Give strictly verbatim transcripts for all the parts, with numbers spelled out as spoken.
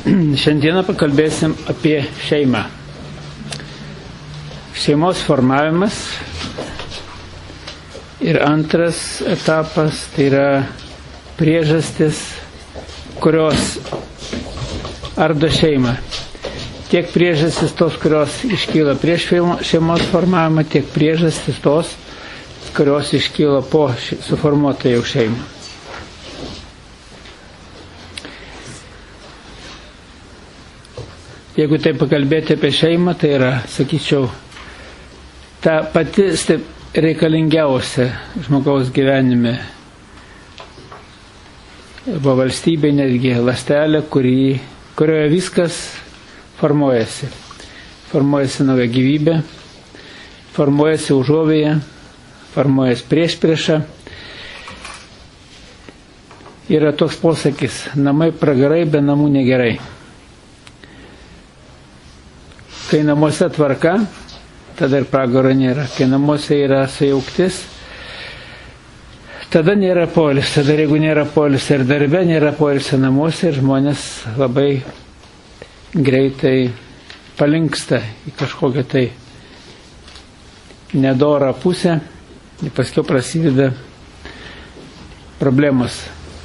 Šiandieną pakalbėsim apie šeimą. Šeimos formavimas ir antras etapas tai yra priežastis, kurios ardo šeimą. Tiek priežastis tos, kurios iškyla prieš šeimos formavimą, tiek priežastis tos, kurios iškyla po suformuotą jau šeimą. Jeigu tai pakalbėti apie šeimą, tai yra, sakyčiau, ta pati reikalingiausia žmogaus gyvenime arba valstybė, netgi ląstelė, kuri, kurioje viskas formuojasi. Formuojasi nauja gyvybė, formuojasi užuovėje, formuojasi priešprieša. Yra toks posakis: namai pragarai, be namų negerai. Kai namuose tvarka, tada ir pragaro nėra. Kai namuose yra sujauktis, tada nėra poilsio. Tada jeigu nėra poilsio ir darbe, nėra poilsio namuose ir žmonės labai greitai palinksta į kažkokią tai nedorą pusę ir paskui prasideda problemos.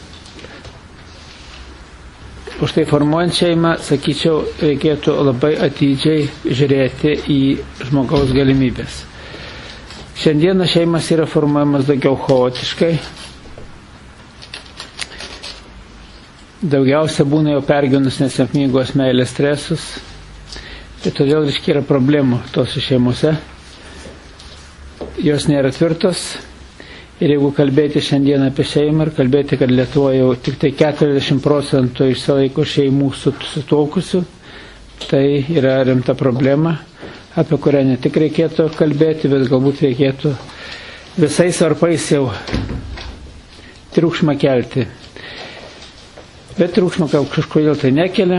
Už tai formuojant šeimą, sakyčiau, reikėtų labai atidžiai žiūrėti į žmogaus galimybės. Šiandieną šeimas yra formuojamas daugiau chaotiškai. Daugiausia būna jau pergyvenus nesėkmingos meilės stresus. Tai todėl reiškia yra problemų tose šeimose. Jos nėra tvirtos. Ir jeigu kalbėti šiandien apie šeimą ir kalbėti, kad Lietuvoje jau tik tai keturiasdešimt procentų išsilaiko šeimų susituokusių, tai yra rimta problema, apie kurią ne tik reikėtų kalbėti, bet galbūt reikėtų visais varpais jau triukšmą kelti. Bet triukšmą kažkodėl tai nekelia.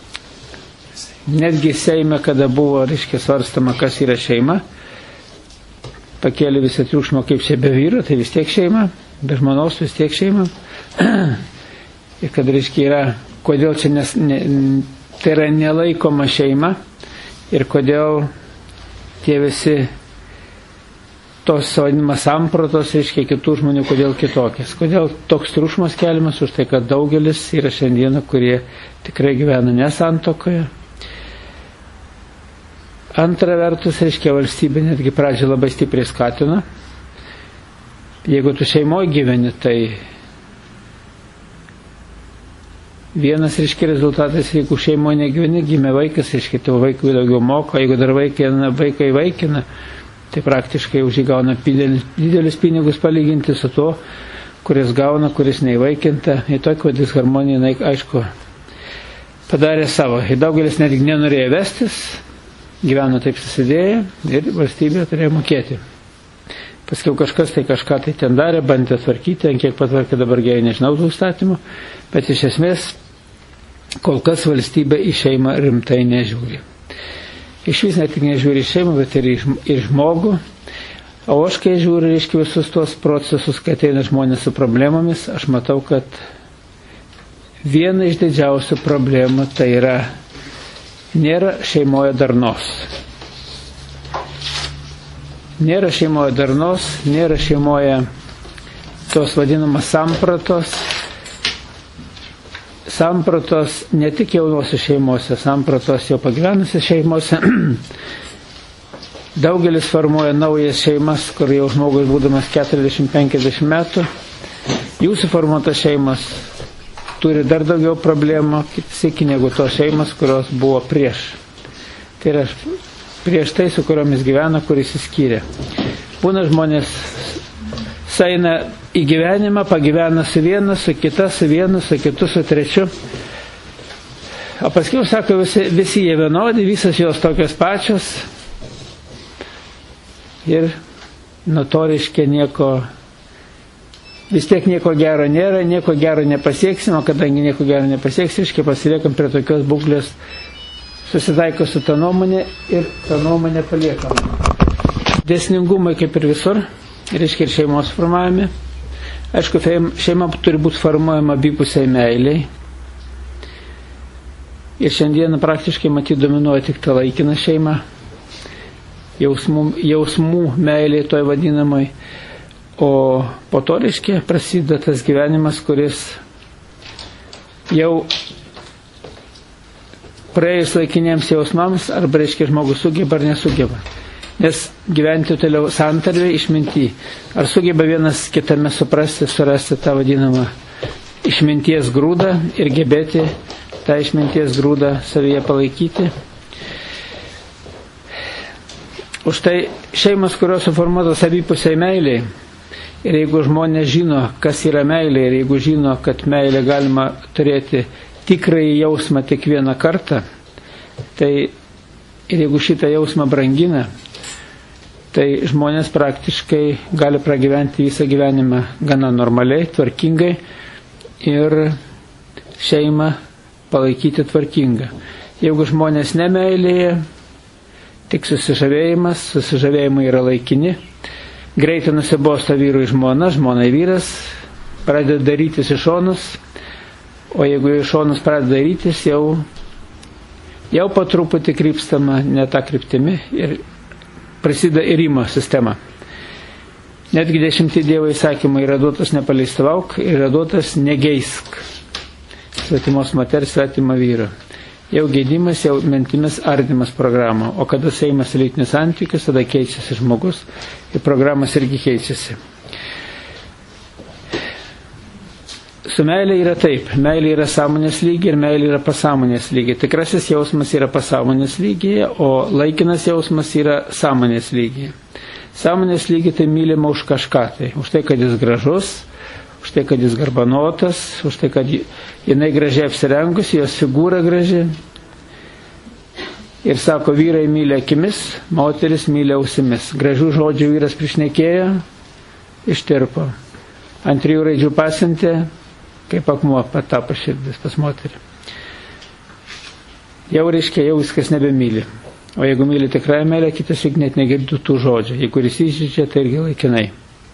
Netgi Seime, kada buvo, reiškia, svarstama, kas yra šeima, pakėlė visą triukšmą, kaip čia be vyro, tai vis tiek šeima, be žmonos vis tiek šeima. Ir kad, reiškia, yra, kodėl čia nes, ne, tai yra nelaikoma šeima ir kodėl tie visi tos vadinamas sampratos, reiškia, kitų žmonių, kodėl kitokias. Kodėl toks triukšmas keliamas, už tai, kad daugelis yra šiandieną, kurie tikrai gyvena nesantuokoje. Antra vertus, reiškia, valstybė netgi pradžią labai stipriai skatina. Jeigu tu šeimoje gyveni, tai vienas, reiškia, rezultatas, jeigu šeimoje negyveni, gimė vaikas, reiškia, tavo vaikui daugiau moka, jeigu dar vaikai, vaikai vaikina, tai praktiškai už jį gauna didelis pinigus palyginti su to, kuris gauna, kuris neįvaikinta. Ir tokia disharmonija, aišku, padarė savo. Ir daugelis netgi nenorėjo vestis, gyveno taip susidėję ir valstybė turėjo mokėti. Paskiau kažkas tai kažką tai ten darė, bandė tvarkyti, kiek patvarkė dabar gerai, nežinau tų statymų, bet iš esmės kol kas valstybė į šeimą rimtai nežiūri. Iš vis ne tik nežiūri į šeimą, bet ir į žmogų. O aš kai žiūriu, reiškia, visus tos procesus, kai ateina žmonės su problemomis, aš matau, kad viena iš didžiausių problemų tai yra nėra šeimoje darnos. Nėra šeimoje darnos, nėra šeimoje tos vadinamas sampratos. Sampratos ne tik jaunosios šeimose, sampratos jau pagyvenusios šeimose. Daugelis formuoja naujas šeimas, kur jau žmogus būdamas keturiasdešimt penkiasdešimt metų. Jūsų formuotas šeimas turi dar daugiau problemų, sėki, negu tos šeimas, kurios buvo prieš. Tai yra prieš tai, su kuriomis gyvena, kuris įskyrė. Būna žmonės saina į gyvenimą, pagyvena su vienu, su kita, su vienu, su kitu, su trečiu. O paskui sako, visi, visi jie vienodi, visos jos tokios pačios. Ir nuo to reiškia nieko. Vis tiek nieko gero nėra, nieko gero nepasieksim, o kadangi nieko gero nepasieksim, reiškia pasiliekam prie tokios būklės, susitaiko su ta nuomonė ir ta nuomonė paliekam. Dėsningumai kaip ir visur, reiškia ir šeimos formavime. Aišku, šeima turi būti formuojama abipusiai meiliai. Ir šiandieną praktiškai matyt dominuoja tik ta laikina šeima, jausmų, jausmų meilė toj vadinamai. O po to, reiškia, prasideda tas gyvenimas, kuris jau praėjus laikiniems jausmams, arba, reiškia, žmogus sugeba ar nesugeba. Nes gyventi toliau santarvė išminty. Ar sugeba vienas kitame suprasti, surasti tą vadinamą išminties grūdą ir gebėti tą išminties grūdą savyje palaikyti. Už tai šeimos, kurios suformuotos abipusiai meiliai, ir jeigu žmonės žino, kas yra meilė, ir jeigu žino, kad meilė galima turėti tikrąjį jausmą tik vieną kartą, tai ir jeigu šitą jausmą brangina, tai žmonės praktiškai gali pragyventi visą gyvenimą gana normaliai, tvarkingai ir šeimą palaikyti tvarkingą. Jeigu žmonės nemeilėje, tik susižavėjimas, susižavėjimai yra laikini, greitai nusibosta vyrui žmona, žmonai vyras, pradeda darytis į šonus, o jeigu į šonus pradeda darytis, jau, jau po truputį krypstama ne tą kryptimi ir prasideda irimo sistema. Netgi dešimti Dievo įsakymai yra duotas nepaleistavauk, yra duotas negeisk svetimos moters, svetimą vyrą. Jau gėdimas, jau mintimis ardymas programą. O kada seimas lytinis santykis, tada keičiasi žmogus ir programas irgi keičiasi. Su meilė yra taip. Meilė yra sąmonės lygiai ir meilė yra pasąmonės lygiai. Tikrasis jausmas yra pasąmonės lygiai, o laikinas jausmas yra sąmonės lygiai. Sąmonės lygiai tai mylima už kažką. Tai už tai, kad jis gražus, už tai, kad jis garbanotas, už tai, kad jinai gražiai apsirengusi, jos figūra graži. Ir sako, vyrai myli akimis, moteris myli ausimis. Gražių žodžių vyras prišnekėjo, ištirpo. Ant trijų raidžių pasiuntė, kaip akmuo patapo širdis pas moterį. Jau reiškia, jau viskas nebemyli. O jeigu myli tikrąją meilę, kitas juk net negirdi tų žodžių. Jeigu jis įžydžia, tai irgi laikinai.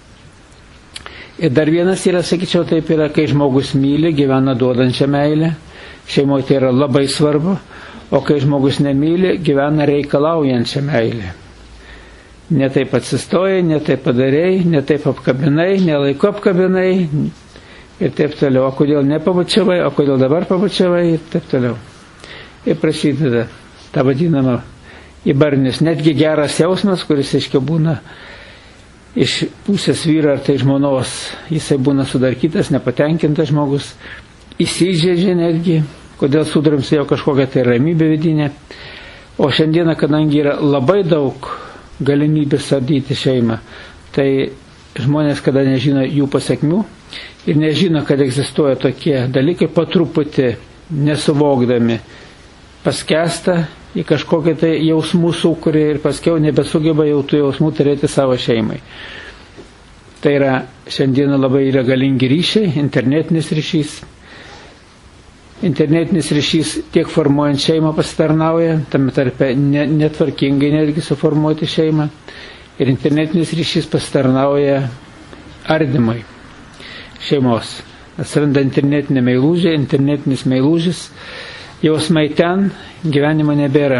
Ir dar vienas yra, sakyčiau, taip yra, kai žmogus myli, gyvena duodančią meilę. Šeimoje tai yra labai svarbu. O kai žmogus nemyli, gyvena reikalaujančią meilę. Ne taip atsistojai, ne taip padarėjai, ne taip apkabinai, ne laiku apkabinai ir taip toliau. O kodėl nepabučiavai, o kodėl dabar pabučiavai ir taip toliau. Ir prasideda ta vadinama įbarnis. Netgi geras jausmas, kuris, aiškiai, būna iš pusės vyro ar tai žmonos, jisai būna sudarkytas, nepatenkintas žmogus, įsižeidžia netgi, kodėl sudarim su jau kažkokią tai ramybę vidinę. O šiandieną, kadangi yra labai daug galimybės sardyti šeimą, tai žmonės, kada nežino jų pasiekmių ir nežino, kad egzistuoja tokie dalykai, po truputį nesuvokdami paskęsta į kažkokią tai jausmų sūkurį ir paskiau nebesugeba jau tų jausmų turėti savo šeimai. Tai yra šiandieną labai yra galingi ryšiai, internetinis ryšys. Internetinis ryšys tiek formuojant šeimą pasitarnauja, tame tarpe netvarkingai netgi suformuoti šeimą. Ir internetinis ryšys pasitarnauja ardymui šeimos. Atsiranda internetinė meilužė, internetinis meilužis, jausmai ten, gyvenimo nebėra.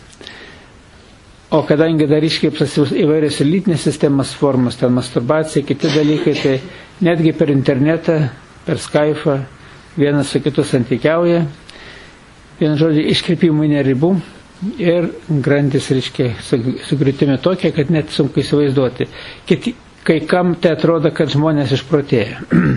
O kadangi dar iškreiptas įvairios lytinės sistemas formos, ten masturbacija, kiti dalykai, tai netgi per internetą, per Skype'ą, vienas su kitu santykiauja, vienas žodžiai iškreipimui neribų ir grandis, reiškia, sugriutimi tokia, kad net sunku įsivaizduoti. Kiti, kai kam tai atrodo, kad žmonės išprotėja.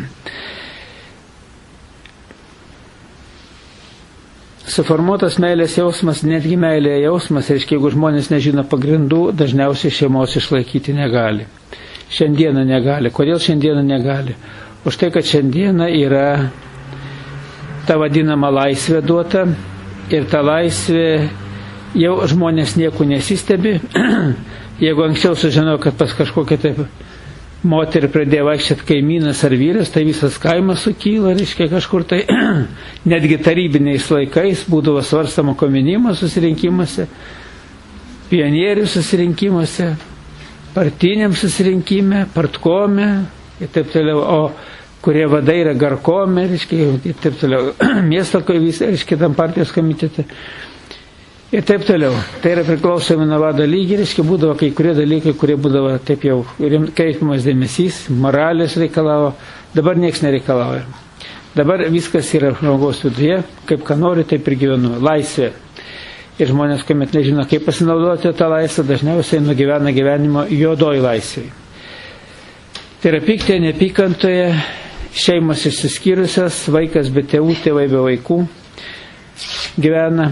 Suformuotas meilės jausmas, netgi meilė jausmas, reiškia, jeigu žmonės nežino pagrindų, dažniausiai šeimos išlaikyti negali. Šiandieną negali. Kodėl šiandieną negali? Už tai, kad šiandieną yra ta vadinama laisvė duota ir ta laisvė jau žmonės nieko nesistebi. Jeigu anksčiau sužinau, kad pas kažkokią taip moterį pradėjo vaikščioti kaimynas ar vyras, tai visas kaimas sukyla, reiškia kažkur tai netgi tarybiniais laikais būdavo svarstama komunizmo susirinkimuose, pionierių susirinkimuose, partiniam susirinkime, partkome ir taip toliau. O kurie vadai yra garkomi, reiškia, ir taip toliau, miesto, reiškia, tam partijos komitete. Ir taip toliau. Tai yra priklausomi nuo vado lygį, reiškia, būdavo kai kurie dalykai, kurie būdavo taip jau kreipiamas dėmesys, moralės reikalavo, dabar nieks nereikalauja. Dabar viskas yra žmogaus viduje, kaip ką nori, taip ir gyvenu. Laisvė. Ir žmonės, kuomet nežino, kaip pasinaudoti tą laisvę, dažniausiai nugyvena gyvenimo juodoj laisvėje. Tai yra pyktė, nepykantoje, šeimos išsiskyrusios, vaikas be tėvų, tėvai be vaikų gyvena.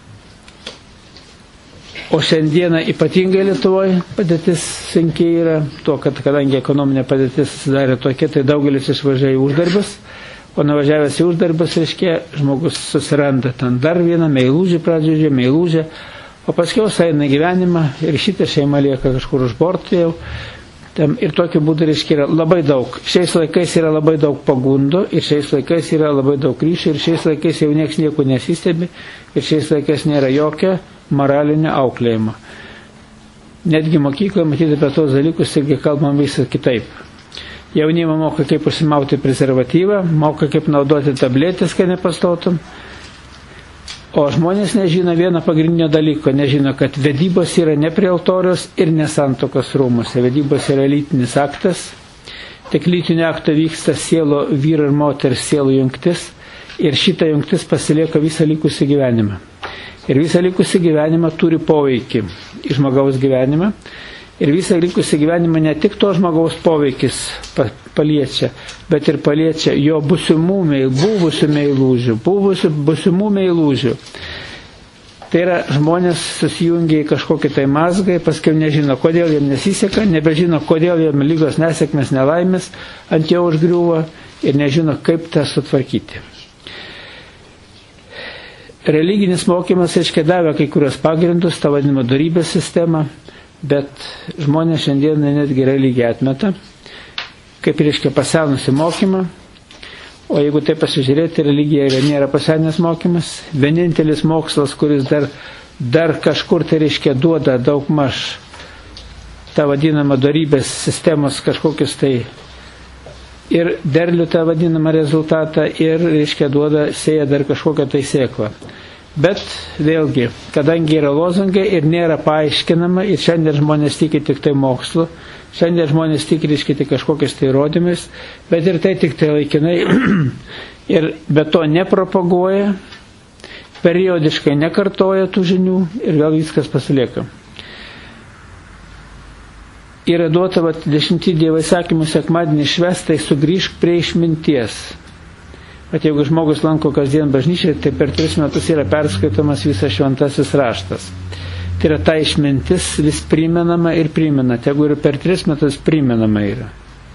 O šiandieną ypatingai Lietuvoje padėtis sunkiai yra, tuo, kad kadangi ekonominė padėtis susidarė tokia, tai daugelis išvažiavo į uždarbis, o nuvažiavęs į uždarbis, reiškia, žmogus susiranda ten dar vieną meilužį pradžioje, meilužę, o paskiau eina gyvenimą ir šitą šeimą lieka kažkur už borto jau. Tam, ir tokiu būdu, reiškia, yra labai daug. Šiais laikais yra labai daug pagundų, ir šiais laikais yra labai daug ryšių, ir šiais laikais jau nieks nieko nesistebi, ir šiais laikais nėra jokio moralinio auklėjimo. Netgi mokykloje matyti apie tos dalykus, irgi kalbam visą kitaip. Jaunimą moka, kaip užsimauti prezervatyvą, moka, kaip naudoti tabletės, kai nepastotum. O žmonės nežino vieno pagrindinio dalyko, nežino, kad vedybos yra ne prie altoriaus ir ne santuokos rūmuose. Vedybos yra lytinis aktas, tik lytinio akto vyksta sielo vyro ir moters sielų jungtis ir šita jungtis pasilieka visą likusį gyvenimą. Ir visą likusį gyvenimą turi poveikį į žmogaus gyvenimą. Ir visą likusį gyvenimą ne tik to žmogaus poveikis paliečia, bet ir paliečia jo būsimų meil, buvusių meilužių, buvusių būsimų meilužių. Tai yra, žmonės susijungia į kažkokį tai mazgą, paskui nežino, kodėl jiem nesiseka, nebežino, kodėl jiem lygos nesėkmės nelaimės ant jo užgriuvo ir nežino, kaip tą sutvarkyti. Religinis mokymas, aiškiai, davė kai kurios pagrindus, tą vadinamą dorybės sistemą, bet žmonės šiandien netgi religiją atmeta, kaip reiškia pasenusi mokymą, o jeigu tai pasižiūrėti, religija nėra pasenęs mokymas, vienintelis mokslas, kuris dar, dar kažkur tai reiškia duoda daug maž tą vadinamą dorybės sistemos kažkokius tai ir derlių tą vadinamą rezultatą ir reiškia duoda, sėja dar kažkokią tai sėklą. Bet vėlgi, kadangi yra lozungai ir nėra paaiškinama, ir šiandien žmonės tiki tik tai mokslu, šiandien žmonės tiki, reiškia, tik kažkokiais tai įrodymais, bet ir tai tik tai laikinai, ir be to nepropaguoja, periodiškai nekartoja tų žinių ir vėl viskas pasilieka. Yra duota, vat, dešimtį Dievo įsakymų sekmadienį švęst, tai sugrįžk prie išminties. Bet jeigu žmogus lanko kasdien bažnyčią, tai per tris metus yra perskaitomas visas šventasis raštas. Tai yra ta išmintis vis primenama ir primena. Jeigu ir per tris metus primenama yra.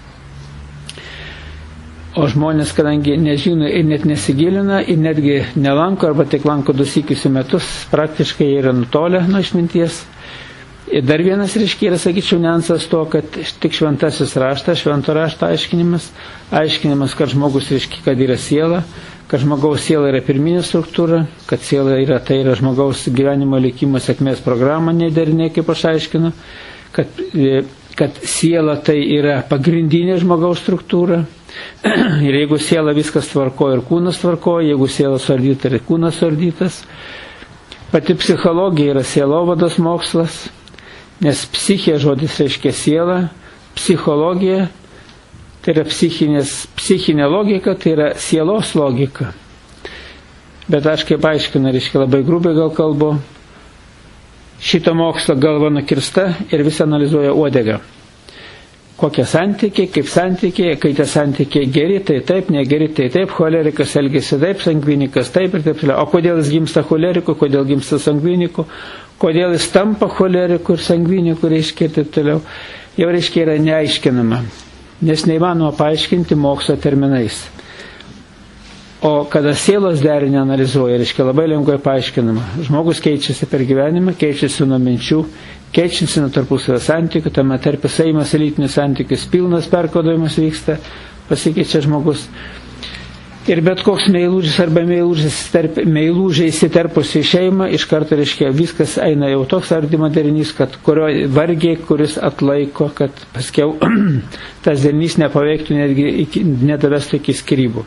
O žmonės, kadangi nežino ir net nesigilina, ir netgi nelanko, arba tik lanko du sykius į metus, praktiškai yra nutolę nuo išminties. Ir dar vienas, reiškia, yra, sakyčiau, niuansas to, kad tik šventasis raštas, švento rašto aiškinimas, aiškinimas, kad žmogus, reiškia, kad yra siela, kad žmogaus siela yra pirminė struktūra, kad siela yra, tai yra žmogaus gyvenimo likimo sėkmės programa, nederinė, kaip aš aiškinu, kad, kad siela tai yra pagrindinė žmogaus struktūra. Ir jeigu siela viskas tvarko ir kūnas tvarko, jeigu siela suardyta ir kūnas suardytas. Pati psichologija yra sielovados mokslas. Nes psichė žodis reiškia siela, psichologija, tai yra psichinė logika, tai yra sielos logika. Bet aš kaip aiškinu, reiškia labai grubiai gal kalbu, šito mokslo galva nukirsta ir vis analizuoja uodegą. Kokie santykiai, kaip santykiai, kai tie santykiai geri, tai taip, negeri, tai taip, cholerikas elgesi taip, sangvinikas taip ir taip. O kodėl jis gimsta choleriku, kodėl gimsta sangviniku, kodėl jis tampa choleriku ir sangviniku, reiškia, taip toliau, jau reiškia yra neaiškinama, nes neįmanoma paaiškinti mokslo terminais. O kada sielos derinį analizuoja, reiškia labai lengvai paaiškinama. Žmogus keičiasi per gyvenimą, keičiasi nuo minčių, keičiasi nuo tarpusavio santykių, tame tarpe seimas lytinius santykius, pilnas perkodavimas vyksta, pasikeičia žmogus. Ir bet koks meilužis arba meilužė įsiterpusi į šeimą, iš karto reiškia viskas eina jau toks ardymo derinys, kad kurio vargiai, kuris atlaiko, kad paskiau tas derinys nepaveiktų, netgi iki, nedavestų iki skyrybų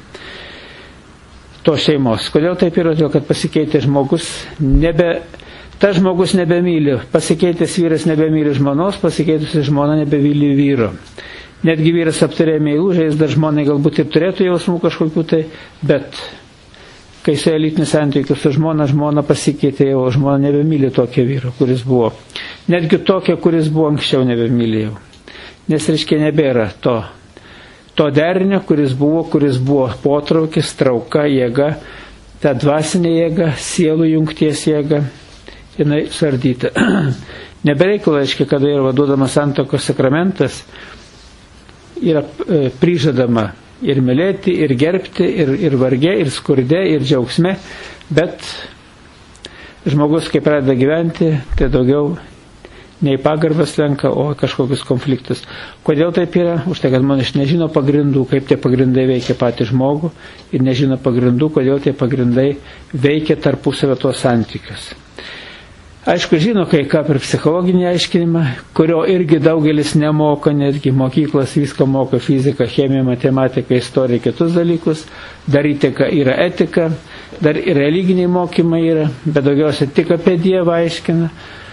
to šeimos. Kodėl taip yra? Todėl, kad pasikeitė žmogus, nebe, tas žmogus nebemyli, pasikeitęs vyras nebemyli žmonos, pasikeitusi žmona nebemyli vyro. Netgi vyras aptarė meilužę, jis dar žmonai galbūt ir turėtų jausmų kažkokių tai, bet kai su lytiniu santykiu su žmona, žmona pasikeitė jau, žmona nebemyli tokio vyro, kuris buvo. Netgi tokio, kuris buvo anksčiau nebemyli jau. Nes reiškia nebėra to, to derinio, kuris buvo, kuris buvo potraukis, trauka, jėga, ta dvasinė jėga, sielų jungties jėga, jinai sardyta. Nebereikalo, reiškia, kada yra vaduodamas santuokos sakramentas, yra prižadama ir mylėti, ir gerbti, ir, ir varge, ir skurde, ir džiaugsme, bet žmogus, kai pradeda gyventi, tai daugiau nei pagarbas lenka, o kažkokius konfliktus. Kodėl taip yra? Už tai, kad žmonės nežino pagrindų, kaip tie pagrindai veikia patį žmogų, ir nežino pagrindų, kodėl tie pagrindai veikia tarpusavio tuos santykius. Aišku, žino kai ką per psichologinį aiškinimą, kurio irgi daugelis nemoka, netgi mokyklos viską moka, fiziką, chemiją, matematiką, istoriją, kitus dalykus, dar įteka yra etika, dar ir religiniai mokymai yra, bet daugiausia tik apie Dievą aiškina,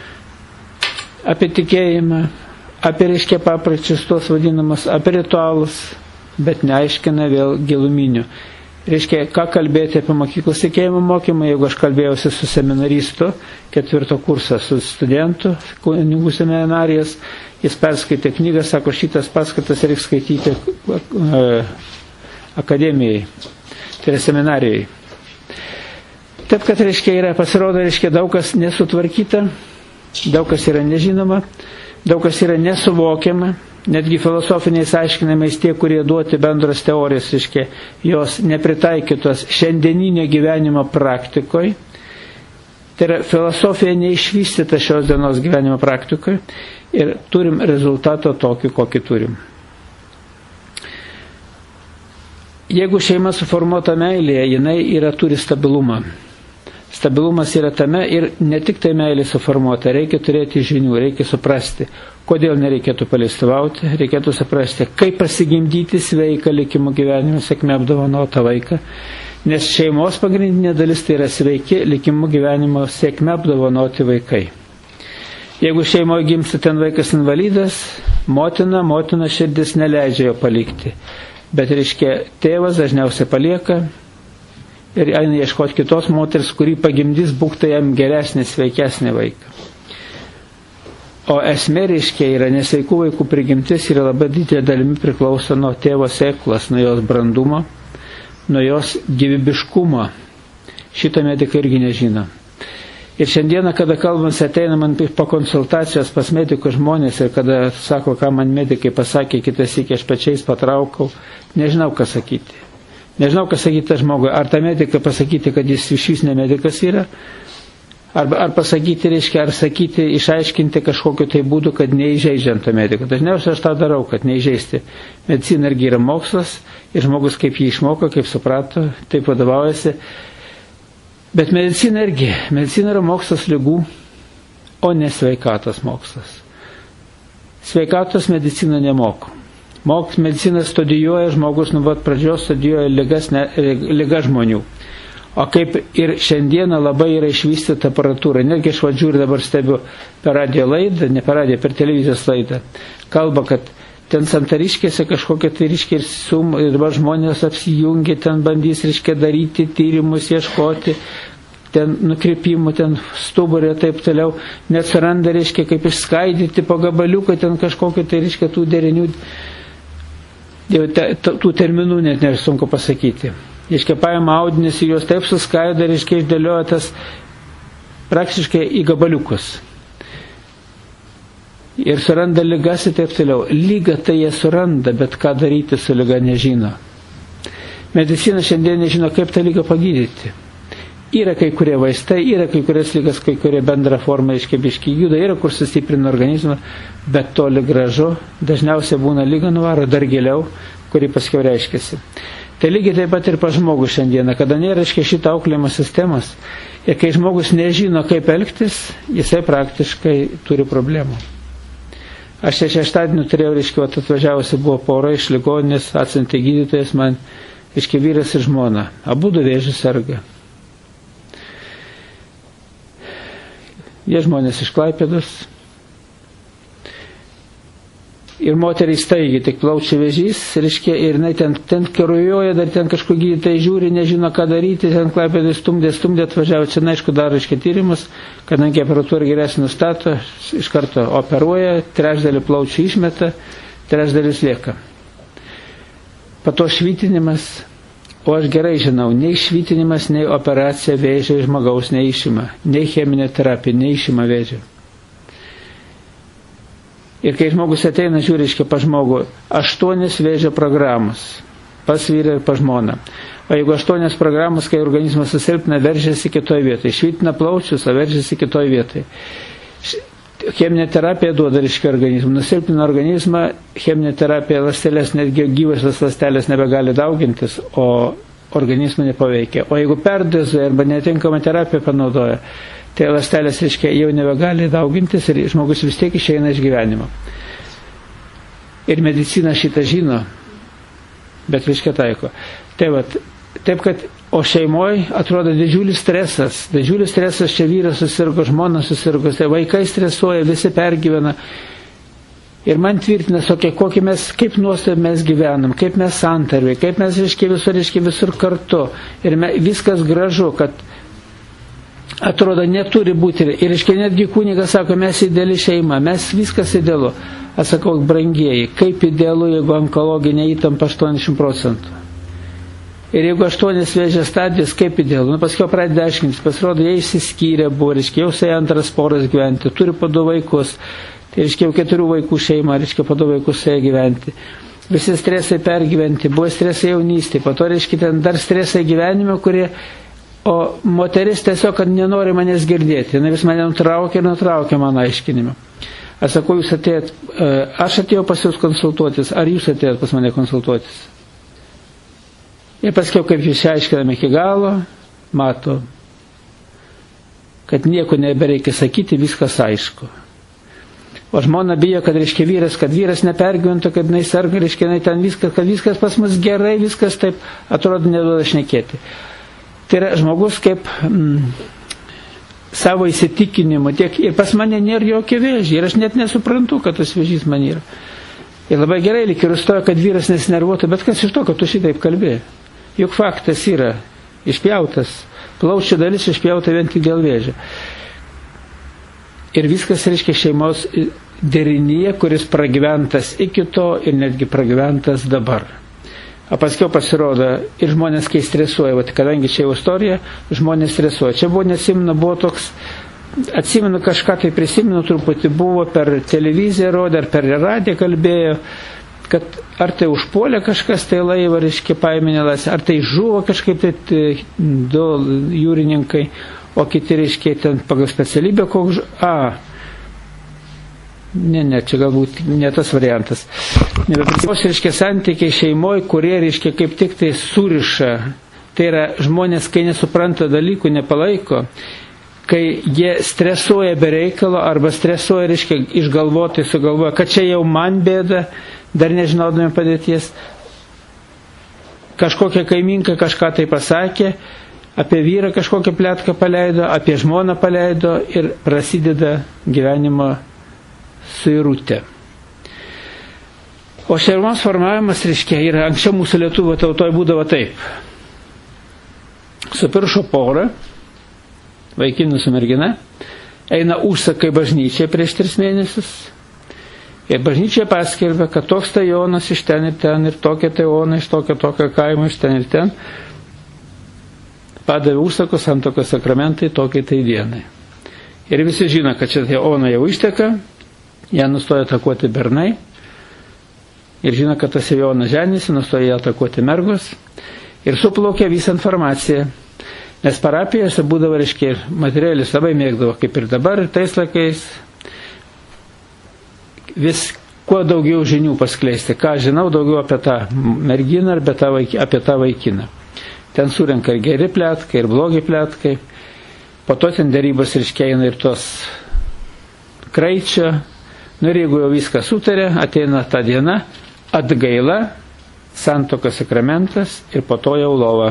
apie tikėjimą, apie reiškia papročius tos vadinamas, apie ritualus, bet neaiškina vėl giluminių. Reiškia, ką kalbėti apie mokyklos tikėjimo mokymą, jeigu aš kalbėjausi su seminaristu, ketvirto kursą, su studentu, kunigų seminarijas, jis perskaitė knygą, sako, šitas paskaitas reikia skaityti e, akademijai, tai yra seminarijai. Taip, kad, reiškia, yra, pasirodo, reiškia, daug kas nesutvarkyta, daug kas yra nežinoma, daug kas yra nesuvokiama. Netgi filosofiniais aiškinimais tie, kurie duoti bendros teorijos, reiškia, jos nepritaikytos šiandieninio gyvenimo praktikoje. Tai yra filosofija neišvystyta šios dienos gyvenimo praktikoje ir turim rezultatą tokį, kokį turim. Jeigu šeima suformuota meilėje, jinai yra, turi stabilumą. Stabilumas yra tame ir ne tik tai meilė suformuota, reikia turėti žinių, reikia suprasti, kodėl nereikėtų paleistuvauti, reikėtų suprasti, kaip pasigimdyti sveiką likimo gyvenimo sėkmę apdovanotą vaiką, nes šeimos pagrindinė dalis tai yra sveiki likimo gyvenimo sėkmę apdovanoti vaikai. Jeigu šeimoje gimsta ten vaikas invalidas, motina, motina širdis neleidžia jo palikti, bet reiškia tėvas dažniausiai palieka ir eina ieškoti kitos moters, kuri pagimdys būktą jam geresnį, sveikesnį vaiką. O esmė, reiškia, yra nesveikų vaikų prigimtis yra labai didelė dalimi priklauso nuo tėvo sėklos, nuo jos brandumo, nuo jos gyvybiškumo. Šitą medikai irgi nežino. Ir šiandieną, kada kalbams ateina man po konsultacijos pas medikų žmonės ir kada sako, ką man medikai pasakė, kitas iki aš pačiais patraukau, nežinau, ką sakyti. Nežinau, ką sakyti žmogui. Ar tą mediką pasakyti, kad jis iš vis ne medikas yra, ar, ar pasakyti, reiškia, ar sakyti, išaiškinti kažkokiu tai būdu, kad neįžeidžiant tą mediką. Dažniausiai aš tą darau, kad neįžeisti. Medicina irgi yra mokslas ir žmogus kaip jį išmoko, kaip suprato, taip vadovaujasi. Bet medicina irgi, medicina yra mokslas ligų, o ne sveikatos mokslas. Sveikatos medicina nemoko. Moks medicina studijuoja žmogus, nu vat pradžios studijuoja ligas, ne, ligas žmonių. O kaip ir šiandieną labai yra išvystyta aparatūra. Netgi aš vadžiūriu dabar stebiu per radio laidą, ne per radio, per televizijos laidą. Kalba, kad ten Santariškėse kažkokia tai ryškiai ir sum, ir dabar žmonės apsijungia, ten bandys ryškiai daryti tyrimus, ieškoti, ten nukreipimų, ten stuburė ir taip toliau. Net suranda, ryškiai, kaip išskaidyti po gabaliuką, ten kažkokiu tai ryškiai tų derinių. Jau te, tų terminų net nesunku pasakyti. Iškia paima audinės ir juos taip suskaido ir iškia išdėlioja tas praktiškai į gabaliukus. Ir suranda ligas ir taip toliau. Lyga tai jie suranda, bet ką daryti su lyga nežino. Medicina šiandien nežino, kaip tą lygą pagydyti. Yra kai kurie vaistai, yra kai kurias lygas, kai kurie bendra forma iškia biški juda, yra kur sustiprina organizmą, bet toli gražu, dažniausiai būna lyga nuvaro dar giliau, kuri paskiau reiškiasi. Tai lygiai taip pat ir pas žmogus šiandieną, kada nėra, reiškia, šitą auklėjimo sistemas. Ir kai žmogus nežino, kaip elgtis, jisai praktiškai turi problemų. Aš čia šeštadienį turėjau, reiškia, atvažiavusi buvo pora iš ligoninės, atsiuntė gydytojas man, reiškia, vyras ir žmona. Abudu vėžiu serga. Jie žmonės iš Klaipėdos. Ir moteriai staigiai, tik plaučių vėžys, reiškia, ir jinai ten, ten kerujoja, dar ten kažkur gydytojai žiūri, nežino, ką daryti, ten Klaipėdai stumdė, stumdė, atvažiavo čia, aišku, dar, reiškia, tyrimus, kadangi aparatūra geresnį nustato, iš karto operuoja, trečdalį plaučių išmeta, trečdalis lieka. Po to švitinimas, o aš gerai žinau, nei švitinimas, nei operacija vėžio žmogaus neišima, nei cheminė terapija neišima vėžio. Ir kai žmogus ateina, žiūri, reiškia, pa žmogų, aštuonias vėžio programos, pas vyrą ir pa žmoną. O jeigu aštuonias programos, kai organizmas susilpna, veržiasi kitoje vietoje, švitina plaučius, o veržiasi kitoje vietoje. Cheminė terapija duoda, reiškia, organizmą, nusilpina organizmą, cheminė terapija ląstelės, netgi gyvosios ląstelės nebegali daugintis, o organizmą nepaveikia. O jeigu perdozuoja arba netinkamą terapiją panaudoja, tai ląstelės, reiškia, jau nebegali daugintis ir žmogus vis tiek išeina iš gyvenimo. Ir medicina šitą žino, bet reiškia taiko. Tai vat, taip, kad, o šeimoje atrodo didžiulis stresas, didžiulis stresas, čia vyras susirgo, žmona susirgo, tai vaikai stresuoja, visi pergyvena. Ir man tvirtina, tokie, kokį mes, kaip nuostabiai mes gyvenam, kaip mes santarvė, kaip mes, reiškia, visur, reiškia, visur kartu. Ir me, viskas gražu, kad atrodo, neturi būti. Ir, reiškia, netgi kunigas sako, mes ideali šeima, mes viskas idealu. Aš sakau, brangieji, kaip idealu, jeigu onkologinė įtampa aštuoniasdešimt procentų. Ir jeigu aštuonias vėžio stadijos, kaip idealu. Nu, paskui pradeda aiškintis, pasirodo, jie išsiskyrė buvo, reiškia, jau sai antras poras gyventi, turi po du vaikus. Tai, reiškia, jau keturių vaikų šeima, reiškia, po du vaikus sai gyventi. Visi stresai pergyventi, buvo stresai jaunystė, po to, reiškia, ten dar stresai gyvenime, kurie. O moteris tiesiog, kad nenori manęs girdėti. Jis mane nutraukė ir nutraukė mano aiškinimą. Aš sakau, jūs atėjot, aš atėjau pas jūs konsultuotis, ar jūs atėjot pas mane konsultuotis? Ir paskiau, kaip jūs aiškiname iki galo, mato, kad nieko nebereikia sakyti, viskas aišku. O žmona bijo, kad, reiškia, vyras, kad vyras nepergyventų, kad jinai serga, reiškia, jinai ten viskas, kad viskas pas mus gerai, viskas taip, atrodo, neduoda šnekėti. Tai yra žmogus kaip mm, savo įsitikinimu, tiek ir pas mane nėra jokio vėžio, ir aš net nesuprantu, kad tas vėžys man yra. Ir labai gerai lyg ir užstoja, kad vyras nesinervuotų, bet kas iš to, kad tu šitaip kalbėjai? Juk faktas yra išpjautas, plaučių dalis išpjauta vien tik dėl vėžio. Ir viskas, reiškia, šeimos derinyje, kuris pragyventas iki to ir netgi pragyventas dabar. O paskiau pasirodo, ir žmonės, kai stresuoja, vat, kadangi čia jau istorija, žmonės stresuoja. Čia buvo, nesimenu, buvo toks, atsimenu kažką, tai prisimenu truputį, buvo per televiziją rodė, ar per radiją kalbėjo, kad ar tai užpuolė kažkas tai laivą, reiškia, paėminėlas, ar tai žuvo kažkaip tai du jūrininkai, o kiti, reiškia, ten pagal specialybę, koks žuvo, a, Ne, ne, čia galbūt ne tas variantas. Nebeprisimos, reiškia, santykiai šeimoje, kurie, reiškia, kaip tik tai suriša. Tai yra žmonės, kai nesupranta dalykų, nepalaiko, kai jie stresuoja be reikalo, arba stresuoja, reiškia, išgalvotai sugalvoja, kad čia jau man bėda, dar nežinodami padėties. Kažkokia kaiminka kažką tai pasakė, apie vyrą kažkokią pletką paleido, apie žmoną paleido ir prasideda gyvenimo suirutė. O šeimos formavimas, reiškia, yra anksčiau mūsų lietuvių tautoje būdavo taip. Supiršo porą, vaikinų su mergina, eina užsakai bažnyčiai prieš tris mėnesius ir bažnyčia paskelbė, kad toks tai Jonas iš ten ir ten ir tokia tai Ona iš tokio tokio kaimo iš ten ir ten padavė užsakus santuokos sakramentai tokiai tai dienai. Ir visi žino, kad čia tai Ona jau išteka, ją nustoja atakuoti bernai ir žino, kad tas Jonas ženėsi, nustoja ją atakuoti mergos ir suplaukia visą informaciją. Nes parapijose būdavo, reiškia, materialis labai mėgdavo, kaip ir dabar, ir tais laikais vis kuo daugiau žinių paskleisti, ką žinau daugiau apie tą merginą ar apie tą vaikiną. Ten surenka ir geri pletkai, ir blogi pletkai. Po to ten dėrybos ryškėina ir tos kraičio. Nu ir jeigu jau viską sutarė, ateina ta diena, atgaila, santuokos sakramentas ir po to jau lova.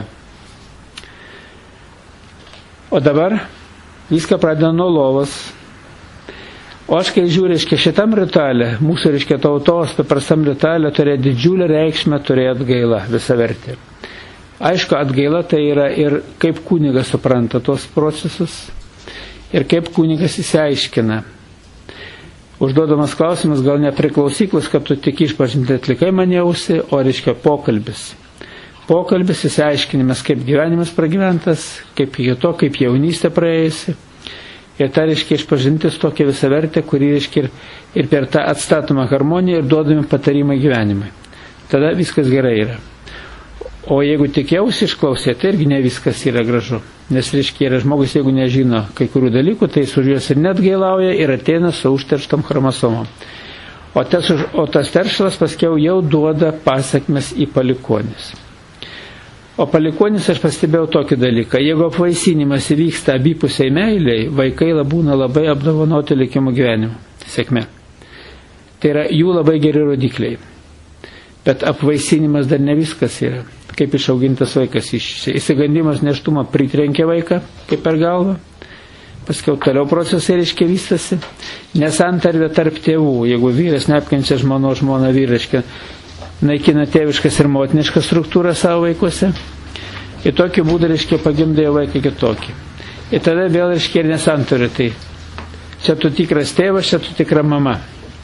O dabar viską pradeda nuo lovos. O aš kai žiūriu, reiškia, šitam ritualė, mūsų, reiškia, tautos, paprastam ritualė turėjo didžiulę reikšmę, turėjo atgaila, visą vertę. Aišku, atgaila tai yra ir kaip kunigas supranta tuos procesus, ir kaip kunigas įsiaiškina. Užduodamas klausimas, gal nepriklausyklas, kad tu tik išpažinti atlikai maniausi, o, reiškia, pokalbis. Pokalbis, įsiaiškinimas, kaip gyvenimas pragyventas, kaip kito, kaip jaunystė praėjusi. Ir ta, reiškia, išpažintis tokia visą vertę, kuri, reiškia, ir, ir per tą atstatomą harmoniją ir duodami patarimai gyvenimui. Tada viskas gerai yra. O jeigu tik jausi išklausė, tai irgi ne viskas yra gražu. Nes, reiškia, yra žmogus, jeigu nežino kai kurių dalykų, tai už juos ir net gailauja ir ateina su užterštom chromosomom. O tas, o tas teršalas paskiau jau duoda pasakmes į palikuonis. O palikuonis aš pastebėjau tokį dalyką. Jeigu apvaisinimas įvyksta abipusiai meiliai, vaikai būna labai apdovanoti likimo gyvenimu. Sėkmė. Tai yra jų labai geri rodikliai. Bet apvaisinimas dar ne viskas yra. Kaip išaugintas vaikas. Įsigandimas nėštumo pritrenkia vaiką, kaip per galvą. Paskiau toliau procesai, reiškia, vystasi. Nesantarvė tarp tėvų. Jeigu vyras neapkenčia žmono, žmona vyriškia, naikina tėviškas ir motiniškas struktūrą savo vaikuose. Ir tokiu būdu, reiškia, pagimdėjo vaiką kitokį. Ir tada vėl, reiškia, ir nesantarvė. Tai čia tu tikras tėvas, čia tu tikra mama.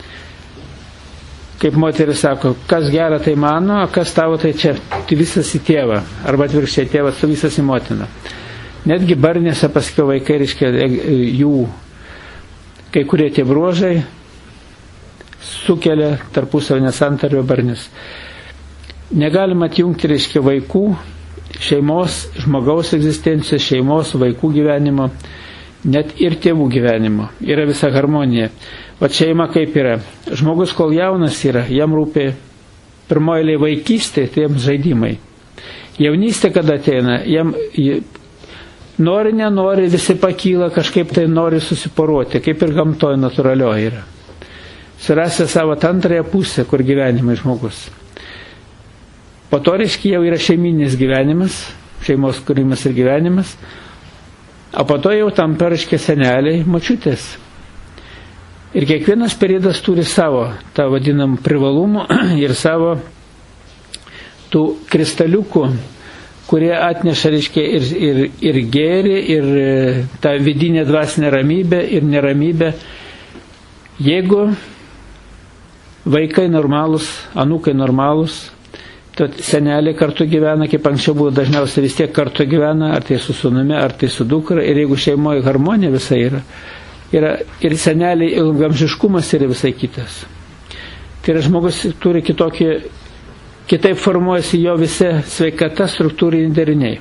Kaip moteris sako, kas gera tai mano, o kas tavo tai čia, tu visas į tėvą. Arba atvirkščiai tėvas, tu visas į motiną. Netgi barnėse paskiau vaikai, reiškia, jų kai kurie tie bruožai sukelia tarpusavio nesantarvę barnius. Negalima atjungti, reiškia, vaikų, šeimos, žmogaus egzistencijos, šeimos, vaikų gyvenimo, net ir tėvų gyvenimo. Yra visa harmonija. O šeima kaip yra? Žmogus, kol jaunas yra, jam rūpi pirmoji vaikystė, tai jam žaidimai. Jaunystė, kada ateina, jam nori, nenori, visi pakyla, kažkaip tai nori susiporuoti, kaip ir gamtoje natūralioje yra. Surasti savo antrąją pusę, kur gyvenimai žmogus. Po to, reiškia, jau yra šeiminis gyvenimas, šeimos kūrimas ir gyvenimas, o po to jau tampa, reiškia, seneliai, močiutės. Ir kiekvienas periodas turi savo, tą vadinamą privalumų ir savo tų kristaliukų, kurie atneša, reiškia, ir, ir, ir gėrį, ir tą vidinę dvasinę ramybę ir neramybę. Jeigu vaikai normalūs, anūkai normalūs, to seneliai kartu gyvena, kaip anksčiau buvo dažniausiai vis tiek kartu gyvena, ar tai su sūnumi, ar tai su dukra, ir jeigu šeimoje harmonija visai yra, yra ir seneliai ilgamžiškumas yra visai kitas. Tai yra žmogus turi kitokį, kitaip formuojasi jo visi sveikata, struktūriniai deriniai.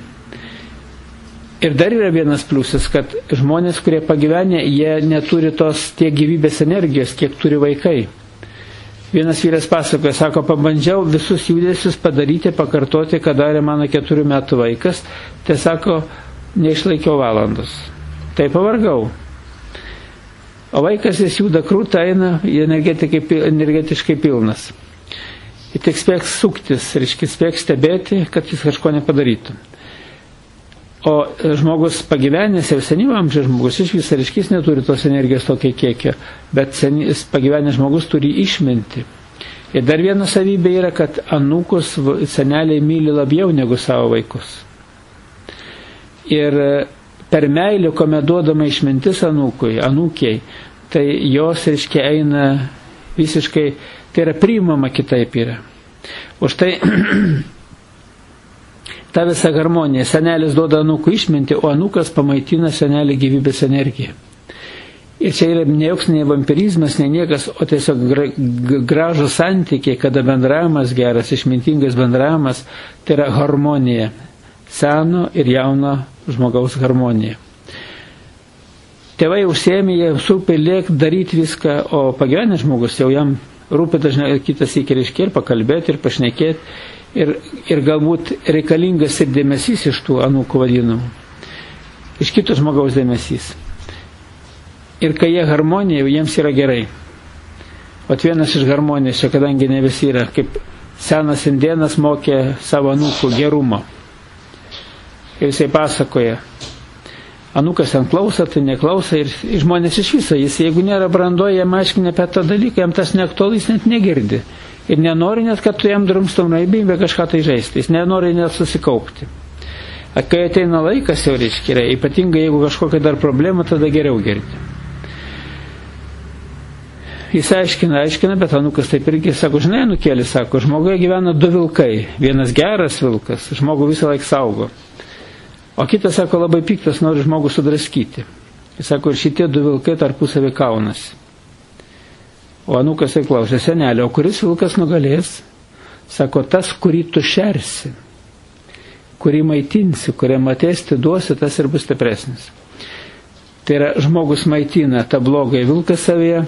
Ir dar yra vienas pliusas, kad žmonės, kurie pagyvenę, jie neturi tos tiek gyvybės energijos, kiek turi vaikai. Vienas vyras pasakoja, sako, pabandžiau visus judesius padaryti, pakartoti, ką darė mano keturių metų vaikas, tai sako, neišlaikiau valandos. Tai pavargau. O vaikas jis juda krūtą, eina, energetiškai pilnas. Ir tik spėk suktis, reiškia, spėk stebėti, kad jis kažko nepadarytų. O žmogus pagyvenęs, jau senyvo amžiaus žmogus, iš viso, reiškia, jis neturi tos energijos tokio kiekio, bet senis, pagyvenęs žmogus turi išminti. Ir dar viena savybė yra, kad anūkus seneliai myli labiau negu savo vaikus. Ir per meilę, kuomet duodama išmintis anūkui, anūkiai, tai jos, reiškia, eina visiškai, tai yra priimama kitaip yra. Už tai ta visa harmonija. Senelis duoda anūkų išmintį, o anūkas pamaitina senelį gyvybės energiją. Ir čia yra ne joks ne vampirizmas, ne niekas, o tiesiog gražus santykiai, kada bendravimas geras, išmintingas bendravimas, tai yra harmonija. Seno ir jauno žmogaus harmonija. Tėvai užsiėmė, jie supė lėk daryti viską, o pagyvenęs žmogus jau jam rūpi dažnai kitas iki reiškia ir pakalbėti, ir pašnekėti, ir, ir galbūt reikalingas ir dėmesys iš tų anūkų vadinamų, iš kito žmogaus dėmesys. Ir kai jie harmonija, jiems yra gerai. O vienas iš harmonijos, čia kadangi ne visi yra, kaip senas indėnas mokė savo anūkų gerumo. Ir jisai pasakoja, anūkas ant klauso, tai neklauso, ir žmonės iš viso, jis jeigu nėra brandoje, jam aiškina apie tą dalyką, jam tas neaktualu, jis net negirdi. Ir nenori net, kad tu jam drumstum raibingą kažką tai žaisti, jis nenori net susikaupti. A, kai ateina laikas jau reiškia, ypatingai jeigu kažkokia dar problema, tada geriau girdi. Jis aiškina, aiškina, bet anūkas taip irgi sako, žinai, nukėlė, sako, žmoguje gyvena du vilkai, vienas geras vilkas, žmogų visą laiką saugo, o kitas, sako, labai piktas, nori žmogų sudraskyti. Jis sako, ir šitie du vilkai tarpusavį kaunasi. O anūkas tai klausė, senelė, o kuris vilkas nugalės? Sako, tas, kurį tu šersi, kurį maitinsi, kuriam atėsti duosi, tas ir bus stipresnis. Tai yra, žmogus maitina tą blogąją vilką savyje,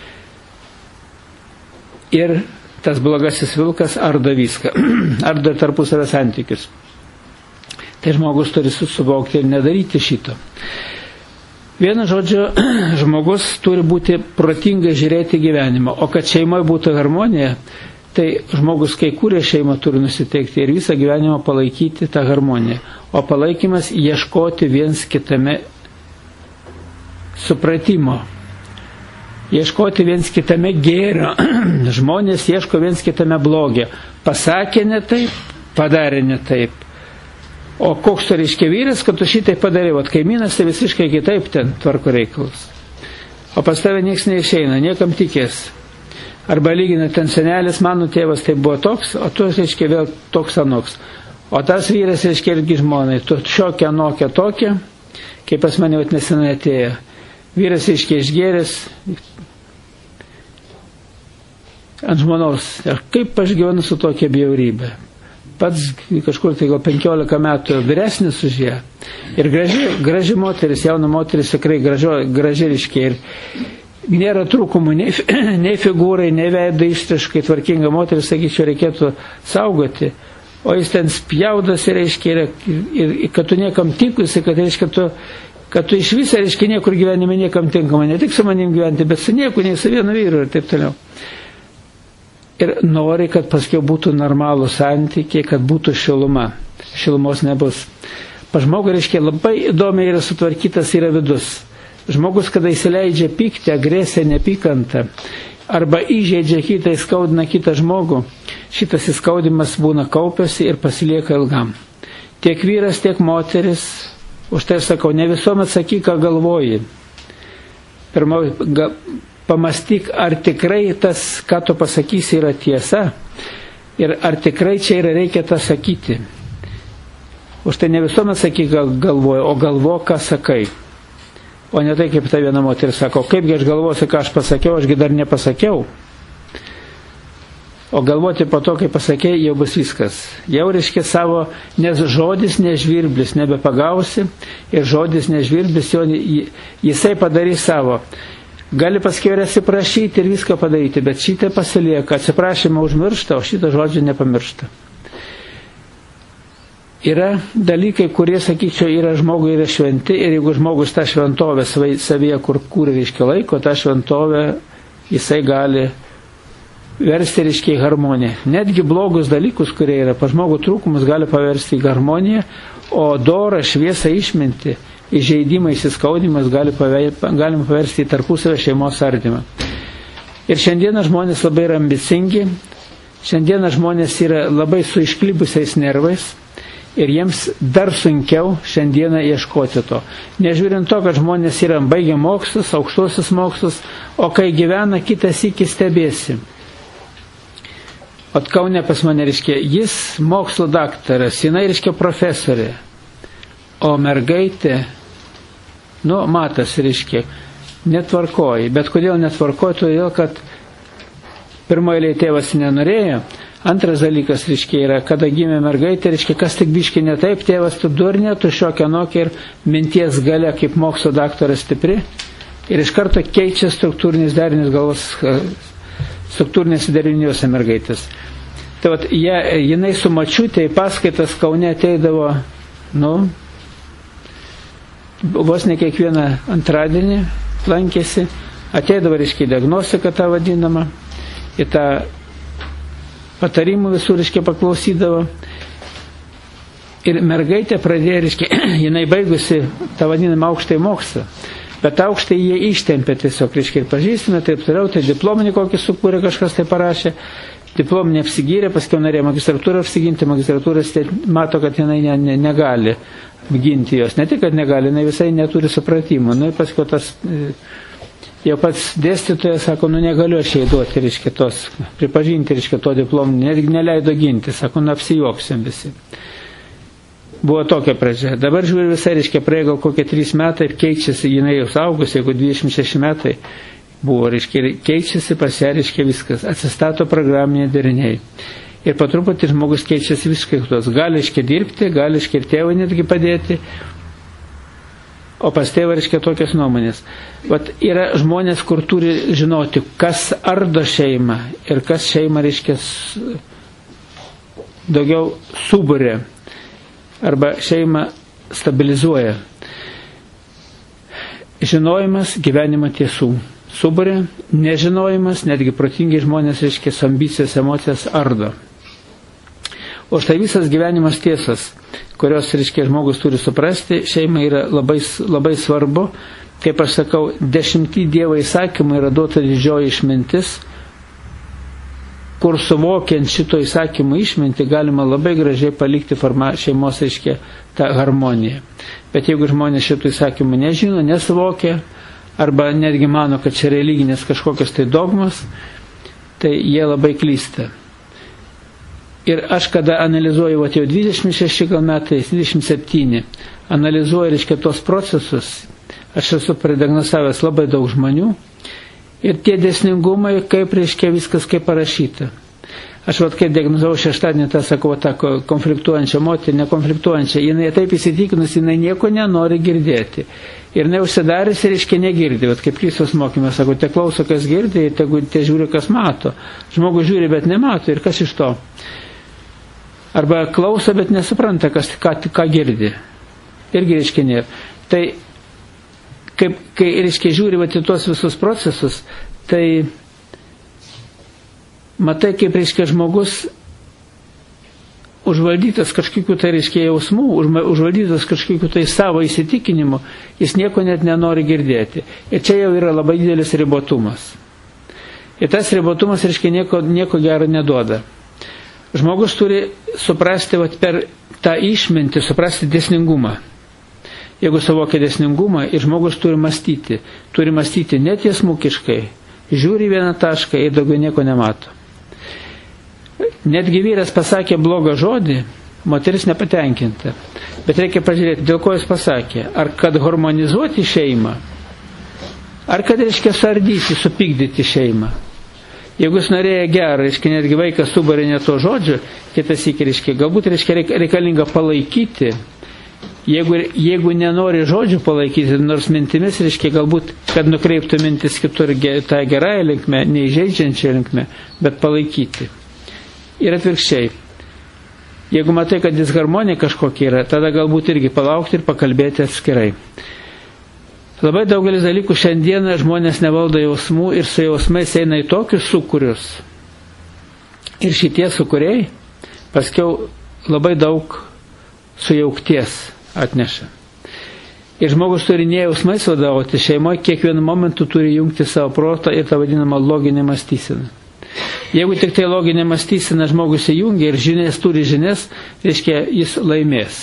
ir tas blogasis vilkas ardo viską, ardo tarpusavio santykius. Tai žmogus turi susivokti ir nedaryti šito. Vienu žodžiu, žmogus turi būti protingai žiūrėti gyvenimą, o kad šeimoje būtų harmonija, tai žmogus, kai kūrė šeimą, turi nusiteikti ir visą gyvenimą palaikyti tą harmoniją. O palaikymas ieškoti viens kitame supratimo. Ieškoti viens kitame gėrio. Žmonės ieško viens kitame blogio. Pasakė ne taip, padarė ne taip. O koks to reiškia vyras, kad tu šitai padarė, o kaimynas tai visiškai kitaip ten tvarko reikalus. O pas tave nieks neišeina, niekam tikės. Arba lygina ten senelis, mano tėvas tai buvo toks, o tu reiškia vėl toks anoks. O tas vyras reiškia irgi žmonai, tu šiokia, anokia, tokia, kaip pas mane vat nesenai atėjo. Vyras reiškia išgėręs ant žmonos, kaip aš gyvenu su tokia bjaurybė. Pats kažkur tai gal penkiolika metų vyresnis už ją. Ir graži, graži moteris, jauna moteris, tikrai gražio, graži reiškia. Ir nėra trūkumų nei, nei figūrai, nei veidai ištriškai tvarkinga moteris, sakyčiau, reikėtų saugoti. O jis ten spjaudasi, reiškia, ir, ir, ir kad tu niekam tikusi, kad reiškia tu kad tu iš viso, reiškia, niekur gyvenime niekam tinkama, ne tik su manim gyventi, bet su nieku, nei su vienu vyru ir taip toliau. Ir nori, kad paskiau būtų normalų santykiai, kad būtų šiluma. Šilumos nebus. Pa žmogų, reiškia, labai įdomiai yra sutvarkytas yra vidus. Žmogus, kada įsileidžia pyktį, agresiją, nepykantą, arba įžeidžia kitą, įskaudina kitą žmogų, šitas įskaudimas būna kaupiasi ir pasilieka ilgam. Tiek vyras, tiek moteris. Už tai sakau, ne visuomet sakyk, ką galvoji. Pirma, ga, pamastyk, ar tikrai tas, ką tu pasakysi, yra tiesa. Ir ar tikrai čia yra reikia tą sakyti. Už tai ne visuomet sakyk, ką galvoji, o galvo, ką sakai. O ne tai, kaip ta viena moteris sako, kaipgi aš galvosiu, ką aš pasakiau, ašgi dar nepasakiau. O galvoti po to, kai pasakėjai, jau bus viskas. Jau reiškia savo, nes žodis nežvirblis, nebepagausi, ir žodis nežvirblis, jo, jisai padarys savo. Gali paskiau ir atsiprašyti ir viską padaryti, bet šitą pasilieka, atsiprašymą užmiršta, o šitą žodžią nepamiršta. Yra dalykai, kurie, sakyčiau, yra žmogui yra šventi, ir jeigu žmogus tą šventovę savyje, kur kūrė, reiškia, laiko, tą šventovę jisai gali versti, reiškia, į harmoniją. Netgi blogus dalykus, kurie yra pa žmogų trūkumus, gali paversti į harmoniją, o dorą, šviesą, išmintį, įžeidimą, įsiskaudimas gali galima paversti į tarpusavio šeimos ardymą. Ir šiandieną žmonės labai yra ambicingi, šiandieną žmonės yra labai su išklibusiais nervais, ir jiems dar sunkiau šiandieną ieškoti to. Nežiūrint to, kad žmonės yra baigę mokslus, aukštosius mokslus, o kai gyvena, kitas iki stebėsi. Ot Kaune pas mane, reiškia, jis mokslo daktaras, jinai, reiškia, profesorė, o mergaitė, nu, matas, reiškia, netvarkoji. Bet kodėl netvarkoji? Todėl, kad pirmoje eilėje tėvas nenorėjo. Antras dalykas, reiškia, yra, kada gimė mergaitė, reiškia, kas tik biški ne taip, tėvas tu durnė, tu šiokia nokia ir minties galia kaip mokslo daktaras stipri. Ir iš karto keičia struktūrinis derinis galvos struktūrinėse deriniuose mergaitės. Tai vat, jie, jinai su mačiutė į paskaitas Kaune ateidavo, nu, vos ne kiekvieną antradienį lankėsi, ateidavo, reiškia, diagnostiką tą vadinamą, į tą patarimų visų, reiškia, paklausydavo. Ir mergaitė pradėjo, reiškia, jinai baigusi tą vadinamą aukštąjį mokslą, bet aukštąjį jie ištempė tiesiog, reiškia, ir pažįstame, taip toliau, tai diplominį kokį sukūrė, kažkas tai parašė, diplominį apsigyrė, paskiau norėjo magistratūrą apsiginti, magistratūros mato, kad jinai ne, ne, negali apginti jos, ne tik, kad negali, jinai visai neturi supratimo, nu ir paskiau tas, jau pats dėstytojas sako, nu negaliu aš jai duoti, reiškia, tos, pripažinti, reiškia, to diplominį, netgi neleido ginti, sako, nu apsijuoksim visi. Buvo tokia pradžia. Dabar žiūri visai, reiškia, praėjo gal kokie trys metai, keičiasi, jinai jau saugus, jeigu dvidešimt šeši metai buvo, reiškia, keičiasi pas ją, reiškia, viskas, atsistato programiniai deriniai. Ir po truputį žmogus keičiasi visiškai kitos. Gali, reiškia, dirbti, gali, reiškia, ir tėvai netgi padėti, o pas tėvą, reiškia, tokias nuomonės. Vat yra žmonės, kur turi žinoti, kas ardo šeimą ir kas šeimą, reiškia, daugiau suburė arba šeimą stabilizuoja. Žinojimas gyvenimo tiesų suburė, nežinojimas, netgi protingi žmonės, reiškia, ambicijas, emocijas ardo. O štai visas gyvenimas tiesas, kurios, reiškia, žmogus turi suprasti, šeimai yra labai, labai svarbu. Kaip aš sakau, dešimtį Dievo įsakymų yra duota didžioji išmintis, kur suvokiant šito įsakymų išmintį galima labai gražiai palikti forma, šeimos, reiškia, tą harmoniją. Bet jeigu žmonės šitų įsakymų nežino, nesuvokia, arba netgi mano, kad čia religinės kažkokios tai dogmas, tai jie labai klysta. Ir aš kada analizuoju, va, jau dvidešimt šeši gal metai, dvidešimt septyni, analizuoju, reiškia, tos procesus, aš esu prediagnosavęs labai daug žmonių, ir tie dėsningumai, kaip, reiškia, viskas kaip parašyta. Aš vat, kai diagnozavau šeštadienį tą, sakau, tą konfliktuojančią moterį, nekonfliktuojančią, jinai taip įsitikinus, jinai nieko nenori girdėti. Ir jinai užsidarys ir, reiškia, negirdi. Vat kaip Kristus mokymė, sakau, te klauso, kas girdi, ir te, te žiūri, kas mato. Žmogus žiūri, bet nemato, ir kas iš to? Arba klauso, bet nesupranta, kas, ką, ką girdi. Irgi, reiškia, nėra. Tai Kaip, kai, reiškia, žiūri vat į tuos visus procesus, tai matai, kaip, reiškia, žmogus užvaldytas kažkokių tai, reiškia, jausmų, užvaldytas kažkokių tai savo įsitikinimų, jis nieko net nenori girdėti. Ir čia jau yra labai didelis ribotumas. Ir tas ribotumas, reiškia, nieko, nieko gero neduoda. Žmogus turi suprasti vat, per tą išmintį, suprasti dėsningumą. Jeigu suvokia dėsningumą ir žmogus turi mąstyti, turi mąstyti netiesmukiškai, žiūri vieną tašką ir daugiau nieko nemato. Netgi vyras pasakė blogą žodį, moteris nepatenkinta. Bet reikia pažiūrėti, dėl ko jis pasakė. Ar kad harmonizuoti šeimą, ar kad, reiškia, sardyti, supykdyti šeimą. Jeigu jis norėjo gerą, reiškia, netgi vaikas subarė ne to žodžio, kitas iki, reiškia, galbūt, reiškia, reikalinga palaikyti. Jeigu, jeigu nenori žodžių palaikyti, nors mintimis, reiškia, galbūt, kad nukreiptų mintis kitur tą gerąją linkmę, neįžeidžiančią linkmę, bet palaikyti. Ir atvirkščiai. Jeigu matai, kad disharmonija kažkokia yra, tada galbūt irgi palaukti ir pakalbėti atskirai. Labai daugelis dalykų šiandieną žmonės nevaldo jausmų ir su jausmais eina į tokius sukūrius. Ir šitie sukūriai paskiau labai daug sujaukties atneša. Ir žmogus turi ne jausmais vadovauti, šeimoje kiekvienu momentu turi jungti savo protą ir tą vadinamą loginę mąstyseną. Jeigu tik tai loginė mąstysena žmogus įjungia ir žinias turi žinias, reiškia, jis laimės.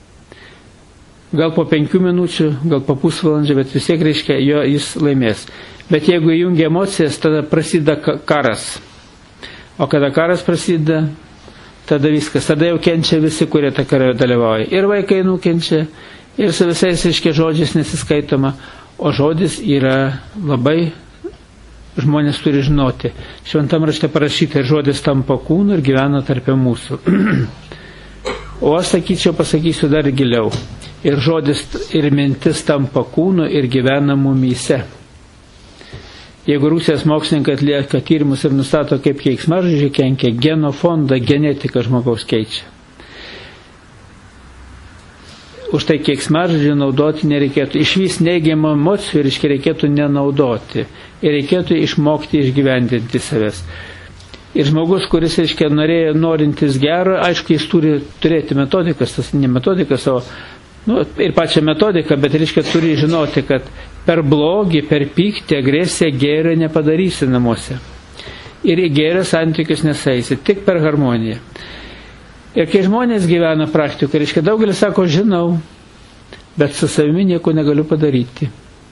Gal po penkių minučių, gal po pusvalandžio, bet vis tiek, reiškia, jo jis laimės. Bet jeigu įjungia emocijas, tada prasideda karas. O kada karas prasideda, tada viskas, tada jau kenčia visi, kurie tą karą dalyvauja. Ir vaikai nukenčia, ir su visais, reiškia, žodžiais nesiskaitoma, o žodis yra labai, žmonės turi žinoti. Šventam rašte parašyta, ir žodis tampa kūnu ir gyvena tarp mūsų. O aš sakyčiau, pasakysiu dar giliau. Ir žodis ir mintis tampa kūnu ir gyvena mumyse. Jeigu Rusijos mokslininkai atlieka tyrimus ir nustato, kaip keiksmažodžiai kenkia, genofondą, genetiką žmogaus keičia. Už tai keiksmažodžių naudoti nereikėtų. Iš vis neigiamų emocijų reiškia reikėtų nenaudoti. Ir reikėtų išmokti išgyvendinti savęs. Ir žmogus, kuris, reiškia, norėjo, norintis gero, aišku, jis turi turėti metodikas, tas ne metodikas, o nu, ir pačią metodiką, bet, reiškia, turi žinoti, kad per blogį, per pyktį, agresiją gėrio nepadarysi namuose. Ir į gėrio santykius nesaisi, tik per harmoniją. Ir kai žmonės gyvena praktikoje, reiškia, daugelis sako, žinau, bet su savimi nieko negaliu padaryti.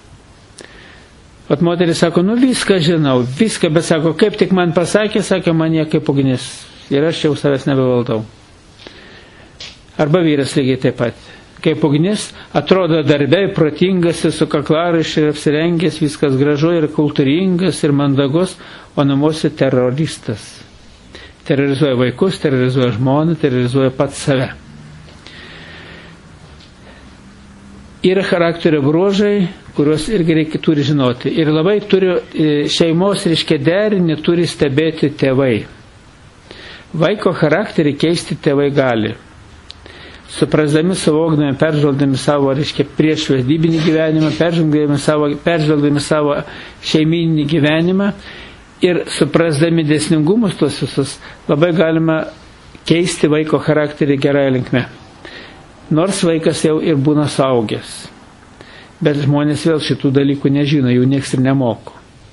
Vat moteris sako, nu viską žinau, viską, bet sako, kaip tik man pasakė, sakė, man jie kaip ugnis. Ir aš jau savęs nebevaldau. Arba vyras lygiai taip pat. Kaip ugnis, atrodo darbiai, protingas ir su kaklaraiščiu ir apsirengęs, viskas gražu ir kultūringas ir mandagus, o namuose teroristas. Terrorizuoja vaikus, terrorizuoja žmoną, terrorizuoja pats save. Yra charakterio bruožai, kuriuos irgi reikia turi žinoti. Ir labai turi, šeimos, reiškia, derinį turi stebėti tėvai. Vaiko charakterį keisti tėvai gali. Suprasdami, suvokdami, peržvelgdami savo, reiškia, priešvedybinį gyvenimą, peržvelgdami savo, peržvelgdami savo šeiminį gyvenimą ir suprasdami dėsningumus tuos visus, labai galima keisti vaiko charakterį gerąją linkme. Nors vaikas jau ir būna suaugęs. Bet žmonės vėl šitų dalykų nežino, jų nieks ir nemoko.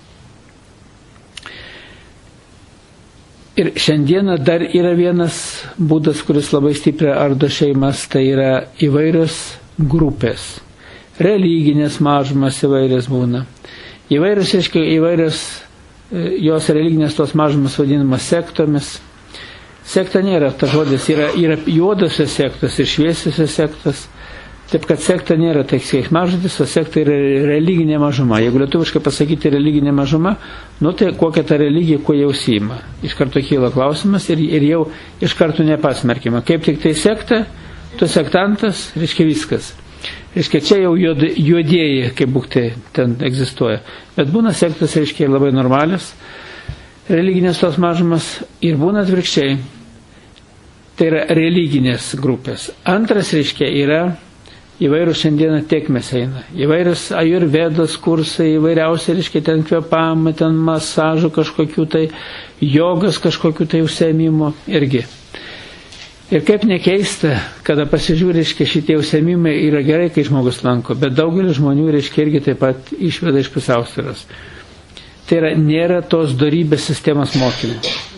Ir šiandieną dar yra vienas būdas, kuris labai stipriai ardo šeimas, tai yra įvairios grupės. Religinės mažumas įvairios būna. Įvairios, aiškiai, įvairios jos religinės tos mažumas vadinamas sektomis. Sekta nėra, ta žodis yra, yra juodosios sektos ir šviesiosios sektos. Taip, kad sekta nėra tai keiksmažodis, o sekta yra religinė mažuma. Jeigu lietuviškai pasakyti religinė mažuma, nu tai kokia ta religija, kuo jau užsiima. Iš karto kyla klausimas ir, ir jau iš karto nepasmerkima. Kaip tik tai sekta, tu sektantas, reiškia viskas. Reiškia, čia jau juod, juodieji, kaip būktai ten egzistuoja. Bet būna sektas, reiškia, labai normalios, religinės tos mažumas ir būna atvirkščiai. Tai yra religinės grupės. Antras, reiškia, yra įvairūs šiandieną tekmės eina. Įvairūs ajurvedos kursai, įvairiausiai, reiškia, ten kvėpavimai, ten masažų kažkokių tai, jogas kažkokių tai užsiėmimų irgi. Ir kaip nekeista, kada pasižiūrė, reiškia, šitie užsiėmimai yra gerai, kai žmogus lanko, bet daugelis žmonių, reiškia, irgi taip pat išveda iš pusiausvyros. Tai yra, nėra tos dorybės sistemos mokymų.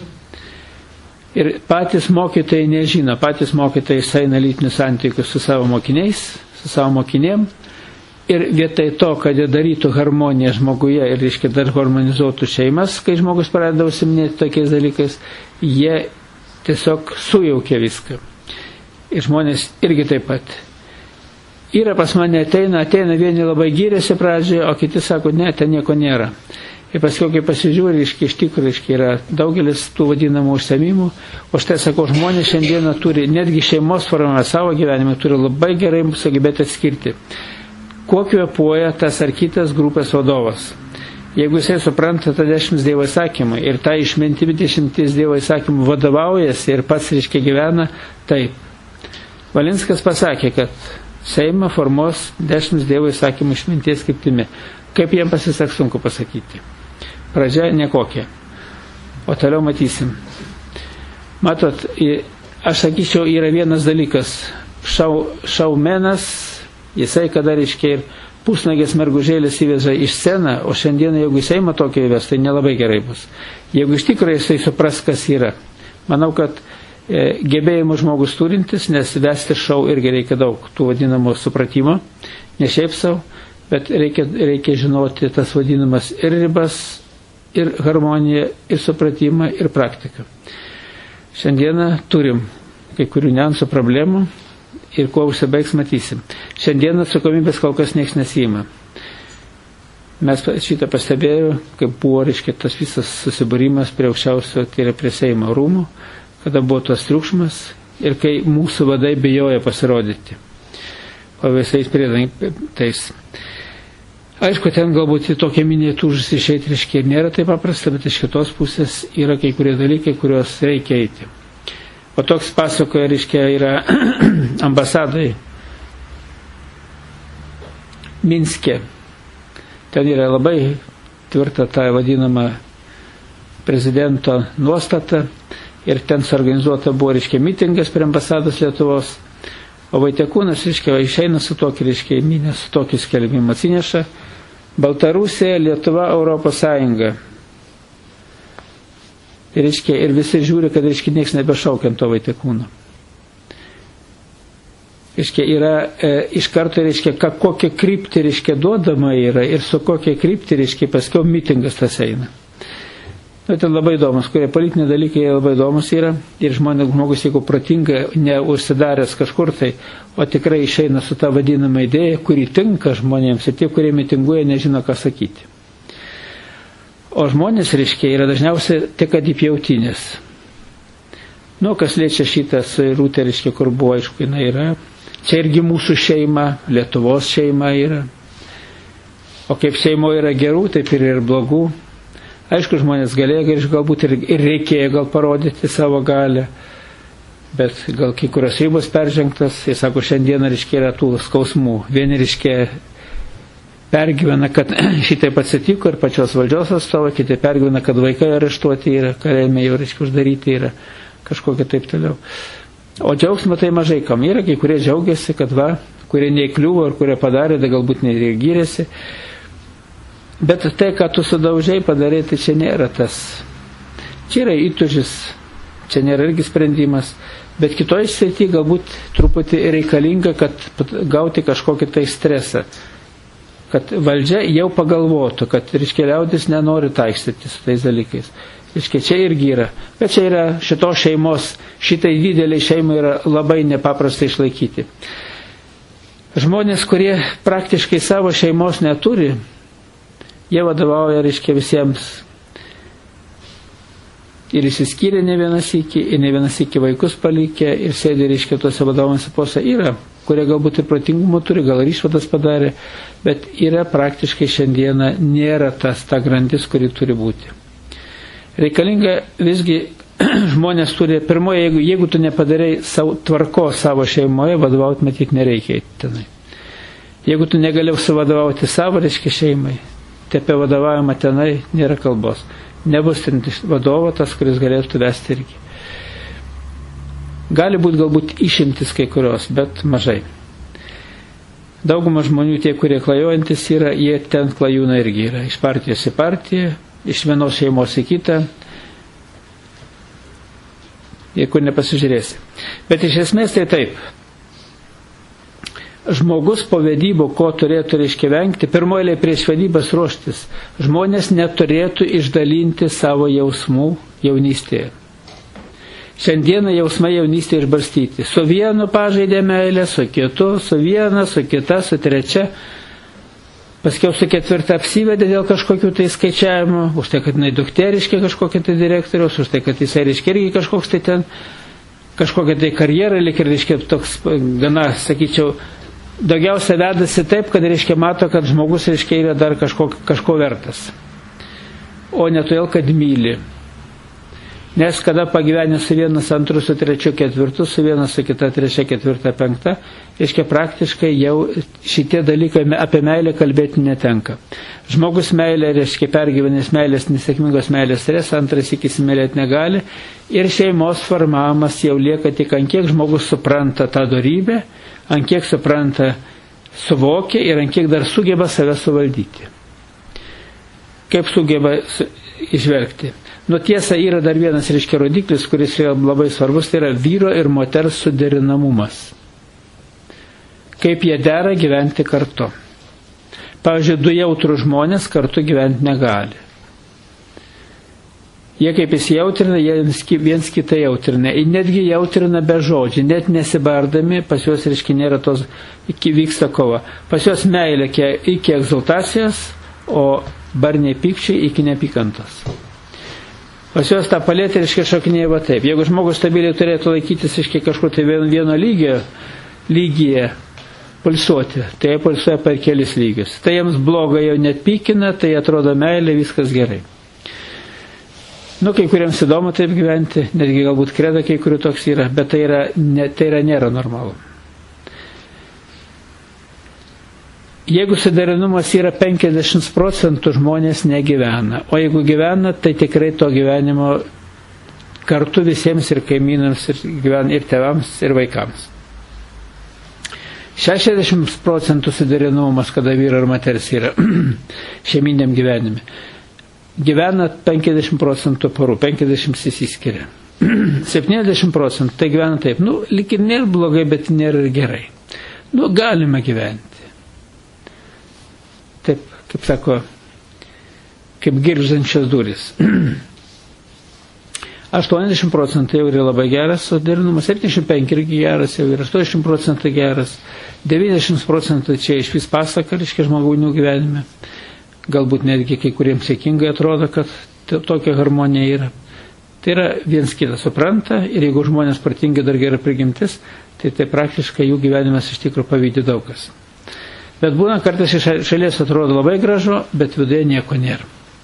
Ir patys mokytojai nežino, patys mokytojai saina lytinius santykius su savo mokiniais, su savo mokinėm. Ir vietoj to, kad jie darytų harmoniją žmoguje ir, reiškia, dar harmonizuotų šeimas, kai žmogus pradeda užsiminėti tokiais dalykais, jie tiesiog sujaukia viską. Ir žmonės irgi taip pat. Yra pas mane ateina, ateina vieni labai gyrėsi pradžioje, o kiti sako, ne, ten nieko nėra. Ir paskui, kai pasižiūrė, iš tikrųjų, yra daugelis tų vadinamų užsiėmimų, o štai, sako, žmonės šiandieną turi, netgi šeimos formavimą savo gyvenimą, turi labai gerai sugebėti atskirti, kuo kvėpuoja tas ar kitas grupės vadovas. Jeigu jisai supranta tą dešimt Dievo įsakymą ir tą išmintimi dešimties Dievo įsakymų vadovaujasi ir pats, reiškia, gyvena, taip. Valinskas pasakė, kad Seimą formuos dešimt Dievo įsakymų išminties kryptimi. Kaip jiems pasiseks, sunku pasakyti. Pradžia nekokia. O toliau matysim. Matot, aš sakyčiau, yra vienas dalykas. Šau, šaumenas, jisai kada, reiškia, ir pusnagės mergužėlės įveža iš sceną, o šiandieną, jeigu jisai ma tokio įves, tai nelabai gerai bus. Jeigu iš tikrųjų jisai supras, kas yra. Manau, kad e, gebėjimų žmogus turintis, nes vesti šau irgi reikia daug tų vadinamų supratimo, ne šiaip savo, bet reikia, reikia žinoti tas vadinamas ir ribas, ir harmoniją, ir supratimą, ir praktiką. Šiandieną turim kai kurių niuansų problemų, ir kuo užsibaigs, matysim. Šiandien atsakomybės kol kas nieks nesima. Mes šitą pastebėjome, kaip buvo, reiškia, tas visas susibūrimas prie aukščiausio, tai yra prie Seimo rūmų, kada buvo tos triukšmas ir kai mūsų vadai bijojo pasirodyti. O visais priedais. Aišku, ten galbūt į tokią minėtūžus išeiti, reiškia, nėra taip paprasta, bet iš kitos pusės yra kai kurie dalykai, kuriuos reikia eiti. O toks pasakoja, reiškia, yra ambasadai Minske. Ten yra labai tvirta ta vadinama prezidento nuostata ir ten suorganizuota buvo, reiškia, mitingas prie ambasados Lietuvos, o Vaitekūnas, reiškia, išeina su tokį, reiškia, minę, su tokį skelbimą atsineša: Baltarusija, Lietuva, Europos Sąjunga. Ir, reiškia, ir visi žiūri, kad, reiškia, nieks nebešaukiant to Vaitekūno. Reiškia, yra e, iš karto, reiškia, ka, kokia kryptį, reiškia, duodama yra ir su kokia kryptį, reiškia, paskiau mitingas tas eina. Nu, tai labai įdomus, kurie politiniai dalykai labai įdomus yra ir žmonės, žmogus, jeigu protinga, neužsidaręs kažkur tai, o tikrai išeina su tą vadinamą idėją, kuri tinka žmonėms ir tie, kurie mitinguoja, nežino, ką sakyti. O žmonės, reiškia, yra dažniausiai tik adipjautinės. Nu, kas liečia šitas rūtė, reiškia, kur buvo, aišku, jinai yra. Čia irgi mūsų šeima, Lietuvos šeima yra. O kaip šeimoje yra gerų, taip ir yra blogų. Aišku, žmonės galėjo, galbūt ir, ir reikėjo gal parodyti savo galę, bet gal kai kurios ribos peržengtas, jis sako, šiandieną, reiškia, yra tų skausmų. Vieni, reiškia, pergyvena, kad šitaip atsitiko ir pačios valdžios atstovai, kiti pergyvena, kad vaikai areštuoti yra, kalėjime jau, reiškia, uždaryti yra, kažkokia taip toliau. O džiaugsmo tai mažai kam yra, kai kurie džiaugiasi, kad va, kurie neįkliuvo ir kurie padarė, tai galbūt negyrėsi. Bet tai, ką tu sudaužiai padarai, tai čia nėra tas. Čia yra įtūžis, čia nėra irgi sprendimas, bet kitoje srityje galbūt truputį reikalinga, kad gauti kažkokį tai stresą. Kad valdžia jau pagalvotų, kad, reiškia, liaudis nenori taikstyti su tais dalykais. Reiškia, čia irgi yra. Bet čia yra šitos šeimos, šitai dideliai šeimai yra labai nepaprastai išlaikyti. Žmonės, kurie praktiškai savo šeimos neturi, jie vadovauja, reiškia, visiems. Ir įsiskyrė ne vienas iki, ir ne vienas iki vaikus palikė, ir sėdė, reiškia, tuose vadovaujančiuose postuose. Yra, kurie galbūt ir protingumo turi, gal ir išvadas padarė, bet yra praktiškai šiandieną nėra tas ta grandis, kuri turi būti. Reikalinga visgi žmonės turi, pirmoje, jeigu, jeigu tu nepadarai savo, tvarko savo šeimoje, vadovauti matyt nereikia tenai. Jeigu tu negalėjau suvadovauti savo, reiškia, šeimai, tai apie vadovavimą tenai nėra kalbos. Nebus vadovo tas, kuris galėtų vesti irgi. Gali būti galbūt išimtis kai kurios, bet mažai. Dauguma žmonių, tie, kurie klajojantis yra, jie ten klajūna irgi yra. Iš partijos į partiją, iš vienos šeimos į kitą, jeigu nepasižiūrėsi. Bet iš esmės tai taip. Žmogus po vedybų, ko turėtų, reiškia, vengti, pirmoje prieš vedybas ruoštis. Žmonės neturėtų išdalinti savo jausmų jaunystėje. Šiandieną jausmai jaunystėje išbarstyti. Su vienu pažaidė meilę, su kitu, su viena, su kita, su trečia. Paskiau su ketvirta apsivedė dėl kažkokių tai skaičiavimų, už tai, kad jinai dukteriškė kažkokia tai direktoriaus, už tai, kad jisai, reiškia, irgi kažkoks tai ten, kažkokia tai karjera, lyg ir, reiškia, toks gana, sakyčiau, daugiausia vedasi taip, kad, reiškia, mato, kad žmogus, reiškia, yra dar kažko, kažko vertas. O ne todėl, kad myli. Nes kada pagyvenė su vienas, antru, su trečiu, ketvirtu, su vienas, su kita, trečia, ketvirta, penkta, reiškia, praktiškai jau šitie dalykai apie meilę kalbėti netenka. Žmogus meilė, reiškia, pergyvenęs meilės, nesėkmingos meilės stresą, antras įsimylėti negali ir šeimos formavimas jau lieka tik ant kiek žmogus supranta tą dorybę, ant kiek supranta, suvokia ir ant kiek dar sugeba save suvaldyti. Kaip sugeba išvelgti. Nu tiesa, yra dar vienas, reiškia, rodiklis, kuris yra labai svarbus, tai yra vyro ir moters suderinamumas. Kaip jie dera gyventi kartu. Pavyzdžiui, du jautrų žmonės kartu gyventi negali. Jie kaip įsijautrina, jie viens kitą jautrina. Ir netgi jautrina be žodžių, net nesibardami, pas juos, reiškia, nėra tos, iki vyksta kova. Pas juos meilė iki egzaltacijos, o barniai pykčiai iki neapykantos. Pas juos tą palėtę, reiškia, šokinėja va taip. Jeigu žmogus stabiliai turėtų laikytis, reiškia, kažkur tai vieno lygio, lygyje, pulsuoti. Tai jie pulsuoja per kelis lygius. Tai jiems bloga jau net pykina, tai atrodo meilė, viskas gerai. Nu, kai kuriems įdomu taip gyventi, netgi galbūt kredo kai kurių toks yra, bet tai, yra, ne, tai yra nėra normalu. Jeigu suderinumas yra penkiasdešimt procentų, žmonės negyvena. O jeigu gyvena, tai tikrai to gyvenimo kartu visiems ir kaimynams, ir, gyven, ir tėvams, ir vaikams. šešiasdešimt procentų suderinumas, kada vyra ir moteris yra šeiminiam gyvenime. Gyvena penkiasdešimt procentų porų, penkiasdešimt įsiskiria. septyniasdešimt procentų tai gyvena taip. Nu, lyg ir nėra blogai, bet nėra ir gerai. Nu, galima gyventi. Taip, kaip sako, kaip girgždančios durys. aštuoniasdešimt procentų jau yra labai geras suderinimas, septyniasdešimt penki irgi geras, jau yra aštuoniasdešimt procentų geras, devyniasdešimt procentų čia iš vis pasaka, reiškia žmogų gyvenime. Galbūt netgi kai kuriems sėkmingai atrodo, kad tokia harmonija yra. Tai yra viens kitą supranta ir jeigu žmonės protingi dar gera prigimtis, tai tai praktiškai jų gyvenimas iš tikrųjų pavydi daugas. Bet būna kartais iš šalies atrodo labai gražu, bet viduje nieko nėra.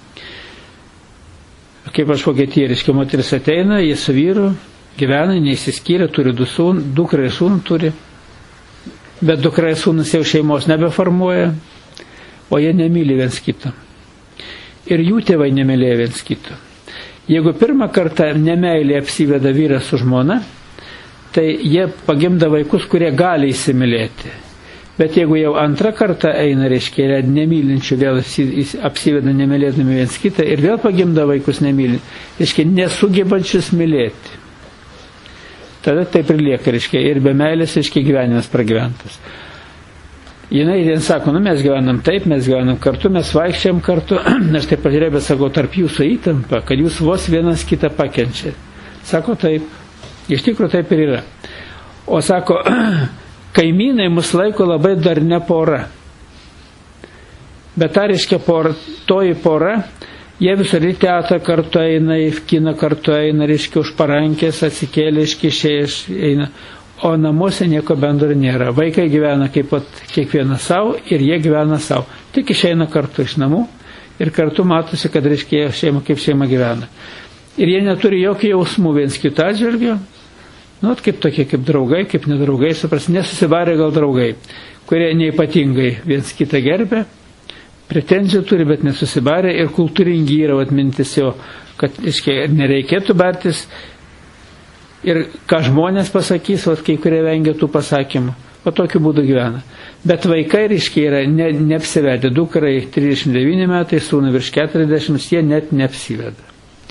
Kaip aš Vokietija, reiškia, moteris ateina, jie su vyru gyvena, neįsiskyrė, turi du sūnų, dukrą ir sūnų turi, bet dukra ir sūnus jau šeimos nebeformuoja, o jie nemyli viens kito. Ir jų tėvai nemylėjo viens kito. Jeigu pirmą kartą nemeilė apsiveda vyras su žmona, tai jie pagimda vaikus, kurie gali įsimylėti. Bet jeigu jau antrą kartą eina, reiškia, yra nemylinčių, vėl apsiveda nemylėdami viens kitą ir vėl pagimda vaikus nemylint, reiškia, nesugebančius mylėti. Tada taip ir lieka, reiškia, ir be meilės, reiškia, gyvenimas pragyventas. Jinai vien sako, nu mes gyvenam taip, mes gyvenam kartu, mes vaikščiam kartu, aš taip pažiūrėjau, bet sakau, tarp jūsų įtampa, kad jūs vos vienas kitą pakenčiat. Sako, taip, iš tikrųjų taip ir yra. O sako, kaimynai mus laiko labai darnia pora. Bet ta reiškia pora, toji pora, jie visur į teatrą kartu eina, į kiną kartu eina, reiškia už parankės atsikėlė, iškišėjęs eina. O namuose nieko bendro nėra. Vaikai gyvena kaip pat kiekvieną savo ir jie gyvena savo. Tik išeina kartu iš namų ir kartu matosi, kad reiškia šeima kaip šeima gyvena. Ir jie neturi jokių jausmų viens kitą atžvilgiu. Nu, kaip tokie, kaip draugai, kaip nedraugai, supras, nesusibarė gal draugai, kurie neipatingai viens kitą gerbė, pretenzijų turi, bet nesusibarė ir kultūringi yra atmintis jo, kad iškai, nereikėtų bartis ir ką žmonės pasakys, vat, kai kurie vengia tų pasakymų, o tokiu būdu gyvena. Bet vaikai, reiškia, yra ne, neapsivedę, dukrai trisdešimt devyni metai, sūnui virš keturiasdešimt, jie net neapsiveda.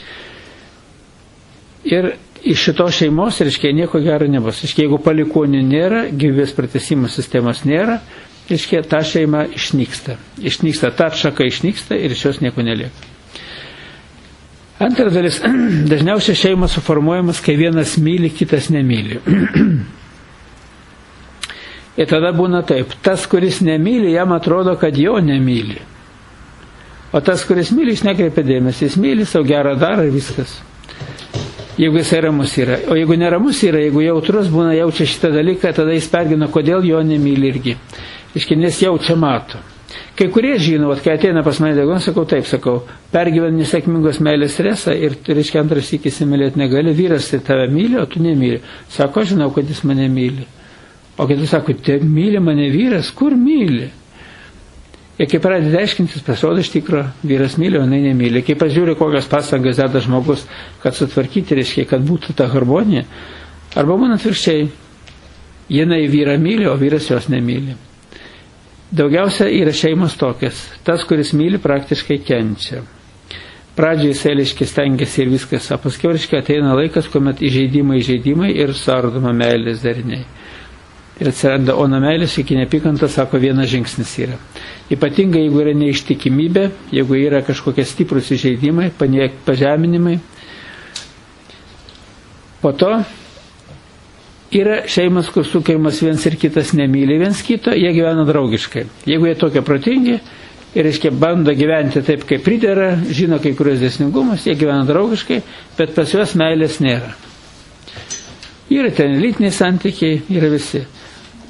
Ir iš šitos šeimos, reiškia, nieko gero nebus. Reiškia, jeigu palikonių nėra, gyvybės pratęsimo sistemos nėra, reiškia, ta šeima išnyksta. Išnyksta, ta atšaka išnyksta ir iš jos nieko nelieka. Antras dalis, dažniausiai šeimas suformuojamas, kai vienas myli, kitas nemyli. Ir tada būna taip, tas, kuris nemyli, jam atrodo, kad jo nemyli. O tas, kuris myli, jis nekreipia dėmesį, jis myli, savo gerą daro ir viskas. Jeigu jisai ramus yra. O jeigu neramus yra, jeigu jautrus būna, jaučia šitą dalyką, tada jis pergina, kodėl jo nemyli irgi. Iški, nes jaučia mato. Kai kurie žino, vat, kai ateina pas mane degon, sakau taip, sakau, pergyveni nesėkmingos meilės stresą ir, reiškia, antras sykį įsimylėti negali, vyras tai tave myli, o tu nemyli. Sako, aš žinau, kad jis mane myli. O kai tu sako, tai myli mane vyras, kur myli? Ir kai pradedi aiškintis, pasirodo iš tikro, vyras myli, o jinai nemyli. Kai pažiūri, kokias pastangas deda žmogus, kad sutvarkyti, reiškia, kad būtų ta harmonija, arba būna atvirkščiai, jinai vyrą myli, o vyras jos nemyli. Daugiausia yra šeimos tokias. Tas, kuris myli, praktiškai kenčia. Pradžiai jisai, reiškia, stengiasi ir viskas, o paskiau, reiškia, ateina laikas, kuomet įžeidimai, įžeidimai ir suardoma meilės dariniai. Ir atsiranda, o nuo meilės iki neapykantos, sako, vienas žingsnis yra. Ypatingai, jeigu yra neištikimybė, jeigu yra kažkokie stiprus įžeidimai, pažeminimai. Po to yra šeimas, kur sukirimas viens ir kitas nemyli viens kito, jie gyvena draugiškai. Jeigu jie tokie protingi ir, reiškia, bando gyventi taip, kaip pridera, žino kai kurios dėsningumus, jie gyvena draugiškai, bet pas juos meilės nėra. Yra ten lytiniai santykiai, yra visi.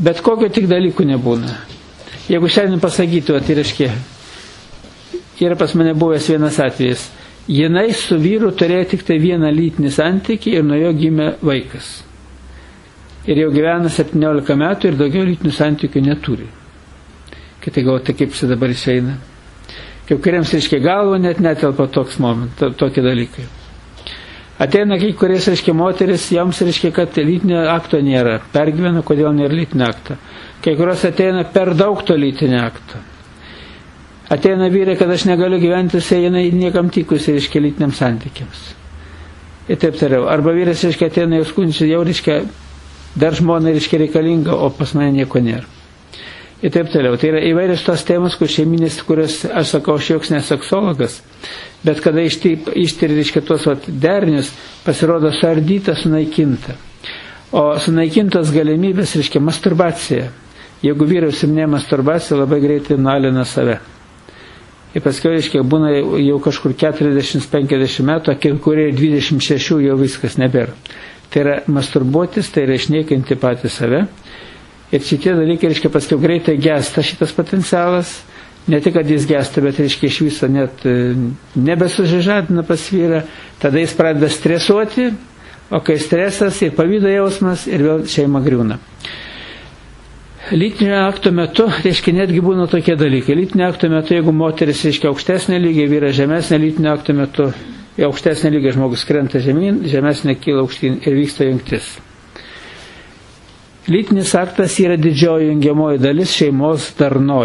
Bet kokio tik dalykų nebūna. Jeigu šiandien pasakytų, tai reiškia, yra pas mane buvęs vienas atvejis. Jinai su vyru turėjo tik tai vieną lytinį santykį ir nuo jo gimė vaikas. Ir jau gyvena septyniolika metų ir daugiau lytinių santykių neturi. Kitai galvoja, tai kaip čia dabar išeina. Kaip kuriems, reiškia, galvo net netelpa toks moment, to, tokie dalykai. Ateina kai kuriais, reiškia, moteris, joms, reiškia, kad lytinio akto nėra. Pergyvena, kodėl nėra lytinio akto. Kai kurios ateina per daug to lytinio akto. Ateina vyrai, kad aš negaliu gyventi, jisai jinai niekam tikusi, reiškia, lytiniams santykiams. Ir taip toliau. Arba vyras, reiškia, ateina jau skundžiasi, jau, reiškia, dar žmona, reiškia, reikalinga, o pas mane nieko nėra. Ir taip toliau. Tai yra įvairios tos temos, kur šeiminės, kurios, aš sakau, aš joks neseksologas, bet kada ištiri, reiškia, tuos vat, derinius, pasirodo suardyta, sunaikinta. O sunaikintos galimybės, reiškia, masturbacija. Jeigu vyrai užsiminė masturbaciją, labai greitai nualina save. Ir paskui, reiškia, būna jau kažkur keturiasdešimt penkiasdešimt metų, kai kurie dvidešimt šeši jau viskas nebėra. Tai yra masturbuotis, tai yra išniekinti patį save. Ir šitie dalykai, reiškia, paskui greitai gesta šitas potencialas. Ne tik, kad jis gesta, bet, reiškia, iš viso net nebesužižadina pas vyrą. Tada jis pradeda stresuoti, o kai stresas ir pavydo jausmas ir vėl šeima griūna. Lytinio akto metu, reiškia, netgi būna tokie dalykai. Lytinio akto metu, jeigu moteris, reiškia, aukštesnė lygiai, vyras žemesnė, lytinio akto metu, į aukštesnę lygiai žmogus krenta žemyn, žemesnė kyla aukštyn ir vyksta jungtis. Lytinis aktas yra didžioji jungiamoji dalis šeimos darnoj.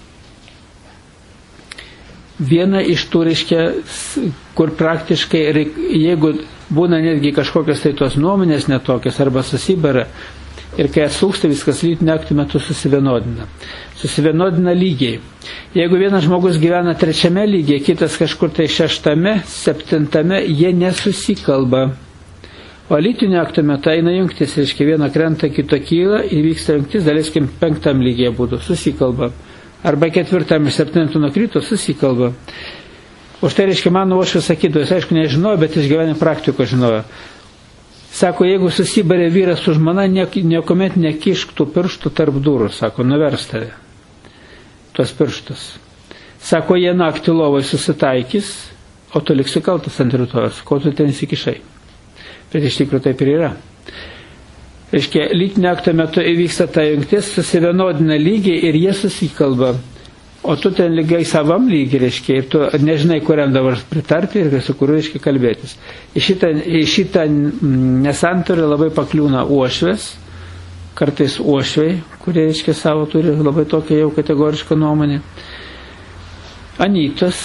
Viena iš tų, reiškia, kur praktiškai, jeigu būna netgi kažkokios tai tos nuomonės netokios arba susibara, ir kai atslūgsta viskas lytinio akto metu susivienodina. Susivienodina lygiai. Jeigu vienas žmogus gyvena trečiame lygiai, kitas kažkur tai šeštame, septintame, jie nesusikalba. O lytinio akto metu eina jungtis, reiškia, viena krenta, kito kyla ir vyksta jungtis, daleiskim, penktam lygiai būtų, susikalba. Arba ketvirtam ir septintam nukrito, susikalba. O štai, reiškia, mano uošvis sakydavo, jis aišku nežinojo, bet iš gyvenimo praktiko žinojo. Sako, jeigu susibarė vyras su žmona, niekuomet nekišk tų pirštų tarp durų, sako, nuvers tave, tuos pirštus. Sako, jie naktį lovai susitaikys, o tu liksi kaltas ant rytojos, ko tu ten įsikišai. Bet iš tikrųjų taip ir yra. Reiškia, lytinio akto metu įvyksta ta jungtis, susivienodina lygiai ir jie susikalba. O tu ten lygiai savam lygiai, reiškia, ir tu nežinai, kuriam dabar pritarti ir su kuriuo, reiškia, kalbėtis. Į šitą, į šitą nesantorį labai pakliūna uošvės, kartais uošviai, kurie, reiškia, savo turi labai tokią jau kategorišką nuomonę. Anytos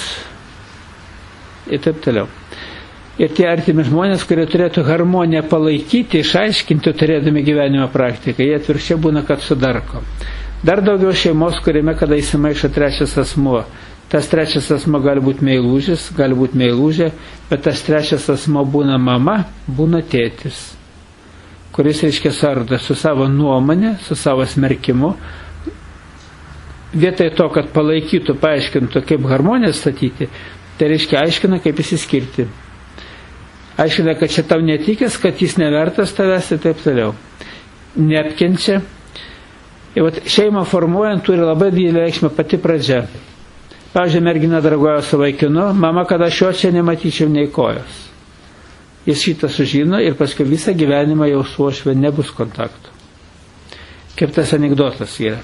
ir taip toliau. Ir tie artimi žmonės, kurie turėtų harmoniją palaikyti, išaiškinti, turėdami gyvenimo praktiką, jie atvirkščiai būna, kad sudarko. Dar daugiau šeimos, kuriame kada įsimaišo trečias asmuo. Tas trečias asmuo gali būti meilužis, gali būti meilūžė, bet tas trečias asmuo būna mama, būna tėtis, kuris, reiškia, sarda su savo nuomonė, su savo smerkimu. Vietoj to, kad palaikytų, paaiškintų, kaip harmoniją statyti, tai, reiškia, aiškina, kaip įsiskirti. Aiškina, kad čia tau netikės, kad jis nevertas tavęs ir taip toliau. Neapkenčia. Ir vat, šeimą formuojant turi labai didelį reikšmę pati pradžia. Pavyzdžiui, mergina draugauja su vaikinu, mama, kad aš jo čia nematyčiau nei kojos. Jis šitą sužino ir paskui visą gyvenimą jau su uošve nebus kontaktų. Kaip tas anekdotas yra.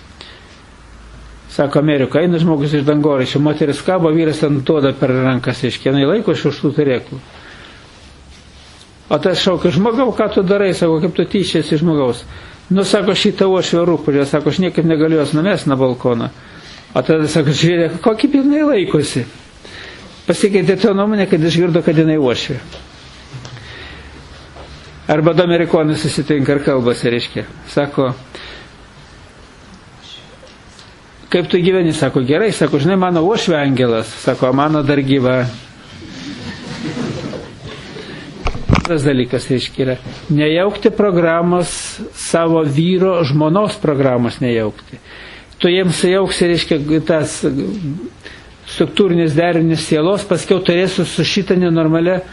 Sako, Amerika, eina žmogus iš dangoraiščio, moteris kabo, vyras ant duoda per rankas, iškienai laiko iš už tų turėklų. O tas šaukia, žmogau, ką tu darai, sako, kaip tu tyčiasi žmogaus. Nu, sako, šitą uošvę rūpulė, sako, aš niekaip negaliu jos numesti nuo balkono. O tada, sako, žiūrėk, kokį jinai laikosi. Pasikeitė to nuomonę, kad išgirdo, kad jinai uošvė. Arba du amerikonai susitinka ir kalbasi, reiškia. Sako, kaip tu gyveni, sako, gerai, sako, žinai, mano uošvė angelas, sako, mano dar gyva. Tas dalykas, reiškia, yra nejaukti programos savo vyro, žmonos programos nejaukti. Tu jiems jauksi, reiškia, tas struktūrinis derinis sielos, paskiau turėsiu su šitą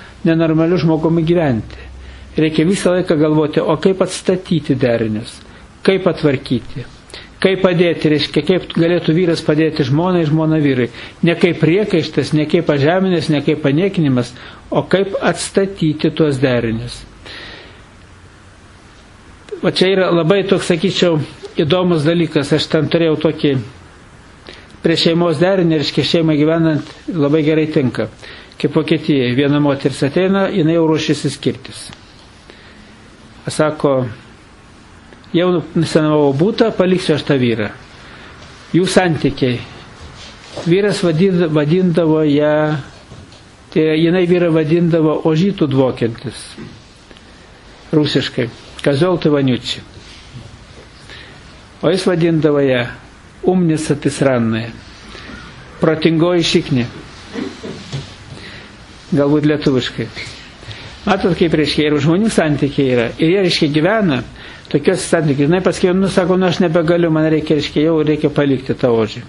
nenormaliu žmogumi gyventi. Reikia visą laiką galvoti, o kaip atstatyti derinius, kaip patvarkyti, kaip padėti, reiškia, kaip galėtų vyras padėti žmonai, žmona vyrai. Ne kaip priekaištas, ne kaip pažeminės, ne kaip paniekinimas, o kaip atstatyti tuos derinius. O čia yra labai toks, sakyčiau, įdomus dalykas. Aš ten turėjau tokį prie šeimos derinį, reiškia, šeimą gyvenant labai gerai tinka. Kaip Vokietijai, viena moteris ateina, jinai jau ruošiasi skirtis. Sako, jau nusirenovavau butą, paliksiu aš tą vyrą. Jų santykiai. Vyras vadindavo ją, tai jinai vyrą vadindavo ožytų dvokiantis. Rusiškai. Kazoltų vaniučių. O jis vadindavo ją umnica tisrannaja. Protingoji šiknė. Galbūt lietuviškai. Matot, kaip reiškia, ir žmonių santykiai yra. Ir jie, reiškia, gyvena tokios santykiai. Žinai, paskui, nu, sako, nu, aš nebegaliu, man reikia, reiškia, jau reikia palikti tą ožį.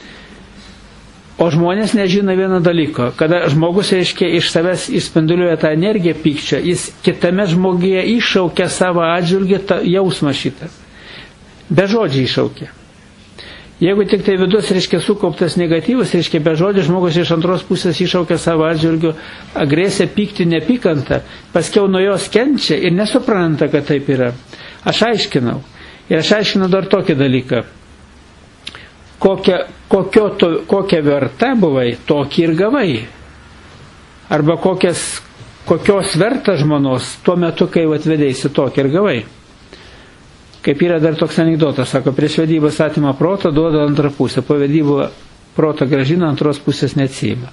O žmonės nežino vieno dalyko. Kada žmogus, reiškia, iš savęs išspinduliuoja tą energiją pykčio, jis kitame žmogyje iššaukia savo atžvilgį tą jausmą šitą. Be žodžių iššaukia. Jeigu tik tai vidus, reiškia, sukauptas negatyvus, reiškia, be žodžių žmogus iš antros pusės iššaukia savo atžvilgių agresiją, pyktį, nepykantą, paskiau nuo jos kenčia ir nesupranta, kad taip yra. Aš aiškinau. Ir aš aiškinau dar tokį dalyką. Kokia, kokio to, kokia verta buvai, tokį ir gavai. Arba kokias, kokios verta žmonos tuo metu, kai atvedėsi, tokį ir gavai. Kaip yra dar toks anekdotas, sako, prieš vedybas atima protą, duoda antrą pusę, po vedybų protą grąžina, antros pusės neatsiima.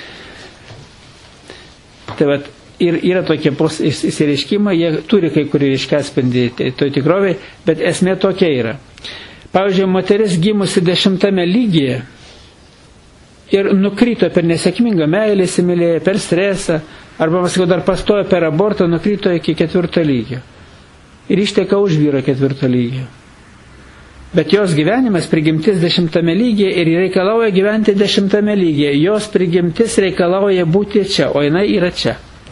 Tai vat, ir yra tokie įsireiškimai, jie turi kai kurį reiškia atspindį toj tikroviai, bet esmė tokia yra. Pavyzdžiui, moteris gimusi dešimtame lygyje ir nukrito per nesėkmingą meilę, įsimylėjo, per stresą, arba, paskui, dar pastojo per abortą, nukrito iki ketvirto lygio. Ir išteka už vyro ketvirto lygio. Bet jos gyvenimas, prigimtis dešimtame lygyje ir reikalauja gyventi dešimtame lygyje. Jos prigimtis reikalauja būti čia, o jinai yra čia.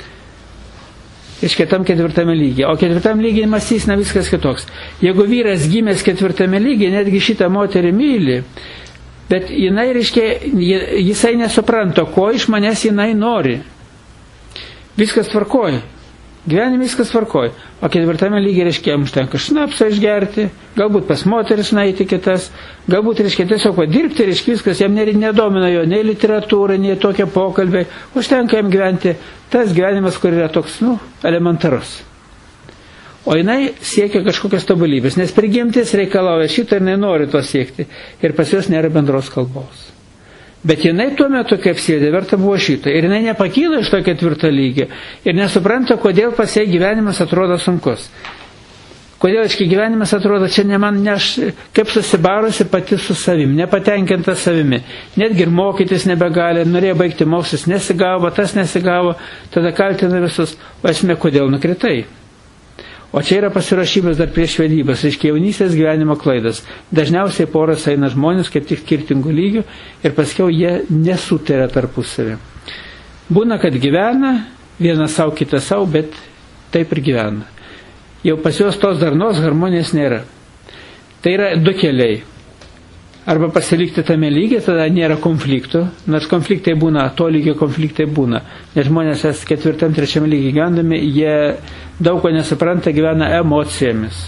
Iš kitam ketvirtame lygyje. O ketvirtame lygyje mąstys ne viskas kitoks. Jeigu vyras gimęs ketvirtame lygyje, netgi šitą moterį myli, bet jinai, reiškia, jisai nesupranta, ko iš manęs jinai nori. Viskas tvarkoja. Gyvenime viskas tvarkoja. O ketvirtame lygiai, reiškia, jam užtenka šnapsą išgerti, galbūt pas moteris nueiti kitas, galbūt, reiškia, tiesiog padirbti, reiškia, viskas, jam nedomina jo nei literatūra, nei tokie pokalbiai, užtenka jam gyventi tas gyvenimas, kur yra toks, nu, elementarus. O jinai siekia kažkokios tobulybės, nes prigimtis reikalauja šitą ir nenori to siekti. Ir pas jos nėra bendros kalbos. Bet jinai tuo metu, kaip sėdė, verta buvo šito. Ir jinai nepakyla iš to ketvirto lygio. Ir nesupranta, kodėl pas jai gyvenimas atrodo sunkus. Kodėl, aiškiai, gyvenimas atrodo, čia ne man, ne aš, kaip susibarusi pati su savim, nepatenkinta savimi. Netgi ir mokytis nebegali, norėjo baigti mokslus, nesigavo, tas nesigavo, tada kaltina visus. O esmė, kodėl nukritai? O čia yra pasirašymas dar prieš vedybas, reiškia jaunystės gyvenimo klaidas. Dažniausiai poras eina žmonės kaip tik skirtingų lygių ir paskiau jie nesutarė tarpusavį. Būna, kad gyvena, vienas savo, kitas savo, bet taip ir gyvena. Jau pas juos tos darnos harmonijos nėra. Tai yra du keliai. Arba pasilikti tame lygiai, tada nėra konfliktų, nors konfliktai būna, to lygio konfliktai būna. Nes žmonės es ketvirtam, trečiam lygiai gyvendami, jie daug ko nesupranta, gyvena emocijomis.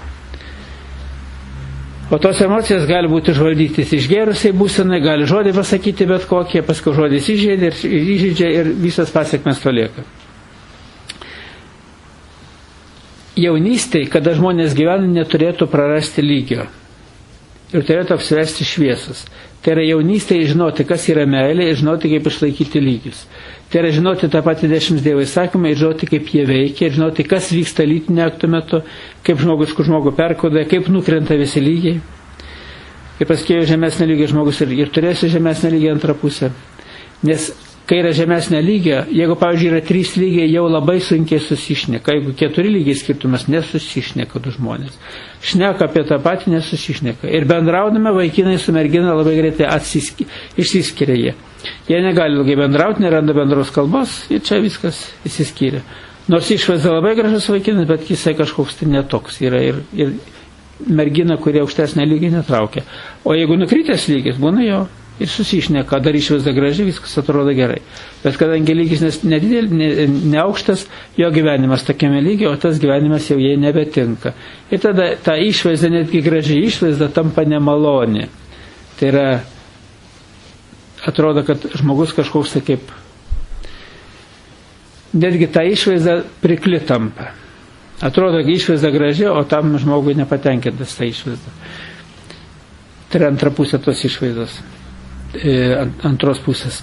O tos emocijos gali būti užvaldytis išgėrusiai būsenai, gali žodį pasakyti bet kokie, paskui žodis įžeidė ir, įžeidžia ir visas pasiekmes to lieka. Jaunystėje, kada žmonės gyvena, neturėtų prarasti lygio. Ir turėtų apsivesti šviesus. Tai yra jaunystėje žinoti, kas yra meilė, ir žinoti, kaip išlaikyti lygius. Tai yra žinoti tą patį dešimt dievo įsakymą, ir žinoti, kaip jie veikia, ir žinoti, kas vyksta lytinio akto metu, kaip žmogus, kur žmogų perkodoja, kaip nukrenta visi lygiai. Ir paskui žemesnė lygio žmogus ir, ir turėsi žemesnę lygį antrą pusę. Nes kai yra žemesnė lygio, jeigu, pavyzdžiui, yra trys lygiai, jau labai sunkiai susišneka. Jeigu keturi lygiai skirtumas, nesusišneka du žmonės. Šneka apie tą patį, nesusišneka. Ir bendraudami vaikinai su mergina labai greitai atsiski, išsiskiria jie. Jie negali ilgai bendrauti, neranda bendros kalbos ir čia viskas išsiskiria. Nors išvaizda labai gražus vaikinas, bet jisai kažkoks tai netoks yra. Ir, ir mergina, kurie aukštesnė lygį netraukia. O jeigu nukritęs lygis, būna jo ir susišneka, dar išvaizda graži, viskas atrodo gerai. Bet kadangi lygis nedidelis, ne, ne aukštas, jo gyvenimas tokiame lygiai, o tas gyvenimas jau jai nebetinka. Ir tada ta išvaizda, netgi graži išvaizda, tampa nemaloni. Tai yra, atrodo, kad žmogus kažkoks tai kaip, netgi ta išvaizda prikli tampa. Atrodo, kad išvaizda graži, o tam žmogui nepatenkintas ta išvaizda. Tai yra antra pusė tos išvaizdos. Antros pusės.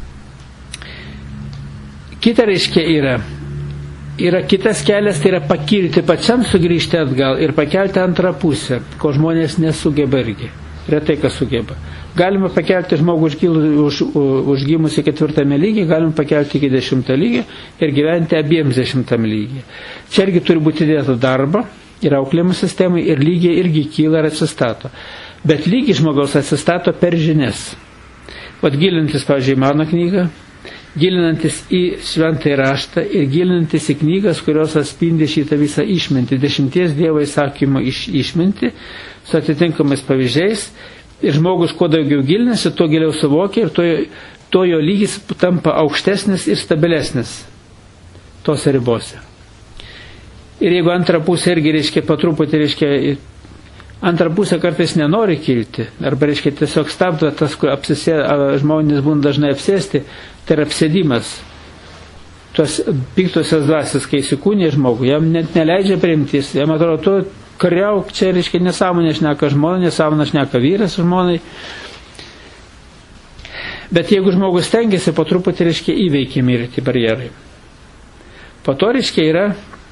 Kita reiškia yra, yra kitas kelias, tai yra pakilti pačiam, sugrįžti atgal ir pakelti antrą pusę, ko žmonės nesugeba irgi. Retai kas sugeba. Galima pakelti žmogų už, užgimusi ketvirtame lygiai, galima pakelti iki dešimtą lygį ir gyventi abiems dešimtam lygiai. Čia irgi turi būti dėta darbo ir auklėjimo sistemai ir lygiai irgi kyla ir atsistato. Bet lygiai žmogaus atsistato per žinias. Vat gilinantis, pavyzdžiui, mano knygą, gilinantis į šventąjį raštą ir gilinantis į knygas, kurios atspindi šitą visą išmintį, dešimties Dievo įsakymų iš, išmintį, su atitinkamais pavyzdžiais, ir žmogus kuo daugiau gilinasi, tuo giliau suvokia ir to, to jo lygis tampa aukštesnis ir stabilesnis tose ribose. Ir jeigu antrą pusę irgi, reiškia, patruputį, reiškia, antrą pusę kartais nenori kilti, arba, reiškia, tiesiog stabdo tas, kur apsisė, žmonės būna dažnai apsėsti, tai yra apsėdimas. Tos piktosios dvasios, kai įsikūnė žmogų, jam net neleidžia priimtis, jam atrodo, tu kariauk, čia, reiškia, nesąmonė šneka žmonė, nesąmonė šneka vyras žmonai. Bet jeigu žmogus stengiasi, po truputį, reiškia, įveikiami ir tie barjerai. Po to, reiškia, yra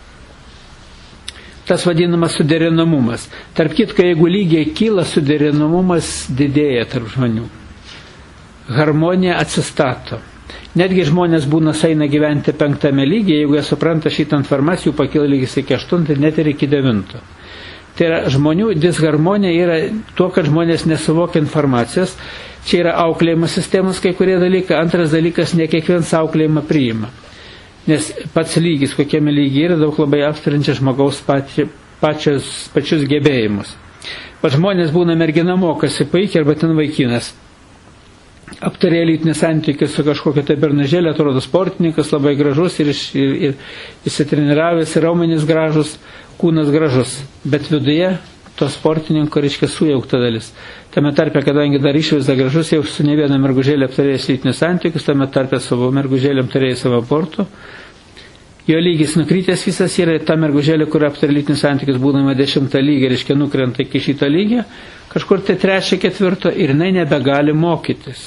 tas vadinamas suderinamumas. Tarp kitko, jeigu lygiai kyla, suderinamumas didėja tarp žmonių. Harmonija atsistato. Netgi žmonės būna eina gyventi penktame lygyje, jeigu jie supranta šitą informaciją, jų pakyla lygis iki aštunto, net ir iki devinto. Tai yra, žmonių disharmonija yra tuo, kad žmonės nesuvokia informacijos. Čia yra auklėjimo sistemos kai kurie dalykai. Antras dalykas, ne kiekvienas auklėjimą priima. Nes pats lygis, kokiame lygiai yra, daug labai aptarinčia žmogaus pači, pačios, pačius gebėjimus. Pat žmonės būna mergina mokosi puikiai arba ten vaikinas. Aptarė lytinį santykį su kažkokia tai bernažėlė, atrodo sportininkas, labai gražus ir, ir, ir įsitreniravęs, ir raumenys gražus, kūnas gražus. Bet viduje to sportininko, reiškia, sujaukta dalis. Tame tarpe, kadangi dar išvaizda gražus, jau su ne viena mergužėlė aptarėjęs lytinius santykius, tame tarpe savo mergužėlėm aptarėjęs savo abortų. Jo lygis nukrytęs visas yra, ta mergužėlė, kur aptarė lytinius santykius, būdama dešimtą lygį, reiškia, nukrenta iki šito lygio, kažkur tai trečio, ketvirto, ir jinai nebegali mokytis.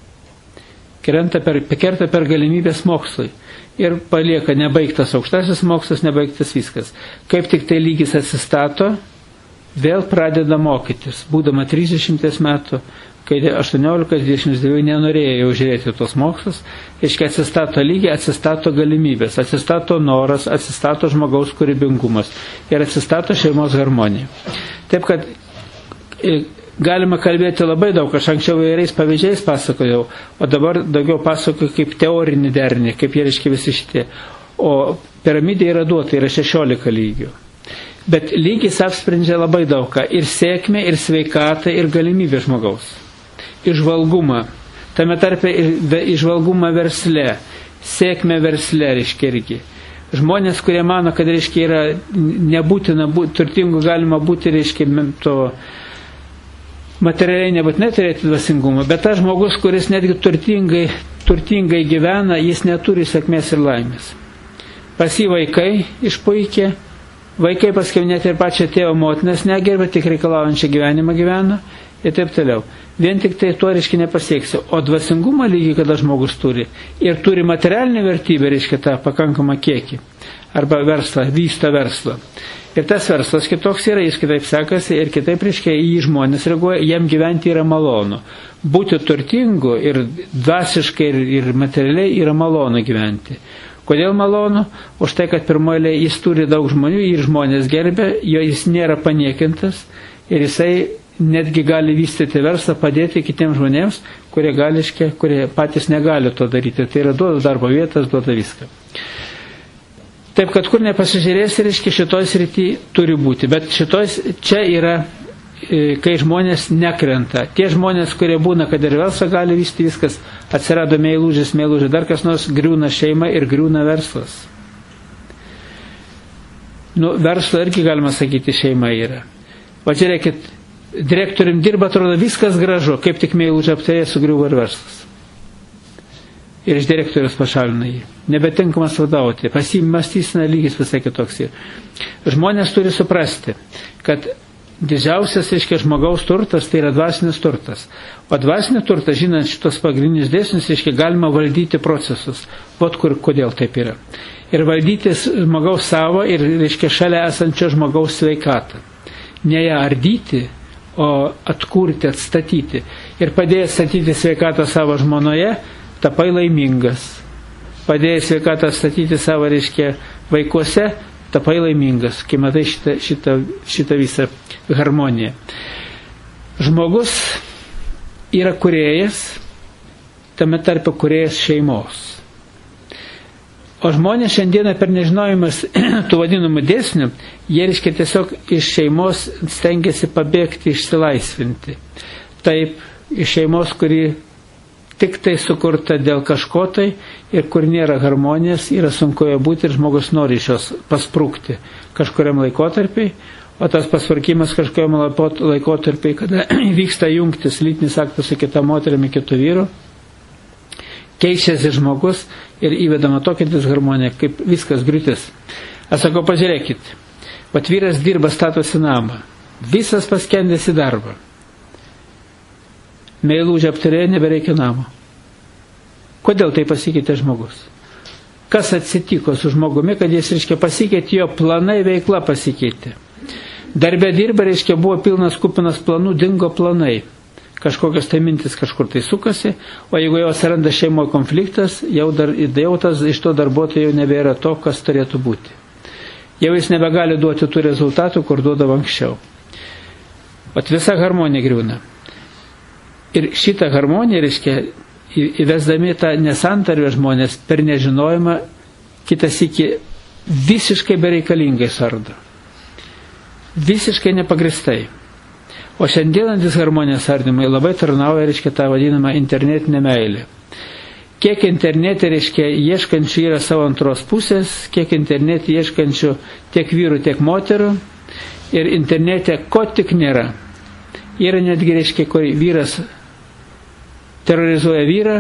Kerta per, kerta per galimybės mokslui. Ir palieka nebaigtas aukštasis mokslas, nebaigtas viskas. Kaip tik tai lygis atsistato, vėl pradeda mokytis. Būdama trisdešimt metų, kai aštuoniolika dvidešimt devyni nenorėjo jau žiūrėti tos mokslus, reiškia, atsistato lygiai, atsistato galimybės, atsistato noras, atsistato žmogaus kūrybingumas ir atsistato šeimos harmonija. Taip kad galima kalbėti labai daug, aš anksčiau įvairiais pavyzdžiais pasakojau, o dabar daugiau pasakoju kaip teorinį derinį, kaip jie reiškia visi šitie. O piramidė yra duota, yra šešiolika lygių. Bet lygis apsprendžia labai daug ką, ir sėkmę, ir sveikatą, ir galimybę žmogaus. Išvalgumą, tame tarpe ir išvalgumą versle, sėkmę versle, reiškia irgi. Žmonės, kurie mano, kad, reiškia, yra nebūtina, būti, turtingų galima būti, reiškia, to materialiai nebūtinai turėti dvasingumą, bet tas žmogus, kuris netgi turtingai, turtingai gyvena, jis neturi sėkmės ir laimės. Pas jį vaikai išpuikė, vaikai paskui net ir pačią tėvą motinas negerbė, tik reikalaujančią gyvenimą gyvena ir taip toliau. Vien tik tai tuo, reiškia, nepasieksi. O dvasingumą lygiai, kada žmogus turi ir turi materialinę vertybę, reiškia, tą pakankamą kiekį, arba verslą, vysto verslą. Ir tas verslas kitoks yra, jis kitaip sekasi ir kitaip, reiškia, į žmonės reaguoja, jam gyventi yra malonu. Būti turtingu ir dvasiškai ir, ir materialiai yra malonu gyventi. Kodėl malonu? Už tai, kad pirmoje jis turi daug žmonių ir žmonės gerbė, jo jis nėra paniekintas ir jisai netgi gali vystyti verslą, padėti kitiems žmonėms, kurie gališkia, kurie patys negali to daryti. Tai yra duoda darbo vietas, duoda viską. Taip, kad kur nepasižiūrės, reiškia, šitoj srity turi būti. Bet šitoj, čia yra, kai žmonės nekrenta. Tie žmonės, kurie būna, kad ir verslo gali vysti viskas, atsirado meilužės, meilužė, dar kas nors, griūna šeima ir griūna verslas. Nu, verslo irgi galima sakyti šeima yra. O žiūrėkit, direktorium dirba, atrodo, viskas gražu, kaip tik meilužė aptarė, sugriuvo ir verslas. Ir iš direktorius pašalina jį. Nebetinkamas vadovauti. Pasimastysina lygis visai kitoks yra. Žmonės turi suprasti, kad didžiausias, reiškia, žmogaus turtas tai yra dvasinis turtas. O dvasinį turtą, žinant šitos pagrindinius dėsnius, reiškia, galima valdyti procesus. Vot kur, kodėl taip yra. Ir valdyti žmogaus savo ir, reiškia, šalia esančio žmogaus sveikatą. Ne ją ardyti, o atkurti, atstatyti. Ir padėjęs statyti sveikatą savo žmonoje, tapai laimingas. Padėjęs sveikatą statyti savo, reiškia, vaikuose, tapai laimingas, kai matai šitą, šitą, šitą visą harmoniją. Žmogus yra kūrėjas, tame tarpe kūrėjas šeimos. O žmonės šiandieną per nežinojimas tų vadinamų dėsnių, jie, reiškia, tiesiog iš šeimos stengiasi pabėgti, išsilaisvinti. Taip, iš šeimos, kuri tik tai sukurta dėl kažko tai ir kur nėra harmonijos, yra sunku jo būti ir žmogus nori iš jos pasprūkti kažkuriam laikotarpiai, o tas pasvarkimas kažkuriam laikotarpiai, kada vyksta jungtis lytinis aktas su kita moterimi, kitu vyru, keičiasi žmogus ir įvedama tokia disharmonija, kaip viskas griūtis. Aš sakau, pažiūrėkit, pat vyras dirba, statosi namą, visas paskendęs į darbą. Meilužė aptarėjo, nebereikia namo. Kodėl tai pasikeitė žmogus? Kas atsitiko su žmogumi, kad jis, reiškia, pasikeitė, jo planai, veikla pasikeitė. Darbė dirba, reiškia, buvo pilnas kupinas planų, dingo planai. Kažkokios tai mintis kažkur tai sukasi, o jeigu jau atsiranda šeimoje konfliktas, jau, dar, jau tas iš to darbuotojo jau nebėra to, kas turėtų būti. Jau jis nebegali duoti tų rezultatų, kur duodavo anksčiau. Vat visa harmonija griūna. Ir šitą harmoniją, reiškia, įvesdami tą nesantarvę žmonės per nežinojimą, kitas iki visiškai bereikalingai sardo. Visiškai nepagristai. O šiandieną disharmonijos sardymai labai tarnauja, reiškia, tą vadinamą internetinę meilę. Kiek internete, reiškia, ieškančių yra savo antros pusės, kiek internete ieškančių tiek vyrų, tiek moterų, ir internete ko tik nėra. Yra netgi, reiškia, kur vyras terrorizuoja vyrą,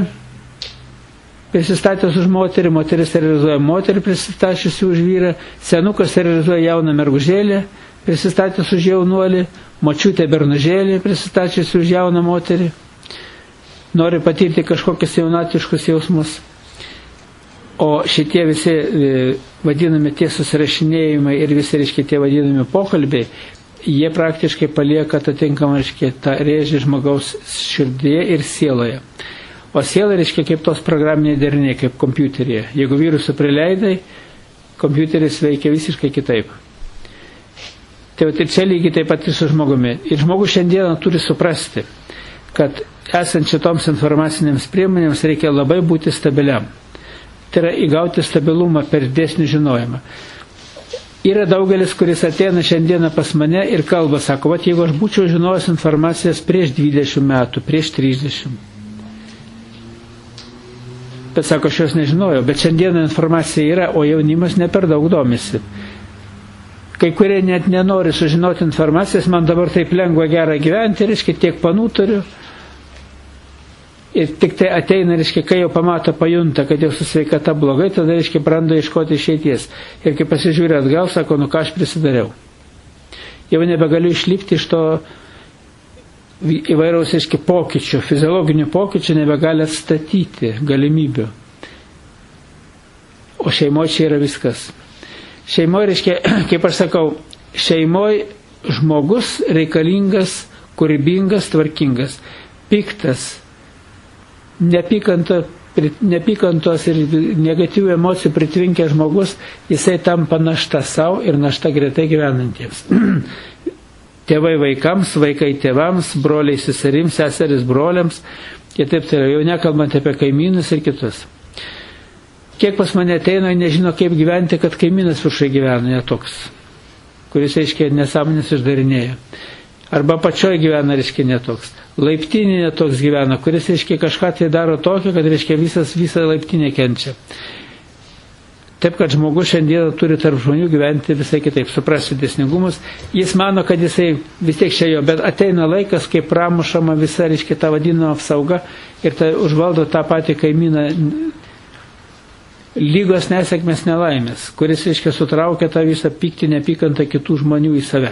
prisistatęs už moterį, moteris terrorizuoja moterį, prisistačiusi už vyrą, senukas terrorizuoja jauną mergužėlę, prisistatęs už jaunuolį, močiutė bernužėlį, prisistačiusi už jauną moterį, nori patirti kažkokius jaunatiškus jausmus. O šitie visi vadinami tie susirašinėjimai ir visi, reiškia, tie vadinami pokalbiai, jie praktiškai palieka atitinkamą, reiškia, tą rėžį žmogaus širdyje ir sieloje. O siela, reiškia, kaip tos programiniai deriniai, kaip kompiuteryje. Jeigu virusą prileidai, kompiuteris veikia visiškai kitaip. Tai ir čia lygiai taip pat ir su žmogumi. Ir žmogus šiandieną turi suprasti, kad esant šitoms informacinėms priemonėms reikia labai būti stabiliam. Tai yra įgauti stabilumą per dėsnių žinojimą. Yra daugelis, kuris ateina šiandieną pas mane ir kalba, sako, vat jeigu aš būčiau žinojęs informacijas prieš dvidešimt metų, prieš trisdešimt. Bet sako, aš jos nežinojau, bet šiandieną informacija yra, o jaunimas ne per daug domisi. Kai kurie net nenori sužinoti informacijas, man dabar taip lengva gerą gyventi, reiškia, tiek panų turiu. Ir tik tai ateina, reiškia, kai jau pamato, pajunta, kad jau su sveikata blogai, tada, reiškia, brando iškoti išeities. Ir kai pasižiūrė atgal, sako, nu ką aš prisidariau. Jau nebegaliu išlipti iš to įvairaus, reiškia, pokyčių, fiziologinių pokyčių, nebegali atstatyti galimybių. O šeimoje čia yra viskas. Šeimoje, reiškia, kaip aš sakau, šeimoje žmogus reikalingas, kūrybingas, tvarkingas, piktas, Nepykanto, nepykantos ir negatyvių emocijų pritvinkęs žmogus, jisai tampa našta savo ir našta gretai gyvenantiems. Tėvai vaikams, vaikai tėvams, broliai seserims, seseris broliams ir taip toliau, jau nekalbant apie kaimynus ir kitus. kiek pas mane ateina, nežino kaip gyventi, kad kaimynas viršai gyvena, ne toks, kuris, reiškia, nesąmonės išdarinėja. Arba pačioje gyvena, reiškia, netoks. Laiptinė netoks gyvena, kuris, reiškia, kažką tai daro tokio, kad, reiškia, visas, visą laiptinę kenčia. Taip, kad žmogus šiandien turi tarp žmonių gyventi visai kitaip, suprasti dėsningumus. Jis mano, kad jisai vis tiek čia jo, bet ateina laikas, kai pramušama visa, reiškia, ta vadinama apsauga ir tai užvaldo tą patį kaimyną lygos nesėkmės nelaimės, kuris, reiškia, sutraukia tą visą pyktį, neapykantą kitų žmonių į save.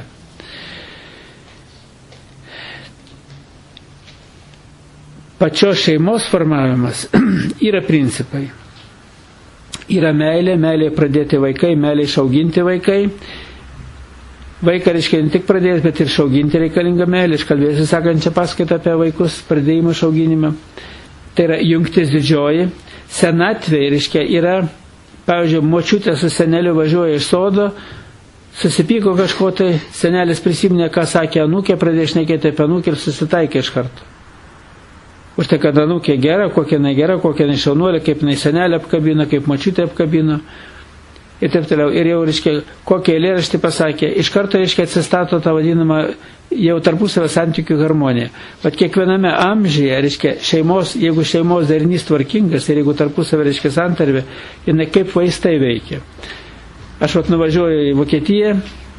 Pačios šeimos formavimas yra principai. Yra meilė, meilė pradėti vaikai, meilė išauginti vaikai. Vaiką, reiškia, ne tik pradėti, bet ir išauginti reikalinga meilė. Aš kalbėsiu sekančią paskaitą apie vaikus, pradėjimą išauginimą. Tai yra jungtis didžioji. Senatvė, reiškia, yra, pavyzdžiui, močiutė su seneliu važiuoja iš sodo, susipyko kažko, tai senelis prisiminė, ką sakė anūkė, pradėjo šnekėti apie anūkę ir susitaikė iš karto. Už tai, kad anūkė gera, kokia jinai gera, kokia jinai šaunuolė, kaip jinai senelė apkabino, kaip močiutė apkabino ir taip toliau. Ir jau, reiškia, kokią eilėraštį pasakė, iš karto, reiškia, atsistato tą vadinamą jau tarpusavio santykių harmoniją. Bet kiekviename amžiuje, reiškia, šeimos, jeigu šeimos darinys tvarkingas ir jeigu tarpusavio, reiškia, santarvė, jinai kaip vaistai veikia. Aš vat nuvažiuoju į Vokietiją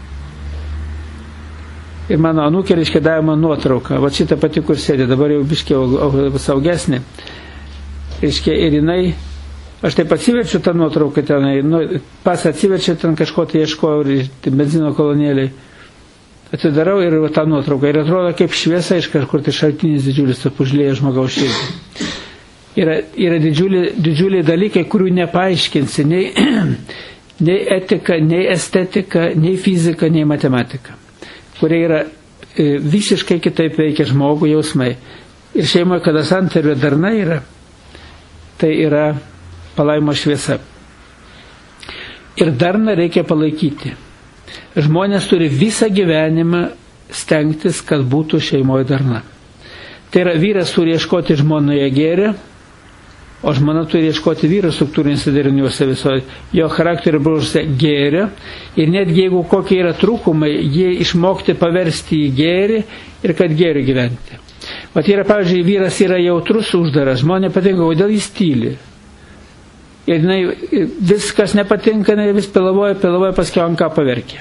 ir mano anūkė, reiškia, davė man nuotrauką. Va šitą pati, kur sėdė, dabar jau biškiau saugesnė. Reiškia, ir jinai, aš taip atsiverčiu tą nuotrauką tenai, nu, pas atsiverčiu ten kažko tai ieškojau, benzino kolonėliai. Atidarau ir va, tą nuotrauką. Ir atrodo, kaip šviesa iš kažkur tai šaltinis didžiulis apužlėja žmogaus širdį. Yra, yra didžiuliai, didžiuliai dalykai, kurių nepaaiškinsi, nei, nei etika, nei estetika, nei fizika, nei matematika, kurie yra e, visiškai kitaip veikia žmogų jausmai. Ir šeimoje, kada santarvė darna yra, tai yra palaimo šviesa. Ir darną reikia palaikyti. Žmonės turi visą gyvenimą stengtis, kad būtų šeimoje darna. Tai yra, vyras turi ieškoti žmonoje gėrio, o žmona turi ieškoti vyro struktūrinėse deriniuose visoje, jo charakterio bruožuose gėrio, ir netgi jeigu kokie yra trūkumai, jie išmokti paversti į gėrį ir kad gėriu gyventi. Vat yra, pavyzdžiui, vyras yra jautrus, uždaras, žmonė patinka, kodėl jis tyli. Ir jinai, viskas nepatinka, jinai vis pilavoja, pilavoja, paskiau ant ką paverkė.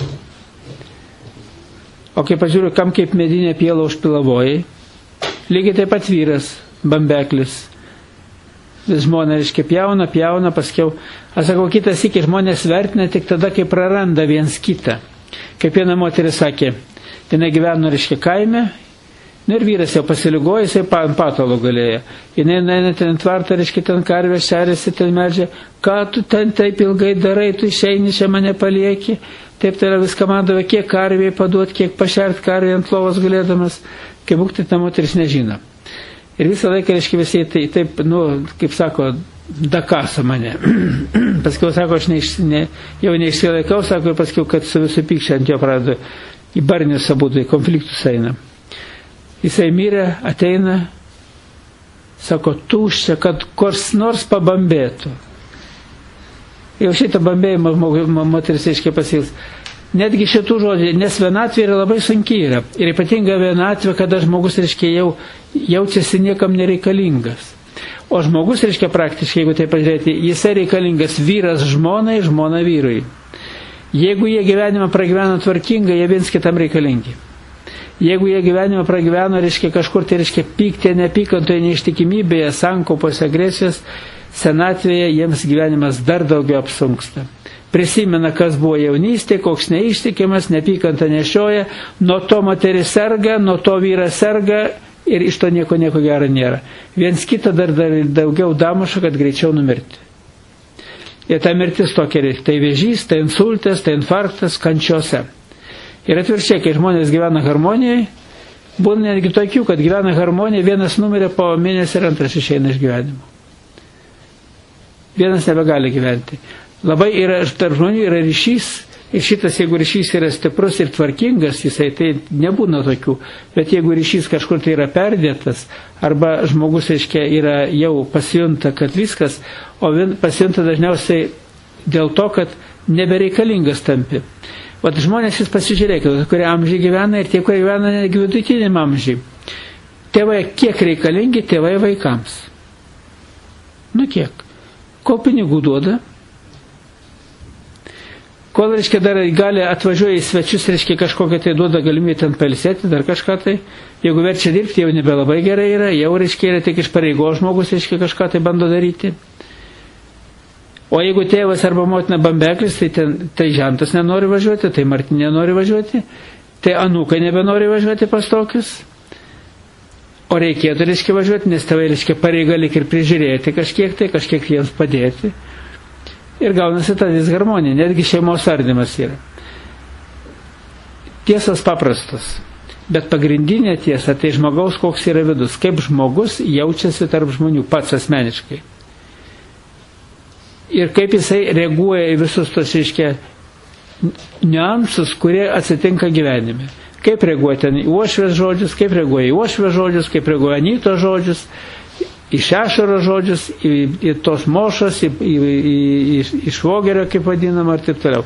O kai pažiūriu, kam kaip medinė piela užpilavojai, lygiai taip pat vyras, bambeklis. Žmonė, reiškia, pjauna, pjauna, paskiau. Aš sakau, kitas iki žmonės vertina tik tada, kai praranda viens kitą. Kaip viena moteris sakė, jinai gyveno, reiškia, kaime, nu ir vyras jau pasiligojo, jisai ant patalo galėjo. Jinai eina ten tvartą, reiškia, ten karvės šeriasi, ten medžia, ką tu ten taip ilgai darai, tu išeini, čia mane palieki. Taip tai yra viską man davė, kiek karvėje paduot, kiek pašert karvėje ant lovos galėdamas, kai būkti ta moteris nežino. Ir visą laiką, reiškia, visi tai, taip, nu, kaip sako, dakasa mane. Paskiau, sako, aš neiš, ne, jau neišsilaikau, sako, ir paskiau, kad su visų pykščią ant jo pradeda į barnius abudu, į konfliktus eina. Jisai mirė, ateina, sako, tuščia, kad kors nors pabambėtų. Jau šitą bambėjimą moteris, reiškia, pasils. Netgi šitų žodžių, nes vienatvė yra labai sunki yra. Ir ypatinga vienatvė, kada žmogus, reiškia, jau jaučiasi niekam nereikalingas. O žmogus, reiškia, praktiškai, jeigu tai pažiūrėti, jisai reikalingas vyras žmonai, žmona vyrui. Jeigu jie gyvenimą pragyveno tvarkingai, jie viens kitam reikalingi. Jeigu jie gyvenimą pragyveno, reiškia, kažkur tai, reiškia, pyktė, nepykantoje, neištikimybėje, sankopose, agresijos, senatvėje jiems gyvenimas dar daugiau apsunksta. Prisimena, kas buvo jaunystė, koks neištikimas, nepykantą nešioja, nuo to moteris serga, nuo to vyras serga ir iš to nieko, nieko gero nėra. Viens kitą dar, dar daugiau damuša, kad greičiau numirti. Ir ta mirtis tokia, tai vėžys, tai insultas, tai infarktas, kančiose. Ir atvirkščiai, kai žmonės gyvena harmonijai, būna netgi tokių, kad gyvena harmonija, vienas numirė po mėnesį ir antras išeina iš gyvenimo. Vienas nebegali gyventi. Labai yra, tarp žmonių yra ryšys Ir šitas, jeigu ryšys yra stiprus ir tvarkingas, jisai tai nebūna tokių. Bet jeigu ryšys kažkur tai yra perdėtas, arba žmogus, reiškia, yra jau pasijunta, kad viskas, o pasijunta dažniausiai dėl to, kad nebereikalingas tampi. Vat žmonės jūs pasižiūrėkite, kurie amžiai gyvena ir tie, kurie gyvena netgi vidutiniam amžiai. Tėvai kiek reikalingi tėvai vaikams? Nu kiek? Ko pinigų duoda? Kol, reiškia, dar gali atvažiuoja į svečius, reiškia, kažkokią tai duoda galimybę ten pailsėti, dar kažką tai. Jeigu verčia dirbti, jau nebelabai gerai yra, jau, reiškia, yra tik iš pareigos žmogus, reiškia, kažką tai bando daryti. O jeigu tėvas arba motina bambeklis, tai, ten, tai žentas nenori važiuoti, tai Martinė nenori važiuoti, tai anūkai nebenori važiuoti pas tokius. O reikėtų, reiškia, važiuoti, nes tėvai, reiškia, pareiga lik ir prižiūrėti kažkiek tai, kažkiek jiems padėti. Ir gaunasi ta disharmonija, netgi šeimos ardymas yra. Tiesas paprastas, bet pagrindinė tiesa tai žmogaus koks yra vidus, kaip žmogus jaučiasi tarp žmonių pats asmeniškai. Ir kaip jisai reaguoja į visus tos, reiškia, niuansus, kurie atsitinka gyvenime. Kaip reaguoja ten į uošvės žodžius, kaip reaguoja į uošvės žodžius, kaip reaguoja Anytos žodžius, į Šešaro žodžius, į, į tos mošos, į, į, į, į, į švogerio, kaip vadinama, ir taip toliau.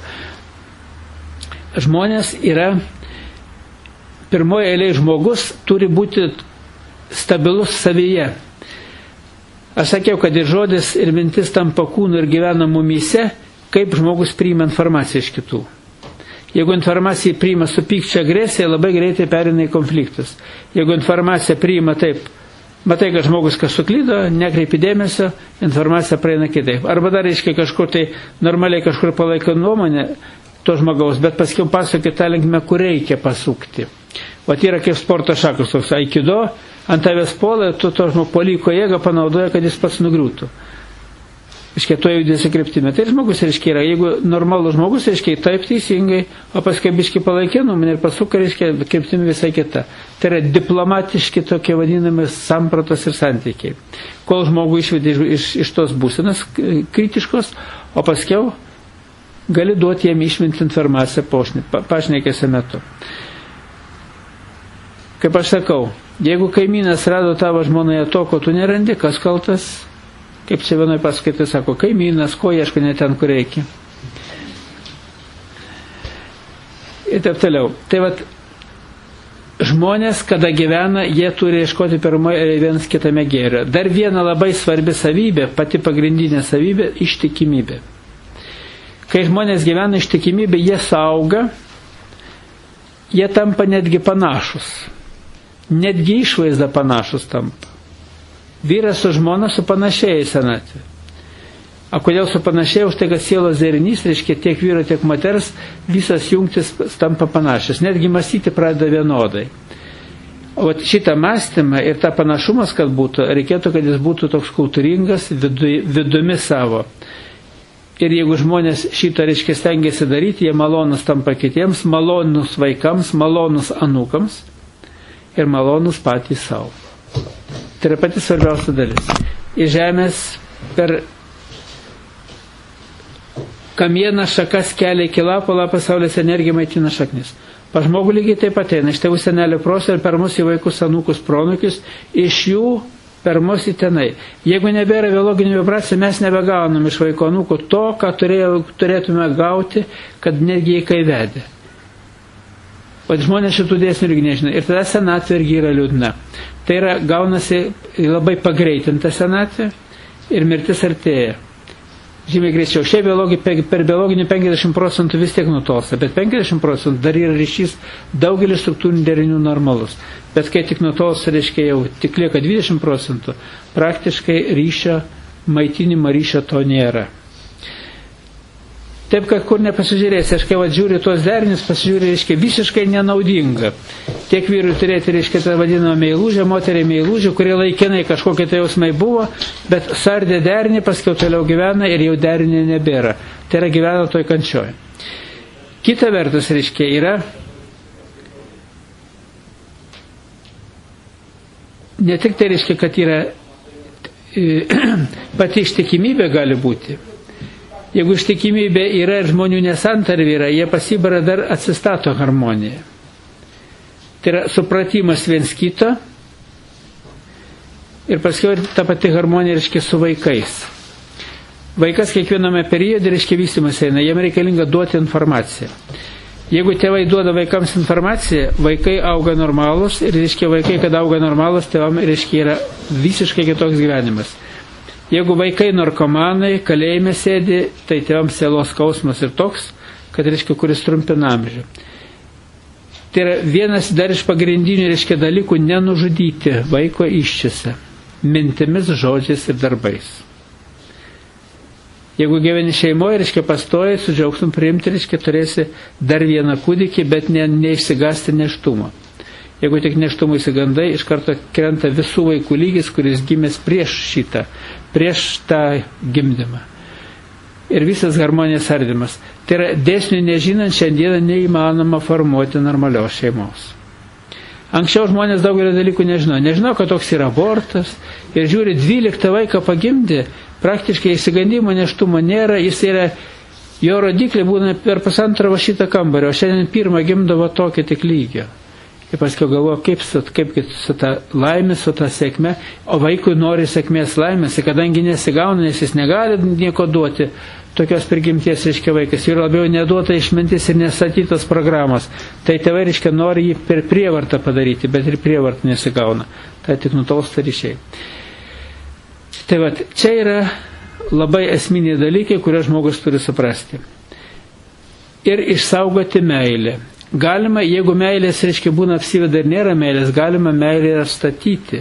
Žmonės yra, pirmoje eilėje žmogus turi būti stabilus savyje. Aš sakiau, kad ir žodis, ir mintis tampa kūnu ir gyvena mumyse, kaip žmogus priima informaciją iš kitų. Jeigu informaciją priima su pykčia agresija, labai greitai perina į konfliktus. Jeigu informaciją priima taip, matai, kad žmogus kas suklydo, nekreipi dėmesio, informacija praeina kitaip. Arba dar, reiškia, kažkur tai normaliai kažkur palaiko nuomonę to žmogaus, bet paskiau pasakė tą linkmę, kur reikia pasukti. O tai yra kaip sporto šakos, toks aikido, ant tavęs puola, tu to žmogus poliko jėgą panaudoja, kad jis pats nugriūtų. Reiškia, to judėsi kryptimi. Tai žmogus, reiškia, yra, jeigu normalus žmogus, reiškia, taip teisingai, o paskui biškai palaikė nuomonę ir pasuka, reiškia, kryptimi visai kita. Tai yra diplomatiški tokie vadinami sampratos ir santykiai. Kol žmogų išvedė iš, iš, iš tos būsenos kritiškos, o paskiau gali duoti jam išminti informaciją pašnekėse metu. Kaip aš sakau, jeigu kaimynas rado tavo žmonoje to, ko tu nerandi, kas kaltas? Kaip čia vienoj paskaitai sako, kaimynas, ko ieško ne ten, kur reikia. Ir taip toliau. Tai vat, žmonės, kada gyvena, jie turi ieškoti pirmoje vienas kitame gėrio. Dar viena labai svarbi savybė, pati pagrindinė savybė – ištikimybė. Kai žmonės gyvena ištikimybė, jie sauga, jie tampa netgi panašus. Netgi išvaizda panašus tampa. Vyras su žmona supanašėja į senatvę. O kodėl supanašėja? Už tai, kad sielos derinys, reiškia tiek vyro, tiek moters, visas jungtis tampa panašios. Netgi mąstyti pradeda vienodai. O šitą mąstymą ir tą panašumas, kad būtų, reikėtų, kad jis būtų toks kultūringas vidu, vidumi savo. Ir jeigu žmonės šitą, reiškia, stengiasi daryti, jie malonus tampa kitiems, malonus vaikams, malonus anūkams ir malonus patys savo. Tai yra pati svarbiausia dalis. Į žemės per kamieną šakas kelia iki lapo, lapas saulės energiją maitina šaknis. Pa žmogų lygiai taip ateina. Iš tėvų senelio proso ir per mus į vaikus, anūkus, pronukius, iš jų per mus į tenai. Jeigu nebėra biologinių vibracijų, mes nebegaunam iš vaiko anūkų to, ką turėjo, turėtume gauti, kad netgi į kai vedė. O žmonės šitų dėsnių irgi nežino. Ir tada senatvė irgi yra liūdna. Tai yra, gaunasi labai pagreitinta senatvė ir mirtis artėja. Žymiai greičiau. Šiaip biologi, per biologinių penkiasdešimt procentų vis tiek nutolsta, bet penkiasdešimt procentų dar yra ryšys daugelis struktūrinių derinių normalus. Bet kai tik nutolsta, reiškia jau tik lieka dvidešimt procentų, praktiškai ryšio, maitinimo ryšio to nėra. Taip, kad kur nepasižiūrėsi, aš kai žiūriu tuos derinius, pasižiūrė, reiškia, visiškai nenaudinga. Tiek vyrui turėti, reiškia, tą vadinamą meilužę, moteriai meilužę, kurie laikinai kažkokie tai jausmai buvo, bet sardė derinį, paskiau toliau gyvena ir jau derinį nebėra. Tai yra gyvena toj kančioj. Kita vertus, reiškia, yra ne tik tai, reiškia, kad yra pati ištikimybė gali būti. Jeigu ištikimybė yra ir žmonių nesantarvė yra, jie pasibara dar atsistato harmonija. Tai yra supratimas viens kito ir paskui ta pati harmonija reiškia su vaikais. Vaikas kiekviename periode reiškia vystymas eina, jiem reikalinga duoti informaciją. Jeigu tėvai duoda vaikams informaciją, vaikai auga normalus ir reiškia vaikai, kad auga normalus, tėvam reiškia yra visiškai kitoks gyvenimas. Jeigu vaikai narkomanai, kalėjime sėdi, tai tėvams sielos skausmas ir toks, kad reiškia, kuris trumpina amžių. Tai yra vienas dar iš pagrindinių reiškia dalykų nenužudyti vaiko iščiose, mintimis, žodžiais ir darbais. Jeigu gyveni šeimoje, reiškia pastoji, su džiaugsmu priimti, reiškia turėsi dar vieną kūdikį, bet ne, neišsigąsti neštumo. Jeigu tik neštumų įsigandai, iš karto krenta visų vaikų lygis, kuris gimęs prieš šitą, prieš tą gimdymą. Ir visas harmonijos ardymas. Tai yra dėsnių nežinant, šiandieną neįmanoma formuoti normalios šeimos. Anksčiau žmonės daugelio dalykų nežino. Nežino, kad toks yra abortas. Ir žiūri, dvyliktą vaiką pagimdė, praktiškai įsigandimo neštumo nėra, jis yra, jo rodiklė būna per pusantrą va šitą kambarį, o šiandien pirmą gimdavo tokį tik lygio. Ir paskui galvoju, kaip su, kaip su ta laimė, su ta sėkme, o vaikui nori sėkmės laimės, kadangi nesigauna, nes jis negali nieko duoti, tokios prigimties, reiškia, vaikas, ir labiau neduota išmintis ir nesatytos programos, tai tėvai, reiškia, nori jį per prievartą padaryti, bet ir prievartą nesigauna, tai tik nutolsta ryšiai. Tai va, čia yra labai esminiai dalykai, kuriuos žmogus turi suprasti. Ir išsaugoti meilę. Galima, jeigu meilės, reiškia, būna apsiveda ir nėra meilės, galima meilę atstatyti.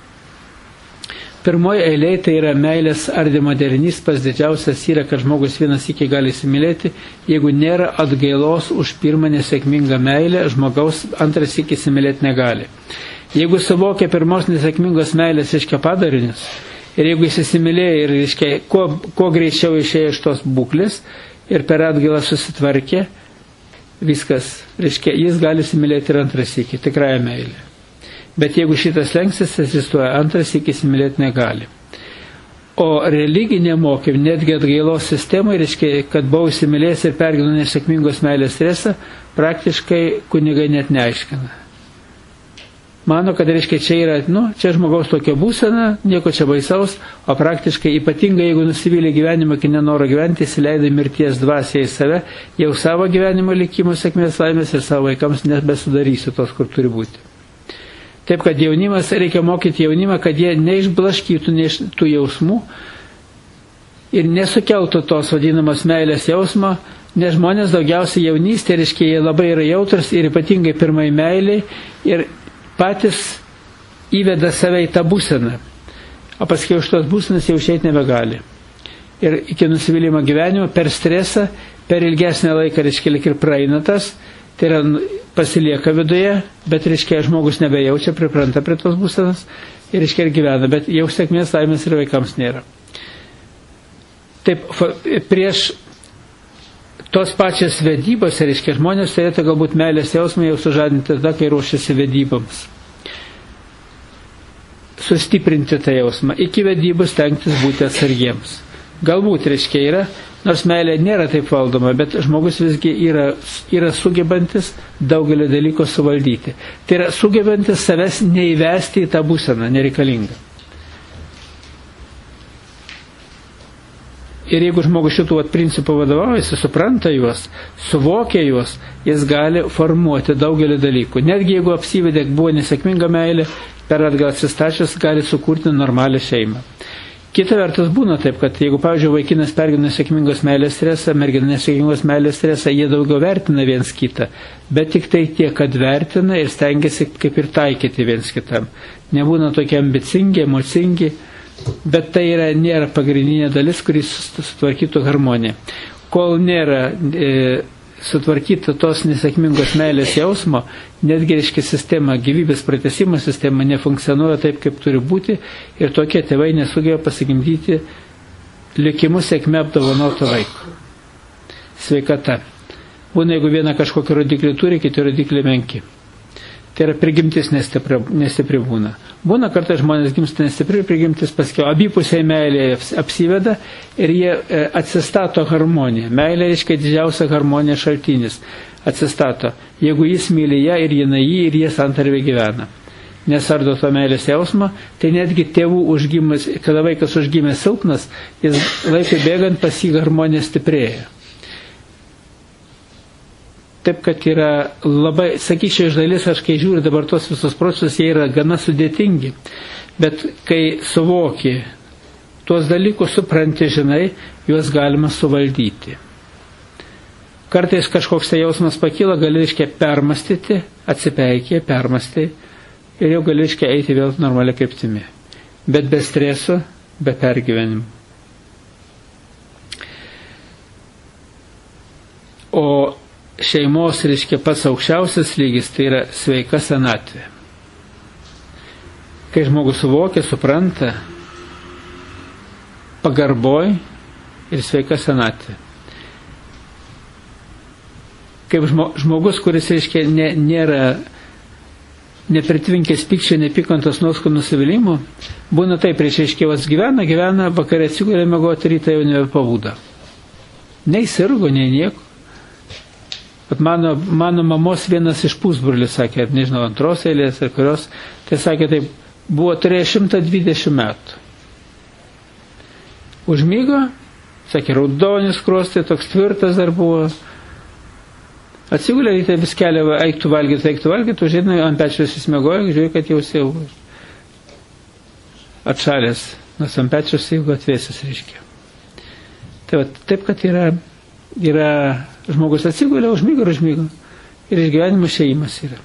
Pirmoji eilė tai yra meilės ardymo derinys, pas didžiausias yra, kad žmogus vienas iki gali įsimylėti, jeigu nėra atgailos už pirmą nesėkmingą meilę, žmogaus antras iki įsimylėti negali. Jeigu suvokia pirmos nesėkmingos meilės, reiškia, padarinius, ir jeigu jis įsimylėjo ir, reiškia, kuo, kuo greičiau išėjo iš tos būklės ir per atgailą susitvarkė, viskas, reiškia, jis gali įsimylėti ir antras iki, tikrąją meilę. Bet jeigu šitas lengstis egzistuoja, antras iki įsimylėti negali. O religinė mokymė, netgi atgailos sistemoje, reiškia, kad buvau įsimylėjęs ir pergyveno nesėkmingos meilės stresą, praktiškai kunigai net neaiškina. Mano, kad reiškia, čia yra, nu, čia žmogaus tokia būsena, nieko čia baisaus, o praktiškai ypatingai, jeigu nusivylė gyvenimą, kai nenoro gyventi, įsileidai mirties dvasią į save, jau savo gyvenimo likimo sėkmės laimės ir savo vaikams nebesudarysiu tos, kur turi būti. Taip, kad jaunimas, reikia mokyti jaunimą, kad jie neišblaškytų neiš, tų jausmų ir nesukeltų tos vadinamos meilės jausmo, nes žmonės daugiausiai jaunystė, reiškia, jie labai yra jautrus ir ypatingai pirmai meiliai ir patys įveda save į tą būseną, o paskui už tos būsenas jau išeiti nebegali. Ir iki nusivylimo gyvenimo per stresą, per ilgesnį laiką, reiškia, lyg ir praeina tas, tai yra pasilieka viduje, bet, reiškia, žmogus nebejaučia, pripranta prie tos būsenos ir, reiškia, ir gyvena, bet jau sėkmės laimės ir vaikams nėra. Taip, prieš tos pačios vedybos, reiškia, žmonės turėtų galbūt meilės jausmą jau sužadinti tada, kai ruošiasi vedyboms. Sustiprinti tą jausmą. Iki vedybų stengtis būti atsargiems. Galbūt, reiškia, yra, nors meilė nėra taip valdoma, bet žmogus visgi yra, yra sugebantis daugelį dalykų suvaldyti. Tai yra sugebantis savęs neįvesti į tą būseną nereikalingą. Ir jeigu žmogus šitų principų vadovaujasi, supranta juos, suvokia juos, jis gali formuoti daugelį dalykų. Netgi jeigu apsivedė, buvo nesėkminga meilė, per atgal atsistačius gali sukurti normalią šeimą. Kita vertus būna taip, kad jeigu, pavyzdžiui, vaikinas pergyvena nesėkmingos meilės stresą, mergina nesėkmingos meilės stresą, jie daugiau vertina viens kitą, bet tik tai tiek, kad vertina ir stengiasi kaip ir taikyti viens kitam. Nebūna tokie ambicingi, emocingi, bet tai yra, nėra pagrindinė dalis, kuris sutvarkytų harmoniją. Kol nėra e, sutvarkyta tos nesėkmingos meilės jausmo, netgi, reiškia, sistema, gyvybės pratęsimo sistema nefunkcionuoja taip, kaip turi būti ir tokie tėvai nesugeba pasigimdyti likimu sėkme apdovanoto vaiko. Sveikata. Būna, jeigu viena kažkokį rodiklį turi, kiti rodiklį menki. Tai yra prigimtis nestipri, nestipri būna. Būna kartais žmonės gimsta nestipri, prigimtis paskiau abipusiai meilė apsiveda ir jie atsistato harmoniją. Meilė reiškia didžiausia harmonija šaltinis. Atsistato. Jeigu jis myli ją ir jinai jį ir jie santarvė gyvena. Nesardo to meilės jausmo, tai netgi tėvų užgimas, kada vaikas užgimė silpnas, jis laikui bėgant pas jį harmonija stiprėja. Taip, kad yra labai, sakyčiau, iš dalis, aš kai žiūriu dabar tos visus procesus, jie yra gana sudėtingi. Bet kai suvoki tuos dalykus, supranti, žinai, juos galima suvaldyti. Kartais kažkoks tai jausmas pakyla, gali reiškia permastyti, atsipeikė, permastai ir jau gali reiškia eiti vėl normalią kryptimi. Bet be streso, be pergyvenimų. O šeimos, reiškia, pats aukščiausias lygis, tai yra sveika senatvė. Kai žmogus suvokia, supranta, pagarboj ir sveika senatvė. Kaip žmogus, kuris, reiškia, ne, nėra nepritvinkęs pykčio, nepykantos nuoskų nusivylimų, būna taip, reiškia, gyvena, gyvena, vakarė atsigulė miegoti, rytą jau nebepabūda. Nei sirgo, nei nieko. Bet mano, mano mamos vienas iš pusbrolių sakė, nežinau, antros eilės ar kurios, tai sakė, taip, buvo turėjo šimtą dvidešimt metų. Užmygo, sakė, raudonis krostai, toks tvirtas dar buvo. Atsigulė, rytai vis kelią, eiktų valgyti, eiktų valgyti, užėdino, ant pečiaus jis miegojo, žiūrėjo, kad jau jau atšalęs, nors ant pečiaus jau atvėsis, reiškia. Tai va, taip, kad yra, yra žmogus atsigulė, užmygo ir užmygo. Ir išgyvenimo šeimas yra.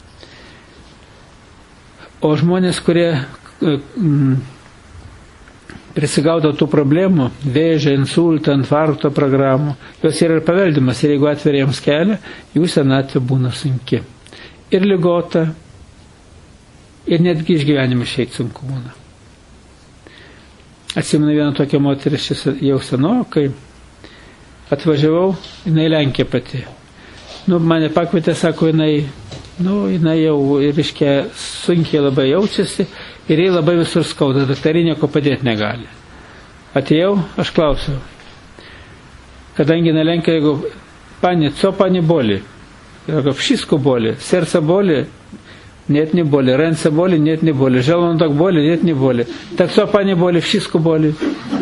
O žmonės, kurie mm, prisigaudo tų problemų, vėžio, insulto, infarkto programų, jos yra ir paveldimas. Ir jeigu atveria jiems kelią, jų senatvė būna sunki. Ir ligota, ir netgi išgyvenimo išeiti sunku būna. Atsimenu vieną tokią moterį jau senokai, atvažiavau, jinai Lenkija pati. Nu, mane pakvietė, sako, jinai, nu, jinai jau, reiškia, sunkiai labai jaučiasi ir jai labai visur skauda, daktarai nieko padėti negali. Atėjau, aš klausiau, kadangi na Lenkija, jeigu pani, co pani boli? Jaka, wszystko boli, serce boli, нет не боли, ręce boli, нет не боли, żołądek boli, нет не боли. Tak co pani boli, wszystko boli.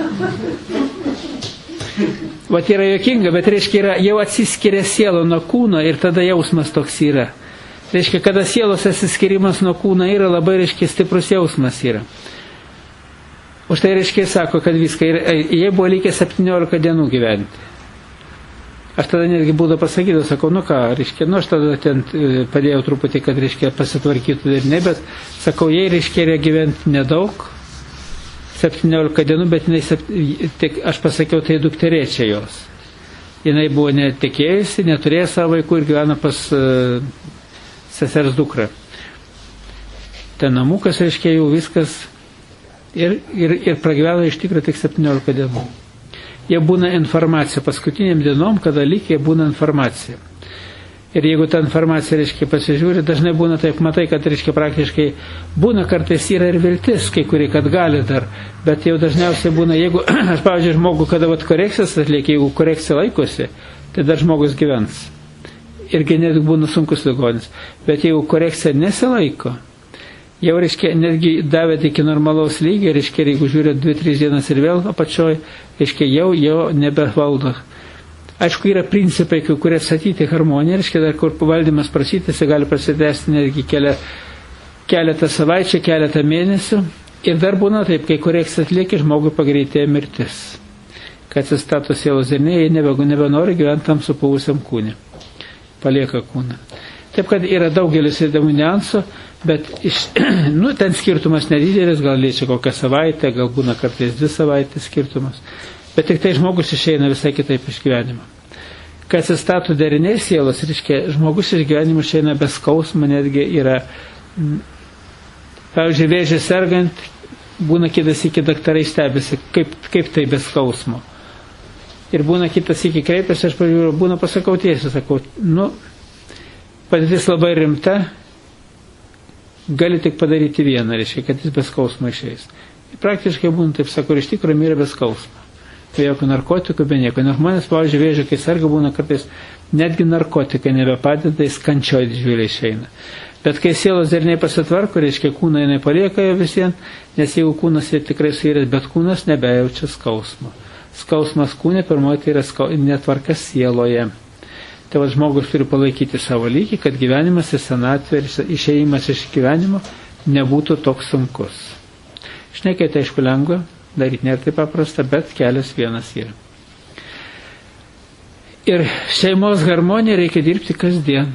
Vat yra jokinga, bet reiškia, yra, jau atsiskiria sielo nuo kūno ir tada jausmas toks yra. Reiškia, kada sielos atsiskirimas nuo kūno yra, labai, reiškia, stiprus jausmas yra. Už tai, reiškia, sako, kad viską, jie buvo likę septyniolika dienų gyventi. Aš tada netgi būdavo pasakydavau, sakau, nu ką, reiškia, nu aš tada ten padėjau truputį, kad, reiškia, pasitvarkytų ir ne, bet sakau, jie, reiškia, yra gyventi nedaug, septyniolika dienų, bet jinai, tik, aš pasakiau, tai dukterėčia jos. Jinai buvo netekėjusi, neturėjo savo vaikų ir gyvena pas uh, sesers dukrą. Ten namukas, reiškia, jau viskas ir, ir, ir pragyveno iš tikrųjų tik septyniolika dienų. Jie būna informacija, paskutiniam dienom, kada lygiai būna informacija. Ir jeigu tą informaciją, reiškia, pasižiūri, dažnai būna taip, matai, kad, reiškia, praktiškai būna kartais yra ir viltis, kai kurie, kad gali dar, bet jau dažniausiai būna, jeigu, aš pavyzdžiui, žmogų, kada vat korekcijas atlieka, jeigu korekcija laikosi, tai dar žmogus gyvens. Irgi netgi būna sunkus ligonis. Bet jeigu korekcija nesilaiko, jau, reiškia, netgi davė iki normalaus lygio, reiškia, jeigu žiūrė dvi tris dienas ir vėl apačioj, reiškia, jau, jau nebevaldo. Aišku, yra principai, kurie statyti harmoniją, reiškia, dar kur valdymas prasytėsi, gali prasidėsti netgi kelia, keletą savaičių, keletą mėnesių. Ir dar būna taip, kai korekcija atlieka, žmogui pagreitėja mirtis. Kad atsistato sielos dėrniai, jie nebe, nebenori gyventi tam supuvusiam kūne. Palieka kūną. Taip, kad yra daugelis įdomių niuansų, bet iš, nu, ten skirtumas nedidelis, gal liečia kokią savaitę, gal būna kartais dvi savaitės skirtumas. Bet tik tai žmogus išeina visai kitaip iš gyvenimo. Kai atsistato deriniai sielos, reiškia, žmogus iš gyvenimo išeina be skausmo, netgi yra, pavyzdžiui, vėžį sergant, būna kitas iki daktarai stebisi, kaip, kaip tai be skausmo. Ir būna kitas iki kreipiasi, aš pažiūrėjau, būna pasakau tiesiai, sakau, nu, padėtis labai rimta, gali tik padaryti vieną, reiškia, kad jis be skausmo išeis. Ir praktiškai būna, taip sako, iš tikrųjų mirė be skausmo. Tai jokių narkotikų, be nieko. Nes žmonės, pavyzdžiui, vėžio, kai serga, būna kartais netgi narkotikai nebepadeda, jis kančioj didžiuliai išeina. Bet kai sielos deriniai pasitvarko, reiškia, kūną jinai palieka jo visien, nes jeigu kūnas yra tikrai suiręs, bet kūnas nebejaučia skausmo. Skausmas kūne pirmoji tai yra skau... netvarka sieloje. Tai va, žmogus turi palaikyti savo lygį, kad gyvenimas ir senatvė ir išėjimas iš gyvenimo nebūtų toks sunkus. Šnekėti aišku lengva, daryti nėra taip paprasta, bet kelias vienas yra. Ir šeimos harmoniją reikia dirbti kasdien.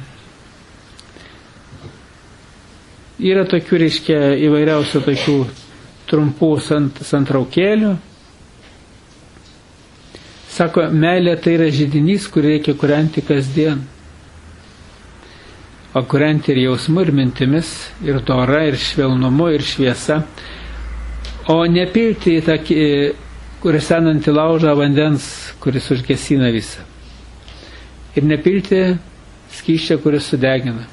Yra tokių, reiškia, įvairiausių tokių trumpų sant, santraukėlių. Sako, meilė tai yra židinys, kurį reikia kūrenti kasdien. O kūrenti ir jausmu, ir mintimis, ir dora, ir švelnumu, ir šviesa. O nepilti į tą, kuris senantį laužą vandens, kuris užgesina visą. Ir nepilti skysčio, kuris sudegina.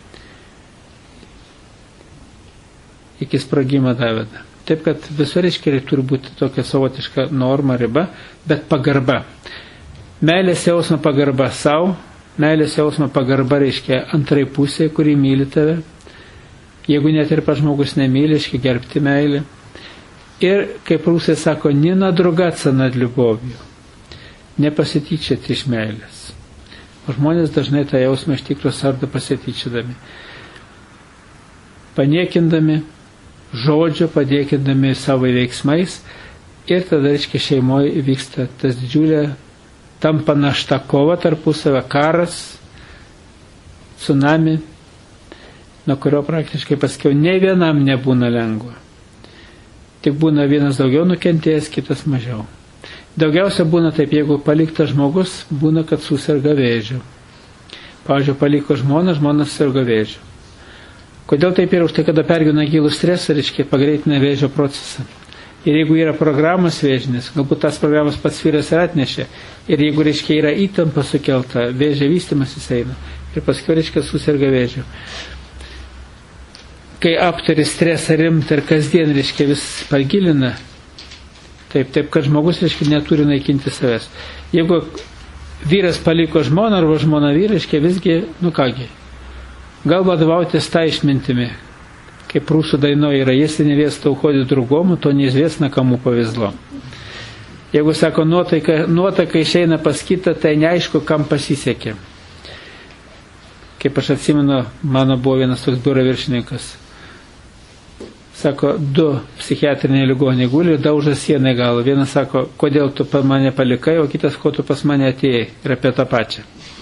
Iki sprogimo daveda. Taip, kad visur reiškia turi būti tokia savotiška norma, riba, bet pagarba. Meilės jausmo pagarba savo, meilės jausmo pagarba reiškia antrai pusė, kuri myli tave. Jeigu net ir pas žmogus nemyli, reiškia gerbti meilę. Ir, kaip rusai sako, не надругаться над любовью, nepasityčioti iš meilės. O žmonės dažnai tą jausmą iš tikrųjų sardo pasityčiodami. Paniekindami žodžio, padėkindami savo veiksmais, ir tada, reiškia, šeimoje vyksta tas didžiulė, tampa našta kova tarpusavio, karas, tsunami, nuo kurio praktiškai paskiau nei vienam nebūna lengva. Tik būna vienas daugiau nukentėjęs, kitas mažiau. Daugiausia būna taip, jeigu paliktas žmogus, būna, kad susirga vėžiu. Pavyzdžiui, paliko žmoną, žmonas susirga vėžiu. Kodėl taip yra? Už tai, kada pergyvena gilų stresą, reiškia, pagreitina vėžio procesą. Ir jeigu yra programos vėžinės, galbūt tas programos pats vyras ir atnešė. Ir jeigu, reiškia, yra įtampa sukelta, vėžio vystymas jis eina. Ir paskui, reiškia, susirga vėžiu. Kai aptari stresą rimtą ir kasdien, reiškia, vis pagilina, taip, taip, kad žmogus, reiškia, neturi naikinti savęs. Jeigu vyras paliko žmoną arba žmona vyrą, reiškia, visgi, nu kągi, gal vadovautis tą išmintimi, kaip rusų dainoje yra, если невеста уходит другому, то неизвестно, кому повезло. Jeigu, sako, nuotaika, nuotaka išeina pas kitą, tai neaišku, kam pasisekė. Kaip aš atsimenu, mano buvo vienas toks biuro viršininkas. Sako, du psichiatriniai ligoniai guli ir dauža sieną į galvą. Vienas sako, kodėl tu mane palikai, o kitas, ko tu pas mane atėjai. Ir apie tą pačią.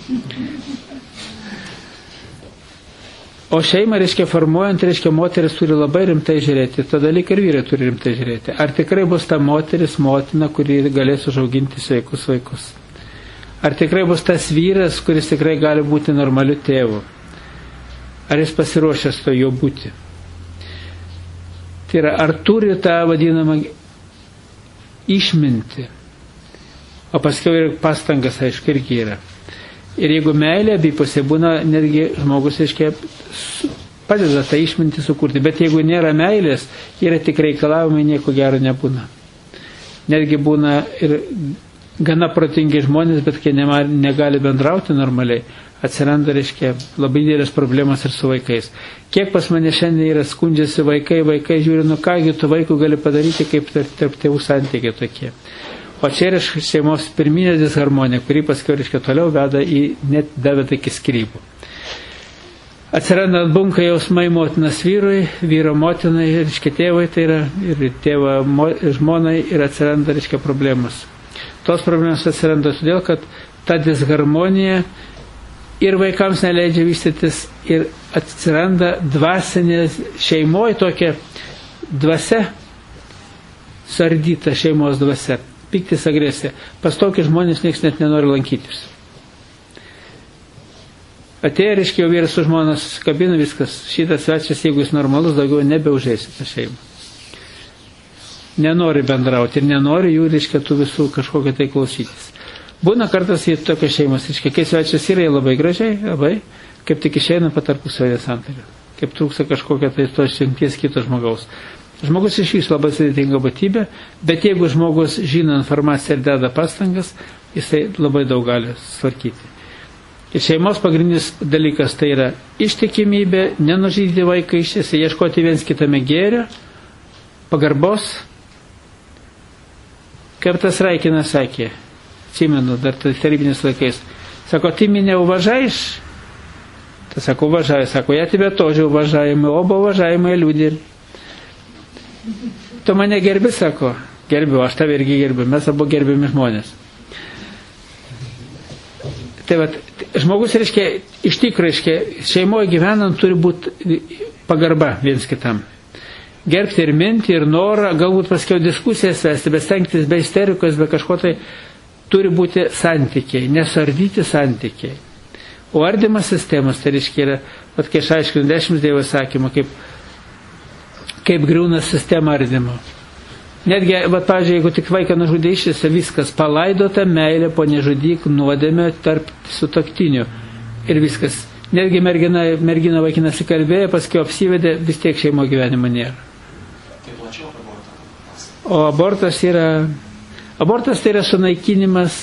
O šeimą, reiškia, formuojant, reiškia, moteris turi labai rimtai žiūrėti. Tada lyg ir vyrai turi rimtai žiūrėti. Ar tikrai bus ta moteris, motina, kuri galės užauginti sveikus vaikus? Ar tikrai bus tas vyras, kuris tikrai gali būti normaliu tėvu? Ar jis pasiruošęs to jo būti? Tai yra, ar turi tą vadinamą išmintį? O paskiau ir pastangas, aišku, irgi yra. Ir jeigu meilė abipusė būna, netgi žmogus, reiškia, padeda tą išmintį sukurti. Bet jeigu nėra meilės, yra tik reikalavimai, nieko gero nebūna. Netgi būna ir gana protingi žmonės, bet kai negali bendrauti normaliai, atsiranda, reiškia, labai didelės problemas ir su vaikais. Kiek pas mane šiandien yra skundžiasi vaikai, vaikai žiūri, nu kągi tu vaikų gali padaryti, kaip tarp tėvų santykiai tokie. O čia yra šeimos pirminė disharmonija, kuri paskiau, reiškia, toliau veda į, net daveda iki skyrybų. Atsiranda atbunka jausmai motinas vyrui, vyro motinai, reiškia, tėvai, tai yra ir tėva žmonai, ir atsiranda, reiškia, problemos. Tos problemos atsiranda todėl, kad ta disharmonija ir vaikams neleidžia vystytis, ir atsiranda dvasinė šeimoje tokia dvasia, suardyta šeimos dvasia, piktis, agresija. Pas tokį žmonės niekas net nenori lankytis. Atėjo, reiškia, jau vyras su žmonas kabina, viskas, šitas svečias, jeigu jis normalus, daugiau nebeužeisi tą šeimą. Nenori bendrauti ir nenori jų, reiškia, tų visų kažkokią tai klausytis. Būna kartas į tokias šeimas, reiškia, kai svečias yra labai gražiai, labai, kaip tik išeina patarpusavio santarvę. kaip trūksta kažkokia tai tos jungties kito žmogaus. Žmogus iš viso labai sudėtinga būtybė, bet jeigu žmogus žino informaciją ir deda pastangas, jisai labai daug gali sutvarkyti. Ir šeimos pagrindinis dalykas tai yra ištikimybė, nenužudyti vaiką išėsi, ieškoti viens kitame gėrio, pagarbos. Kaip tas Raikinas sakė, atsimenu, dar tarybiniais laikais, sako, ты меня уважаешь? Tai sako, уважаю, sako, я тебя тоже уважаю, мы оба уважаемые люди. Tu mane gerbi, sako, gerbiu, aš tave irgi gerbiu, mes abu gerbiami žmonės. Tai vat, žmogus, reiškia, iš tikrųjų, reiškia, šeimoje gyvenant turi būti pagarba viens kitam. Gerbti ir mintį, ir norą, galbūt paskiau diskusijas vesti, bet stengtis be isterikos, be kažko tai turi būti santykiai, nesardyti santykiai. O ardymas sistemas, tai reiškia, yra, vat, kai aš aiškinu dešimt Dievo įsakymų, kaip, kaip griūna sistema ardymo. Netgi, vat, pavyzdžiui, jeigu tik vaiką nužudė išėse, viskas palaidota meilė po nežudyk nuodėmė tarp sutuoktinių. Ir viskas. Netgi mergina, mergina vaikinas įkalbėjo, paskui apsivedė, vis tiek šeimo gyvenimo nėra. O abortas yra, abortas tai yra sunaikinimas,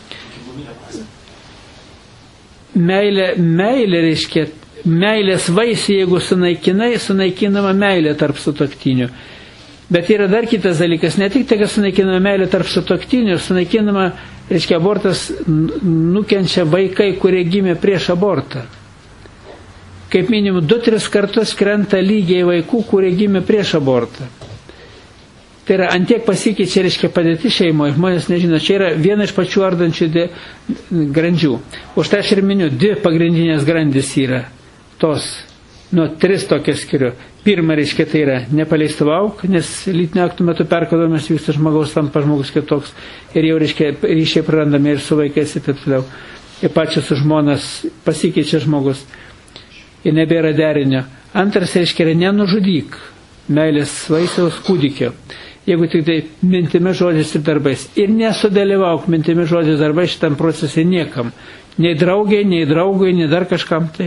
meilė, meilė reiškia, meilės vaisiai, jeigu sunaikinai, sunaikinama meilė tarp sutuoktinių. Bet yra dar kitas dalykas, ne tik tai, kad sunaikinama meilė tarp sutuoktinių, sunaikinama, reiškia, abortas nukenčia vaikai, kurie gimė prieš abortą. Kaip minimum, du, tris kartus krenta lygiai vaikų, kurie gimė prieš abortą. Tai yra, antiek pasikeičia, reiškia, padėti šeimoje, žmonės nežino, čia yra viena iš pačių ardančių grandžių. Už tai aš ir miniu, dvi pagrindinės grandys yra tos, nuo tris tokias skiriu. Pirma, reiškia, tai yra nepaleistavauk, nes lytinio aktų metu perkodamas vyksta žmogaus, tampa žmogus kitoks ir jau, reiškia, ryšiai prarandami ir su vaikais ir taip toliau. Ir pačios su žmonas pasikeičia žmogus ir nebėra derinio. Antras, reiškia, yra nenužudyk meilės vaisiaus kūdikio. Jeigu tik tai mintimis žodžiais ir darbais. Ir nesudalyvauk mintimis žodžiais darbais šitam procesui niekam. Nei draugiai, nei draugui, nei dar kažkam tai.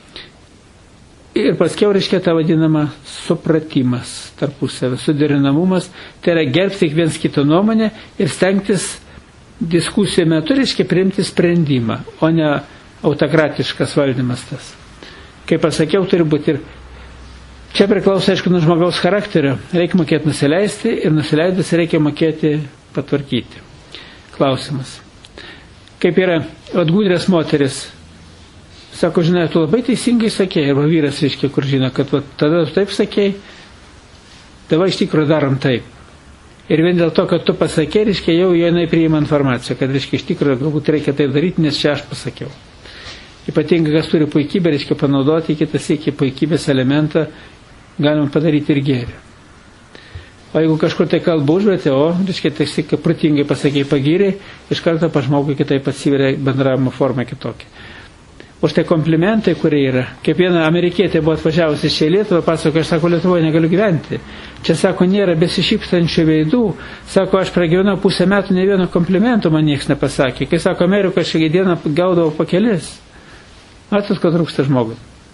Ir paskiau, reiškia, ta vadinama supratimas tarpusavio, suderinamumas. Tai yra gerbti tik viens kito nuomonę ir stengtis diskusijų metu, reiškia, priimti sprendimą, o ne autokratiškas valdymas tas. Kaip pasakiau, turi būti ir čia priklauso, aišku, nuo žmogaus charakterio. Reikia mokėti nusileisti ir nusileidus reikia mokėti patvarkyti. Klausimas. Kaip yra atgudrės moteris. Sako, žinai, tu labai teisingai sakėjai, arba vyras, reiškia, kur žino, kad va, tada taip sakėjai, davai iš tikrųjų darom taip. Ir vien dėl to, kad tu pasakėjai, reiškia, jau jinai priima informaciją, kad, reiškia, iš tikrųjų galbūt reikia taip daryti, nes čia aš pasakiau. Ypatingai, kas turi puikybę, reiškia panaudoti kitas iki puikybės elementą, galima padaryti ir gėrį. O jeigu kažkur tai kalbų užvietė, o, reiškia, tai kaip pratingai pasakėjai pagyrė, iš karto pažmogui kitaip atsiveria bendravimo forma kitokia. Už tai komplimentai, kurie yra. Kaip viena amerikietė buvo atvažiavusi iš Lietuvą, pasako, aš sako, Lietuvoje negaliu gyventi. Čia, sako, nėra besišypsančių veidų. Sako, aš pragyvenau pusę metų, ne vieno komplimento man nieks nepasakė. Kai, sako, Amerikoje aš šią dieną gaudavau po kelis. Matot, ko trūksta žmogui.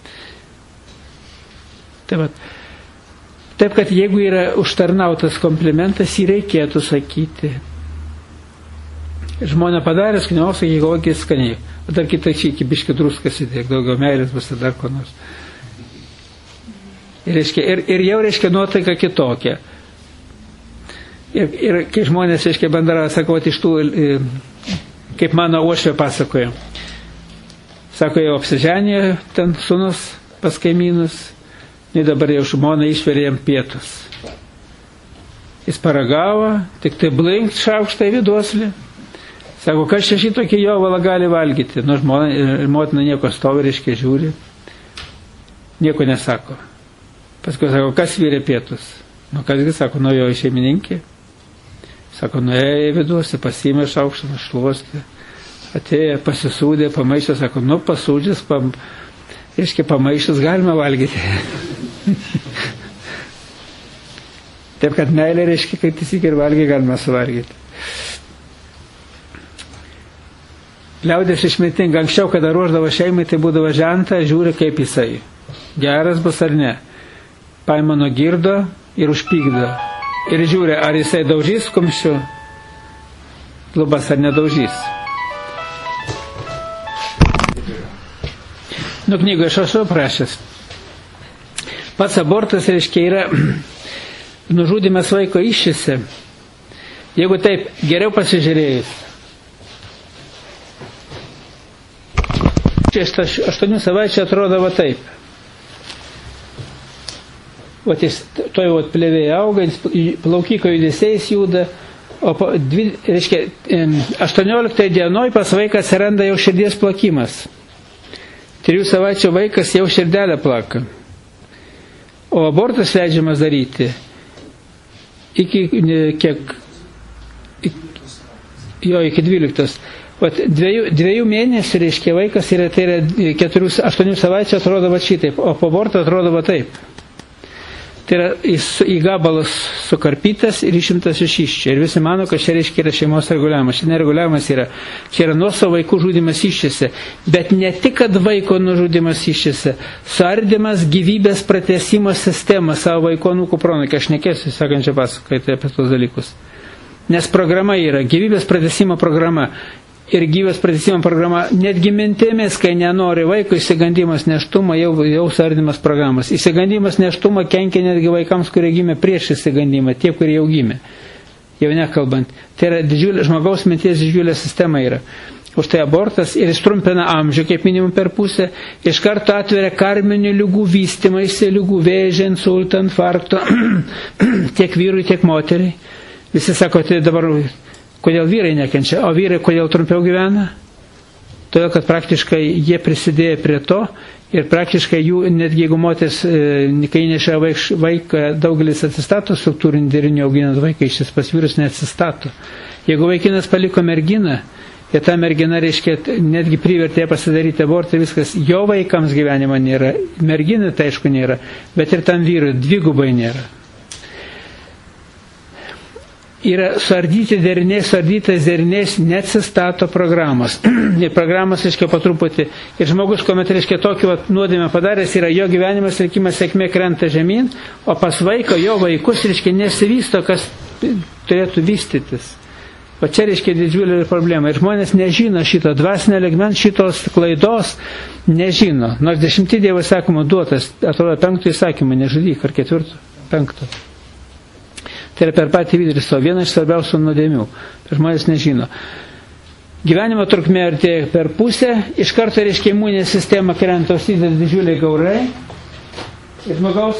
Taip, taip, kad jeigu yra užtarnautas komplimentas, jį reikėtų sakyti. Žmonė padaręs, kad nesakyk, kokie skaniai. O dar kitą čia iki biškį druskas įdėk, daugiau meilės bus dar ko nors. Ir, reiškia, ir, ir jau reiškia nuotaika kitokia. Ir, ir kai žmonės, reiškia, bendravo, sako, iš tų, kaip mano uošvė pasakojo. Sako, jau apsiženė ten sūnus pas kaimynus, ir dabar jau žmona išverė jam pietus. Jis paragavo, tik tai blinkt šaukštą į viduoslį. Sako, kas čia šitokį jovalą gali valgyti? Nu, žmona ir motina nieko stovi, reiškia, žiūri. Nieko nesako. Paskui sako, kas vyrė pietus? Nu, kasgi, sako, nuo jo šeimininkė. Sako, nuėjo į viduoslį, pasiėmė šaukštą, nušluostė. Atėjo, pasisūdė, pamaišė, sako, nu, pasūdžęs, pam, reiškia, pamaišęs galima valgyti. Taip, kad meilė, reiškia, kai tisik ir valgy galima suvalgyti. Liaudės išmintinga, anksčiau, kada ruoždavo šeimai, tai būdavo žentą, žiūri, kaip jisai. Geras bus ar ne? Paima nuo girdo ir užpykdo. Ir žiūri, ar jisai daužys kumščiu lubas ar nedaužys. Nu, knygoje aš esu aprašęs. Pats abortas, reiškia, yra nužudymas vaiko iššiose. Jeigu taip geriau pasižiūrėjus, aštuonių savaičių atrodo va taip. Vat jis toj vat plėvėje auga, plaukiko judesiais juda, o po, dvi, reiškia, aštuonioliktai dienoj pas vaiką atsiranda jau širdies plakimas. Trijų savaičių vaikas jau širdelę plaka. O abortas leidžiamas daryti iki kiek, jo, iki dvyliktos. Vat dviejų, dviejų mėnesių, reiškia, vaikas yra, tai yra keturių, aštuonių savaičių atrodo va šitaip, o po aborto atrodo va taip. Tai yra į gabalus sukarpytas ir išimtas iš iščio. Ir visi mano, kad čia reiškia yra šeimos reguliavimas. Čia nereguliavimas yra. Čia yra nuosavo vaikų žudymas iščiose. Bet ne tik, kad vaiko nužudymas iščiose. Suardymas gyvybės pratęsimo sistemą savo vaiko anūkų pronukį. Aš nekėsiu sekančią pasaką apie tos dalykus. Nes programa yra gyvybės pratęsimo programa. Ir gyvybės pratęsimo programa, netgi mintimis, kai nenori vaiko, įsigandimas neštumo, jau, jau suardymas programos. Įsigandimas neštumo kenkia netgi vaikams, kurie gimė prieš įsigandimą, tie, kurie jau gimė. Jau nekalbant. Tai yra didžiulė, žmogaus minties didžiulė sistema yra. Už tai abortas ir jis trumpina amžių, kaip minimum per pusę, iš karto atveria karminių ligų vystymaisi, ligų vėžį, insultą, infarkto, tiek vyrui, tiek moteriai. Visi sako, tai dabar kodėl vyrai nekenčia, o vyrai kodėl trumpiau gyvena? Todėl, kad praktiškai jie prisidėjo prie to ir praktiškai jų, netgi jeigu moteris, kai nešia vaiką, daugelis atsistato struktūrinį derinį auginant vaiką, šis pas vyrus neatsistato. Jeigu vaikinas paliko merginą, ir ta mergina, reiškia, netgi privertė pasidaryti abortą, viskas, jo vaikams gyvenimo nėra, merginai tai aišku nėra, bet ir tam vyrui dvigubai nėra. Yra suardyti deriniai, suardytas deriniais neatsistato programos. Ir programos, reiškia, po truputį. Ir žmogus, kuomet, reiškia, tokį vat, nuodėmę padaręs, yra jo gyvenimas, likimas, sėkmė krenta žemyn, o pas vaiko, jo vaikus, reiškia, nesivysto, kas turėtų vystytis. O čia, reiškia, didžiulė problema. Ir žmonės nežino šito dvasinio lygmens, šitos klaidos nežino. Nors dešimtį Dievo įsakymų duotas, atrodo, penkto įsakymą nežudyk, ar ketvirto, penkto. Tai yra per patį vidurį savo, viena iš svarbiausių nuodėmių. Žmonės nežino. Gyvenimo trukmė artėja per pusę, iš karto, reiškia, imuninė sistema krenta, užsideda didžiuliai gaurai. Ir žmogaus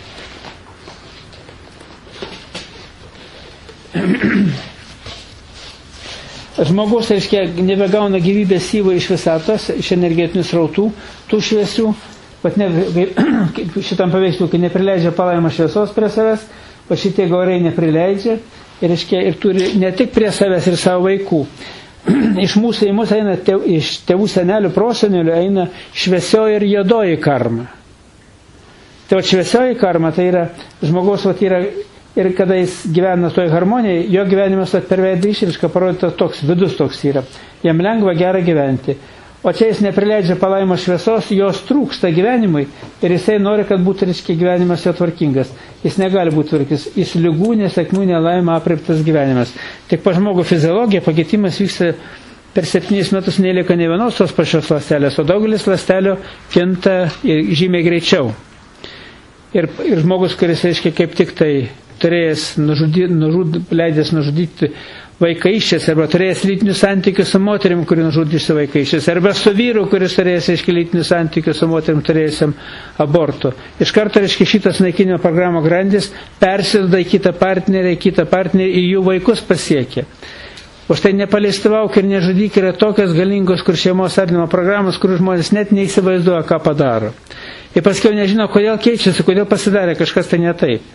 žmogus, reiškia, nebegauna gyvybės syvo iš visatos, iš energetinių srautų, tų šviesių, pat ne, šitam paveiksliukui neprileidžia palaimą šviesos prie savęs, o šitie gaurai neprileidžia ir, reiškia, ir turi ne tik prie savęs ir savo vaikų. Iš mūsų į mus eina, tėv, iš tėvų senelių, prosenelių eina šviesioji ir juodoji karma. Tai va šviesioji karma, tai yra žmogaus, va, yra, ir kada jis gyvena toj harmonijai, jo gyvenimas va, per veidą išrišką parodytas toks, vidus toks yra. Jam lengva gera gyventi. O čia jis neprileidžia palaimo šviesos, jos trūksta gyvenimui ir jisai nori, kad būtų, reiškia, gyvenimas jo tvarkingas. Jis negali būti tvarkis. Jis lygų, nesėkmių, nelaimė apreiptas gyvenimas. Tik pa žmogų fiziologija pakitimas vyksta per septynis metus, nelieka ne vienos tos pačios ląstelės, o daugelis ląstelių kinta žymiai greičiau. Ir, ir žmogus, kuris, reiškia, kaip tik tai turėjęs nužudyti, nužud, leidęs nužudyti vaikaiščias, arba turėjęs lytinius santykius su moterim, kuri nužudžiusi vaikaiščias, arba su vyru, kuris turėjęs, reiškia, lytinius santykius su moterim turėjusiam abortų. Iš karto, reiškia, šitas naikinimo programo grandis persideda į kitą partnerį, į kitą partnerį, į jų vaikus pasiekia. Už tai nepaleistavauk ir nežudyk yra tokios galingos, kur šeimos ardymo programos, kur žmonės net neįsivaizduoja, ką padaro. Ir paskiau nežino, kodėl keičiasi, kodėl pasidarė kažkas tai ne taip.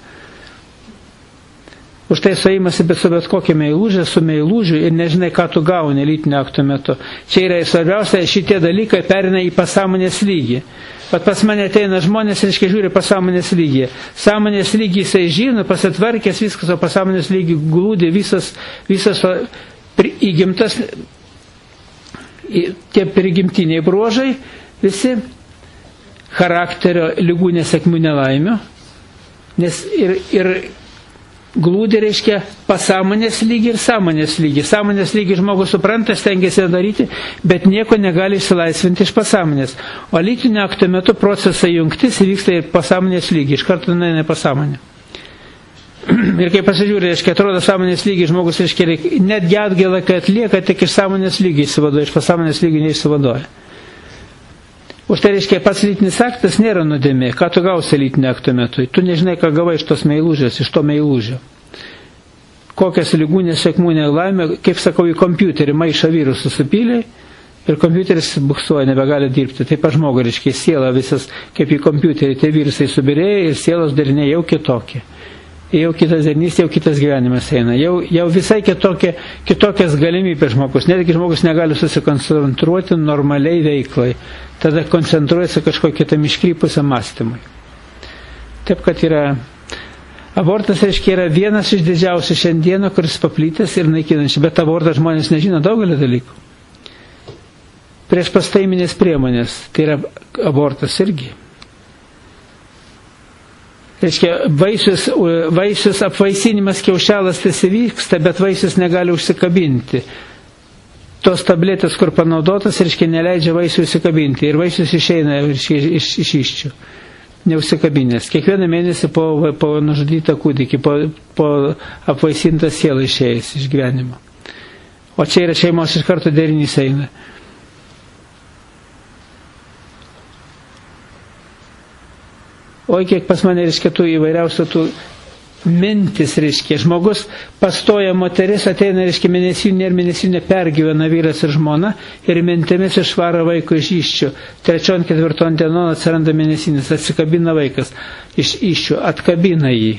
Už tai suėjimasi bet su bet kokia meilužė, su meilužiu ir nežinai, ką tu gauni lytinio akto metu. Čia yra svarbiausia, šitie dalykai perina į pasąmonės lygį. Pat pas mane ateina žmonės, reiškia, žiūri pasąmonės lygį. Sąmonės lygį jisai žino, pasitvarkęs viskas, o pasąmonės lygį glūdi visas, visas įgimtas, tie prigimtiniai bruožai, visi, charakterio lygų, nesėkmių, nelaimių, nes ir, ir glūdi, reiškia, pasąmonės lygį ir sąmonės lygį. Sąmonės lygį žmogus supranta, stengiasi daryti, bet nieko negali išsilaisvinti iš pasąmonės. O lytinio akto metu procesai jungtis įvyksta ir pasąmonės lygį, iš karto nueina pasąmonė. Ir kai pasižiūrė, reiškia, atrodo sąmonės lygį žmogus, reiškia, netgi atgailą, kai atlieka, tik iš sąmonės lygį išsivaduoja, iš pasąmonės lygį neišsivaduoja. Už tai, reiškia, pats lytinis aktas nėra nuodėmė. Ką tu gausi lytinio akto metu? Tu nežinai, ką gavai iš tos meilužės, iš to meilužio. Kokias lygų, nesėkmų, nelaimė, kaip sakau, į kompiuterį maišą vyrus susipylė ir kompiuteris buksuoja, nebegali dirbti. Taip pat žmogu, reiškia, siela visas, kaip į kompiuterį, tie virusai subirėjo ir sielos dariniai jau kitokie. Jau kitas derinys, jau kitas gyvenimas eina. Jau, jau visai kitokie, kitokias galimybės žmogus. Netgi žmogus negali susikoncentruoti normaliai veiklai. Tada koncentruojasi kažkokie tam iškrypusiam mąstymui. Taip, kad yra abortas, reiškia, yra vienas iš didžiausių šiandieną, kuris paplytęs ir naikinančių. Bet abortas žmonės nežino daugelį dalykų. Prieš pastaiminės priemonės, tai yra abortas irgi. Reiškia, vaisius, vaisius apvaisinimas kiaušelas tas įvyksta, bet vaisius negali užsikabinti. Tos tabletės, kur panaudotas, reiškia, neleidžia vaisių užsikabinti. Ir vaisius išeina reiškia, iš, iš iščių. Neužsikabinęs. Kiekvieną mėnesį po, po nužudytą kūdikį, po, po apvaisintą sielą išėjęs iš gyvenimo. O čia yra šeimos iš karto derinys eina. Oi, kiek pas mane, reiškia, tų įvairiausių tų mintis, reiškia, žmogus pastoja, moteris ateina, reiškia, mėnesinė ir mėnesinė pergyvena vyras ir žmona ir mintimis išvaro vaiko iš iščių. Trečion, ketvirton dienon atsiranda mėnesinis, atsikabina vaikas iš iščių, atkabina jį.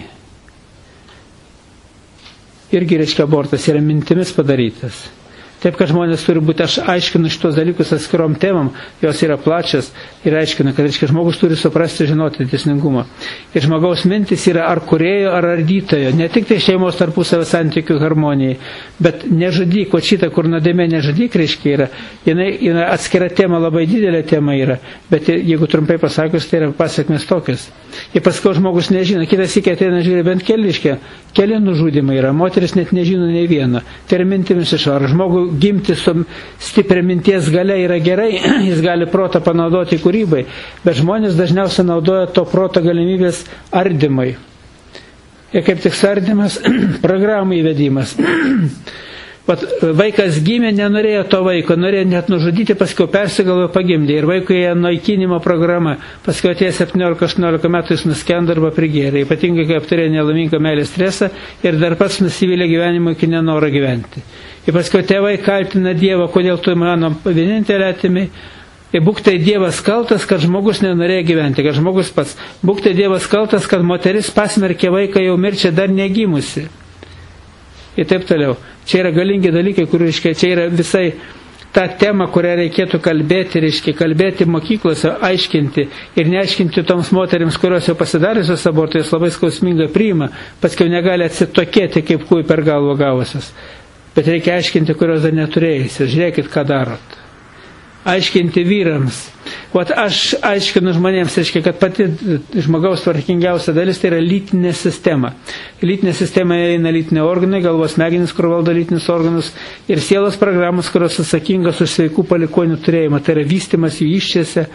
Irgi, reiškia, abortas yra mintimis padarytas. Taip, kad žmonės turi būti, aš aiškinu šitos dalykus atskirom temam, jos yra plačias ir aiškinu, kad, reiškia, žmogus turi suprasti, žinoti teisingumą. Ir žmogaus mintis yra ar kūrėjo, ar ardytojo, ne tik tai šeimos tarpusavio santykių harmonijai, bet nežudyk, o šitą, kur nuodėmė nežudyk, reiškia, yra, jinai, jinai atskira tema, labai didelė tema yra, bet jeigu trumpai pasakius, tai yra pasiekmes tokias. Ir paskui žmogus nežino, kitas iki ateina žiūri bent keliškia, keli nužudimai yra, moteris net nežino nei vieno. Tai yra mintimis išvaro. Žmogų gimti su stipria minties galia yra gerai, jis gali protą panaudoti kūrybai, bet žmonės dažniausiai naudoja to proto galimybės ardymai. Ir kaip tik sardymas, programų įvedimas. Vat, vaikas gimė, nenorėjo to vaiko, norėjo net nužudyti, paskui persigalvojo pagimdė. Ir vaikui jie naikinimo programa, paskui atėjo septyniolika aštuoniolika metų jis nuskendo arba prigėrė. Ypatingai, kai apturėjo nelaimingą meilės stresą ir dar pats nusivylė gyvenimu iki nenoro gyventi. Ir paskui tėvai kaltina Dievą, kodėl tu mano vienintelė atimi. Ir būk tai Dievas kaltas, kad žmogus nenorėjo gyventi, kad žmogus pats. Būk tai Dievas kaltas, kad moteris pasmerkė vaiką jau mirčią dar negimusi. Ir taip toliau. Čia yra galingi dalykai, kur, reiškia, čia yra visai ta tema, kurią reikėtų kalbėti, reiškia, kalbėti mokyklose, aiškinti ir neaiškinti toms moterims, kurios jau pasidariusios abortų, jos labai skausmingai priima, paskiau negali atsitokėti, kaip kūj per galvą gavusios. Bet reikia aiškinti, kurios dar neturėjusios. Žiūrėkit, ką darot. Aiškinti vyrams. Vat aš aiškinu žmonėms, reiškia, kad pati žmogaus tvarkingiausia dalis tai yra lytinė sistema. Lytinė sistema eina lytinė organai, galvos smegenys, kur valdo lytinius organus, ir sielos programos, kurios atsakingos už sveikų palikonių turėjimą. Tai yra vystymas jų iščiose,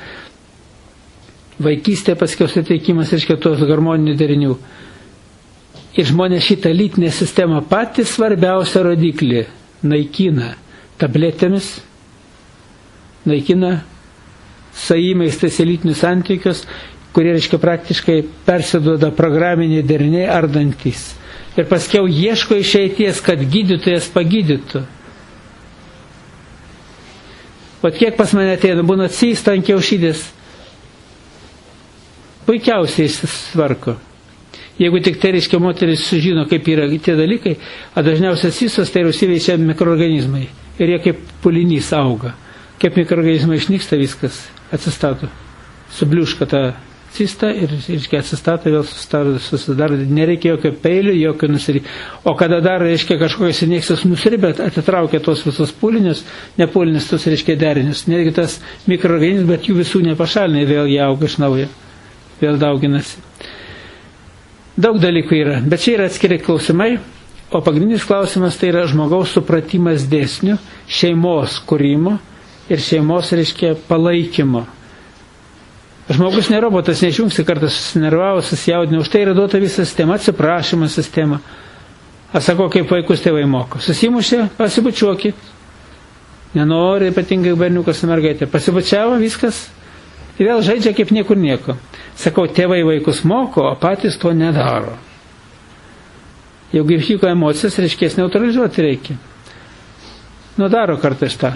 vaikystė, paskiau suteikimas, reiškia, tos harmoninių derinių. Ir žmonės šitą lytinę sistemą patį svarbiausią rodiklį naikina tabletėmis, naikina saimais tais lytinius santykius, kurie, reiškia, praktiškai persiduoda programiniai deriniai ardantys. Ir paskiau ieško išeities, kad gydytojas pagydytų. Vat kiek pas mane ateina, būna atsįsta ant kiaušidės, puikiausiai išsitvarko. Jeigu tik tai, reiškia, moteris sužino, kaip yra tie dalykai, o dažniausiai atsisos, tai užsiveičia mikroorganizmai. Ir jie kaip pulinys auga. Kaip mikroorganizmai išnyksta, viskas atsistato. Subliuška ta cistą ir, reiškia, atsistato vėl susidaro, nereikia jokio peilio, jokio nusiribimo. O kada dar, reiškia, kažkokios injekcijos nusiribė, atitraukia tos visos pūlinius, nepūlinius, tos, reiškia, derinius, netgi tas mikroorganizmas, bet jų visų nepašalina, vėl jie auga iš naujo, vėl dauginasi. Daug dalykų yra, bet čia yra atskiri klausimai, o pagrindinis klausimas tai yra žmogaus supratimas dėsnių, šeimos kūrimo ir šeimos, reiškia, palaikymo. Žmogus ne robotas, neišjungsi kartą susinervavo, susijaudino, už tai yra duota visa sistema, atsiprašymo sistema. Aš sakau, kaip vaikus tėvai moko. Susimušė, pasibučiuokit. Nenori ypatingai berniukas su mergaitė. Pasibučiavo, viskas. Ir vėl žaidžia kaip niekur nieko. Sakau, tėvai vaikus moko, o patys to nedaro. Jeigu įvyko emocijas, reiškės neutralizuoti reikia. Nu, daro kartais tą.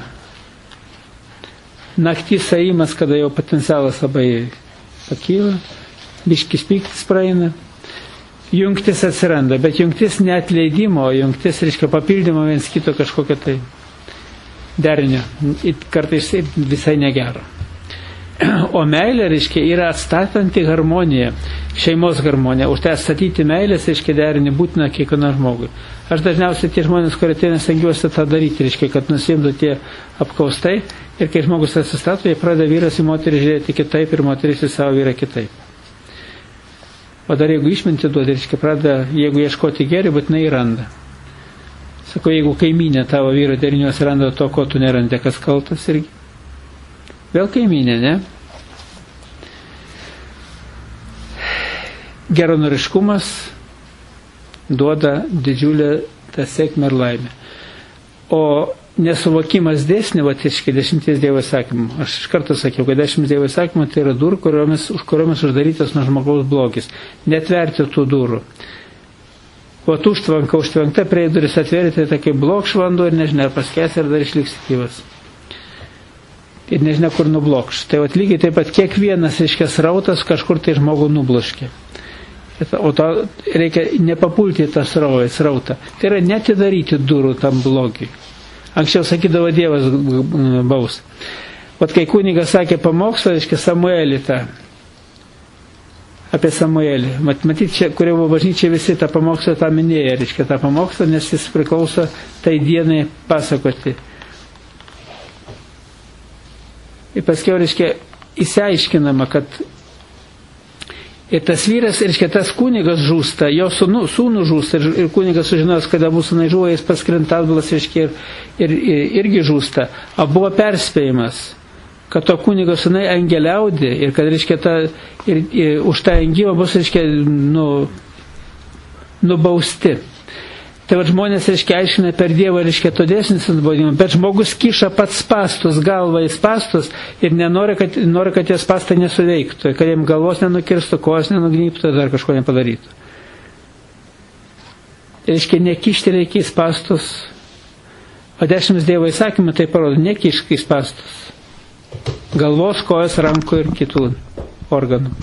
Naktys saimas, kada jau potencialas labai pakyla, biškis pyktis praeina, jungtis atsiranda, bet jungtis ne atleidimo, jungtis, reiškia, papildymo viens kito kažkokio tai derinio, kartais visai negero. O meilė, reiškia, yra atstatanti harmoniją, šeimos harmoniją. Už tai atstatyti meilės, reiškia, derinį būtina kiekvienam žmogui. Aš dažniausiai tie žmonės, kurie ateina, stengiuosi tą daryti, reiškia, kad nusimtų tie apkaustai ir kai žmogus atsistato, jie pradeda vyras į moterį žiūrėti kitaip ir moteris į savo vyrą kitaip. O dar jeigu išminti duodi, reiškia, pradeda, jeigu ieškoti gėrį, būtinai randa. Sako, jeigu kaimynė tavo vyro deriniuose randa to, ko tu nerandi, kas kaltas irgi. Vėl kaimynė, ne? Geranoriškumas duoda didžiulę tą sėkmę ir laimę. O nesuvokimas dėsnių, va, reiškia, dešimties Dievo įsakymų. Aš iš karto sakiau, kad dešimt Dievo įsakymų tai yra durų, kuriomis, už kuriomis uždarytas nuo žmogaus blogis. Netverti tų durų. O tu užtvanka, užtvankta prie duris atverti, tai kaip blokš vanduo ir nežinia, ar paskęs, ar dar išliks gyvas. Ir nežinia, kur nublokš. Tai vat, lygiai taip pat kiekvienas, reiškia, srautas kažkur tai žmogų nubloškė. O to reikia nepapulti į tą srautą. Tai yra netidaryti durų tam blogiui. Anksčiau sakydavo Dievas baus. Vat kai kunigas sakė pamokslą, reiškia, Samuelį tą, apie Samuelį. Mat, matyt, čia, kurie buvo bažnyčiai, visi tą pamokslą tą minėjo, reiškia, tą pamokslą, nes jis priklauso tai dienai pasakoti. Ir paskiau, reiškia, įsiaiškinama, kad ir tas vyras, reiškia, tas kunigas žūsta, jo sūnų, sūnų žūsta, ir, ir kunigas sužinos, kada bus sūnai žuvo, jis paskrinta atbulas, reiškia, ir, ir, ir irgi žūsta. O buvo perspėjimas, kad to kunigo sūnai angeliaudė ir kad, reiškia, ta, ir, ir, už tą engimą bus, reiškia, nu, nubausti. Tai va, žmonės, reiškia, aiškina per Dievą, reiškia, to dėsnis nubaudimą, bet žmogus kiša pats spastus, galvą į spastus ir nenori, kad, nori, kad tie spastai nesuveiktų, kad jiems galvos nenukirstų, kojos nenugnyptų, dar kažko nepadarytų. Reiškia, nekišti reikia į spastus, o dešimt Dievo įsakymų tai parodo, nekišk į spastus. Galvos, kojos, rankų ir kitų organų.